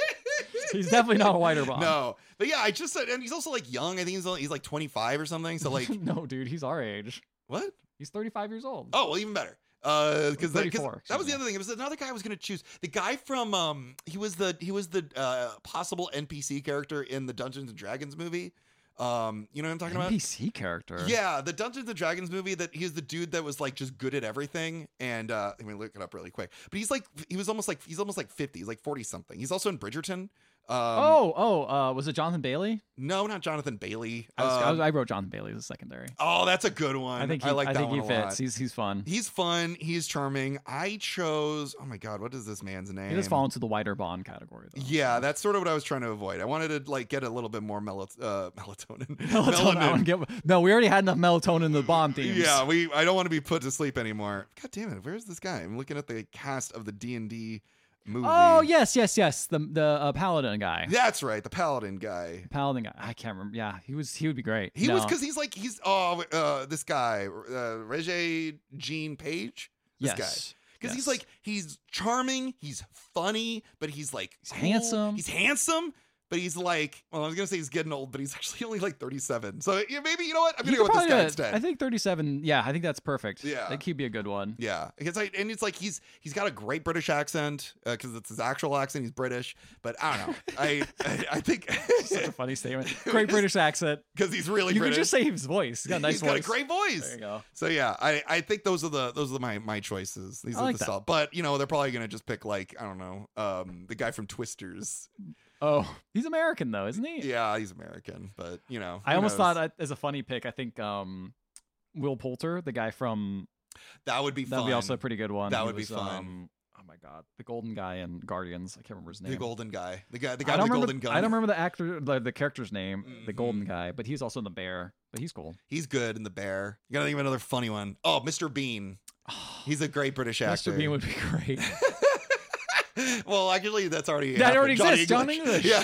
He's definitely not a wider Bond. No, but yeah, I just said, and he's also like young. I think he's only, he's like twenty-five or something. So like, no, dude, he's our age. what? He's thirty-five years old. Oh, well, even better. Uh, because that, 'cause thirty-four, that was the excuse other thing. It was another guy I was gonna choose. The guy from um, he was the he was the uh possible N P C character in the Dungeons and Dragons movie. Um, you know what I'm talking N about? P C character. Yeah, the Dungeons and Dragons movie. That he's the dude that was like just good at everything. And uh, let me look it up really quick. But he's like he was almost like he's almost like fifty. He's like forty something. He's also in Bridgerton. Um, Oh, oh, uh, was it Jonathan Bailey? no, not Jonathan Bailey. I, was, I, Um, was, I wrote Jonathan Bailey as a secondary. Oh, that's a good one. I think he, I like I that think one he a lot. fits. He's he's fun. He's fun. He's charming. I chose. Oh my god, what is this man's name? He does fall into the wider Bond category, though. Yeah, that's sort of what I was trying to avoid. I wanted to like get a little bit more melo- uh, melatonin. Melatonin. I wanna get- no, we already had enough melatonin in the Bond themes. Yeah, we. I don't want to be put to sleep anymore. God damn it! Where's this guy? I'm looking at the cast of the D and D movie. Oh yes, yes, yes. The the uh, Paladin guy. That's right, the Paladin guy. Paladin guy. I can't remember. Yeah, he was. He would be great. He No. was because he's like he's oh uh, this guy uh, Regé Jean Page. This yes. guy. Because he's Yes. like he's charming, he's funny, but he's like He's cool, handsome. He's handsome, but he's like well, I was gonna say he's getting old, but he's actually only like thirty-seven. So yeah, maybe you know what? I'm He gonna go could with this probably guy do it. instead. I think thirty-seven. Yeah, I think that's perfect. Yeah. I think he'd be a good one. Yeah, because I and it's like he's he's got a great British accent because it's his actual accent. He's British, but I don't know. I I, I think Such a funny statement. Great British accent. because he's really You British. could just say his voice. He's got a nice He's voice. got a great voice. There you go. So yeah, I, I think those are the those are my my choices. These I are like the that. solid. But you know they're probably gonna just pick like I don't know um the guy from Twisters. Oh, he's American though, isn't he? Yeah, he's American, but you know I who almost knows? thought uh, as a funny pick. I think um, Will Poulter, the guy from that would be that'd fun. be also a pretty good one. That He would be was, fun. Um, oh my god, the golden guy in Guardians. I can't remember his name. the golden guy, the guy, the I guy don't with the remember. golden gun. I don't remember the actor, the, the character's name, the Mhm. golden guy, but he's also in the Bear. But he's cool. He's good in the Bear. You gotta think of another funny one. Oh, Mister Bean. He's a great British actor. Mister Bean would be great. well, actually, that's already That happened. already Johnny exists, Johnny English. Yeah.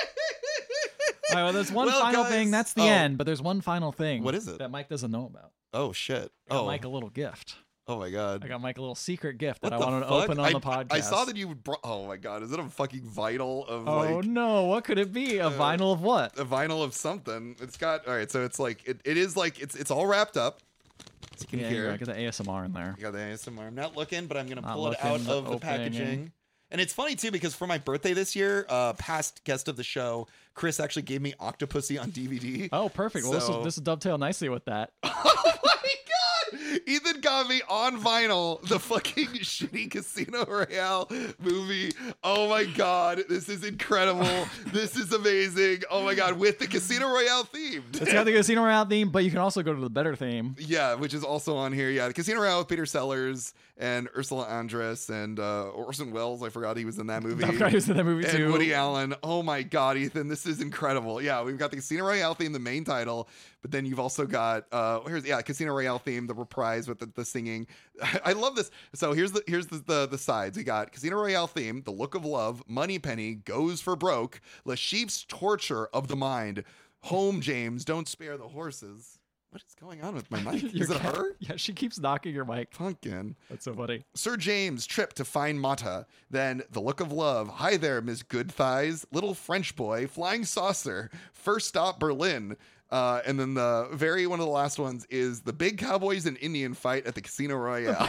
All right, well, there's one Well, final guys- thing. That's the oh. end, but there's one final thing. What is it? That Mike doesn't know about? Oh shit. I got Oh. Mike a little gift. Oh my god. I got Mike a little secret gift What that I the wanted to fuck? open on I, the podcast. I saw that you brought. Oh my god. Is it a fucking vinyl of Oh like no! What could it be? A uh, vinyl of what? a vinyl of something? It's got. All right. So it's like it, it is like it's it's all wrapped up. As you can Yeah, hear. I get the A S M R in there. You got the A S M R. I'm not looking, but I'm gonna Not pull it looking, out but of the opening. packaging. And it's funny too because for my birthday this year, uh, past guest of the show, Chris actually gave me Octopussy on D V D. Oh, perfect. Well, this So- will this will dovetail nicely with that. Oh my god! Ethan got me on vinyl the fucking shitty Casino Royale movie. Oh my god, this is incredible. This is amazing. Oh my god, with the Casino Royale themed. It's got the Casino Royale theme, but you can also go to the better theme. Yeah, which is also on here. Yeah, the Casino Royale with Peter Sellers and Ursula Andress and uh, Orson Welles. I forgot he was in that movie. I forgot he was in that movie And too. Woody Allen. Oh my God, Ethan, this is incredible. Yeah, we've got the Casino Royale theme, the main title, but then you've also got uh, here's yeah, Casino Royale theme, the reprise with the, the singing. I love this. So here's the here's the, the the sides. We got Casino Royale theme, The Look of Love, Moneypenny, Goes for Broke, Le Chiffre's Torture of the Mind, Home James, Don't Spare the Horses. What is going on with my mic? Your Is it cat- her? Yeah, she keeps knocking your mic. Pumpkin. That's so funny. Sir James' Trip to Find Mata. Then The Look of Love. Hi There, Miss Good Thighs. Little French Boy. Flying Saucer. First Stop Berlin. Uh, and then the very one of the last ones is The Big Cowboys and Indian Fight at the Casino Royale.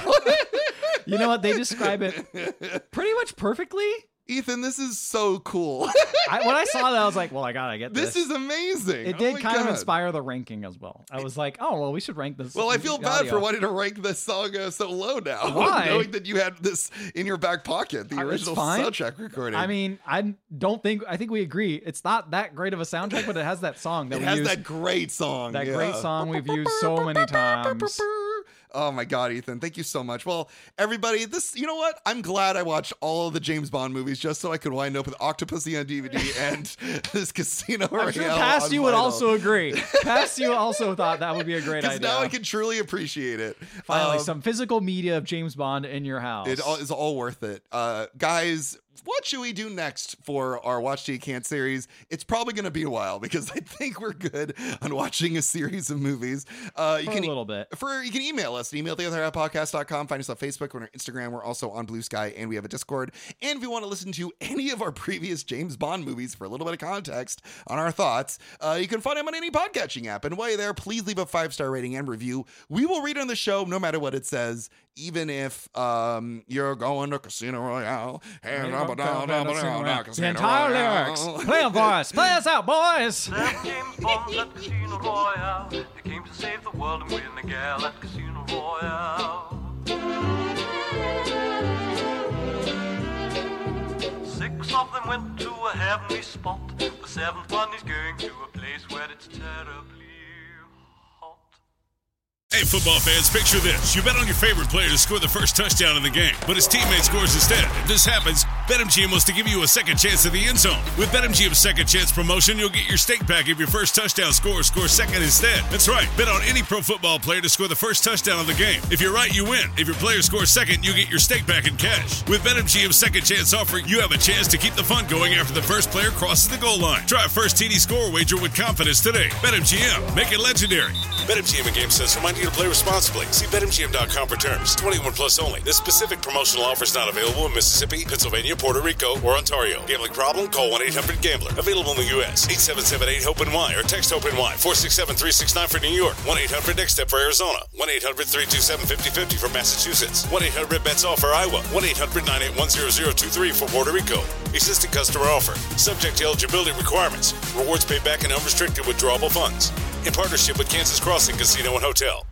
You know what? They describe it pretty much perfectly. Ethan, this is so cool. I, when I saw that, I was like, "Well, I gotta get this." This is amazing. It Oh did my kind of God. inspire the ranking as well. I was like, "Oh, well, we should rank this." Well, I feel bad audio. for wanting to rank this song uh, so low now. Why? Knowing that you had this in your back pocket, the Uh, it's original fine. soundtrack recording. I mean, I don't think. I think we agree. It's not that great of a soundtrack, but it has that song that it we has use. that great song. That yeah. great song we've used so many times. Oh my God, Ethan, thank you so much. Well, everybody, this, you know what? I'm glad I watched all of the James Bond movies just so I could wind up with Octopussy on D V D and this Casino Royale. I'm sure past on you would vinyl. also agree. Past you also thought that would be a great Because idea. now I can truly appreciate it. Finally, Um, some physical media of James Bond in your house. It all, is all worth it. Uh, guys, what should we do next for our Watch Till You Can't series? It's probably going to be a while because I think we're good on watching a series of movies. Uh, you For can a little bit. For you can email us at email the other podcast dot com. Find us on Facebook, we're on Instagram, we're also on Blue Sky, and we have a Discord. And if you want to listen to any of our previous James Bond movies for a little bit of context on our thoughts, uh, you can find them on any podcatching app. And while you're there, please leave a five-star rating and review. We will read it on the show no matter what it says, even if um, you're going to Casino Royale. The entire lyrics. Play them for us. Play us out, boys. Seven James Bonds at Casino Royale. They came to save the world and win the gal at Casino Royale. Six of them went to a heavenly spot. The seventh one is going to a place where it's terribly hot. Hey, football fans, picture this. You bet on your favorite player to score the first touchdown in the game, but his teammate scores instead. If this happens, BetMGM wants to give you a second chance at the end zone. With BetMGM's second chance promotion, you'll get your stake back if your first touchdown scorer scores second instead. That's right. Bet on any pro football player to score the first touchdown of the game. If you're right, you win. If your player scores second, you get your stake back in cash. With BetMGM's second chance offer, you have a chance to keep the fun going after the first player crosses the goal line. Try a first T D score wager with confidence today. BetMGM. Make it legendary. BetMGM and GameSense remind you to play responsibly. See Bet M G M dot com for terms. twenty-one plus only. This specific promotional offer is not available in Mississippi, Pennsylvania, Puerto Rico, or Ontario. Gambling problem? Call one eight hundred gambler. Available in the U S eight seven seven eight hope N Y or text HOPE-NY four six seven three six nine for New York. one eight hundred next step for Arizona. one eight hundred three two seven five zero five zero for Massachusetts. one eight hundred bets off for Iowa. one eight hundred nine eight one zero zero two three for Puerto Rico. Existing customer offer. Subject to eligibility requirements. Rewards paid back in unrestricted withdrawable funds. In partnership with Kansas Crossing Casino and Hotel.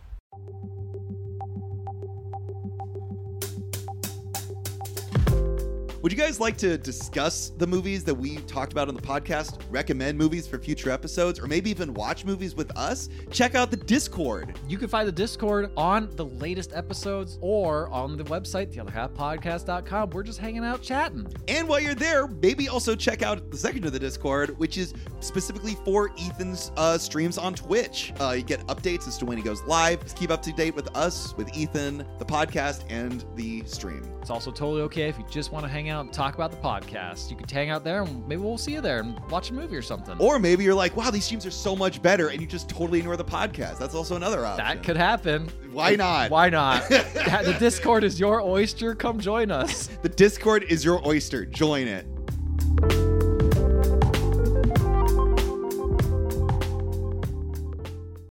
Would you guys like to discuss the movies that we talked about on the podcast, recommend movies for future episodes, or maybe even watch movies with us? Check out the Discord. You can find the Discord on the latest episodes or on the website, the other half podcast dot com. We're just hanging out chatting. And while you're there, maybe also check out the second of the Discord, which is specifically for Ethan's uh, streams on Twitch. Uh, you get updates as to when he goes live. Just keep up to date with us, with Ethan, the podcast, and the stream. It's also totally okay if you just want to hang out and talk about the podcast. You can hang out there and maybe we'll see you there and watch a movie or something. Or maybe you're like, wow, these streams are so much better, and you just totally ignore the podcast. That's also another option. That could happen. Why not? Why not? The Discord is your oyster. Come join us. The Discord is your oyster. Join it.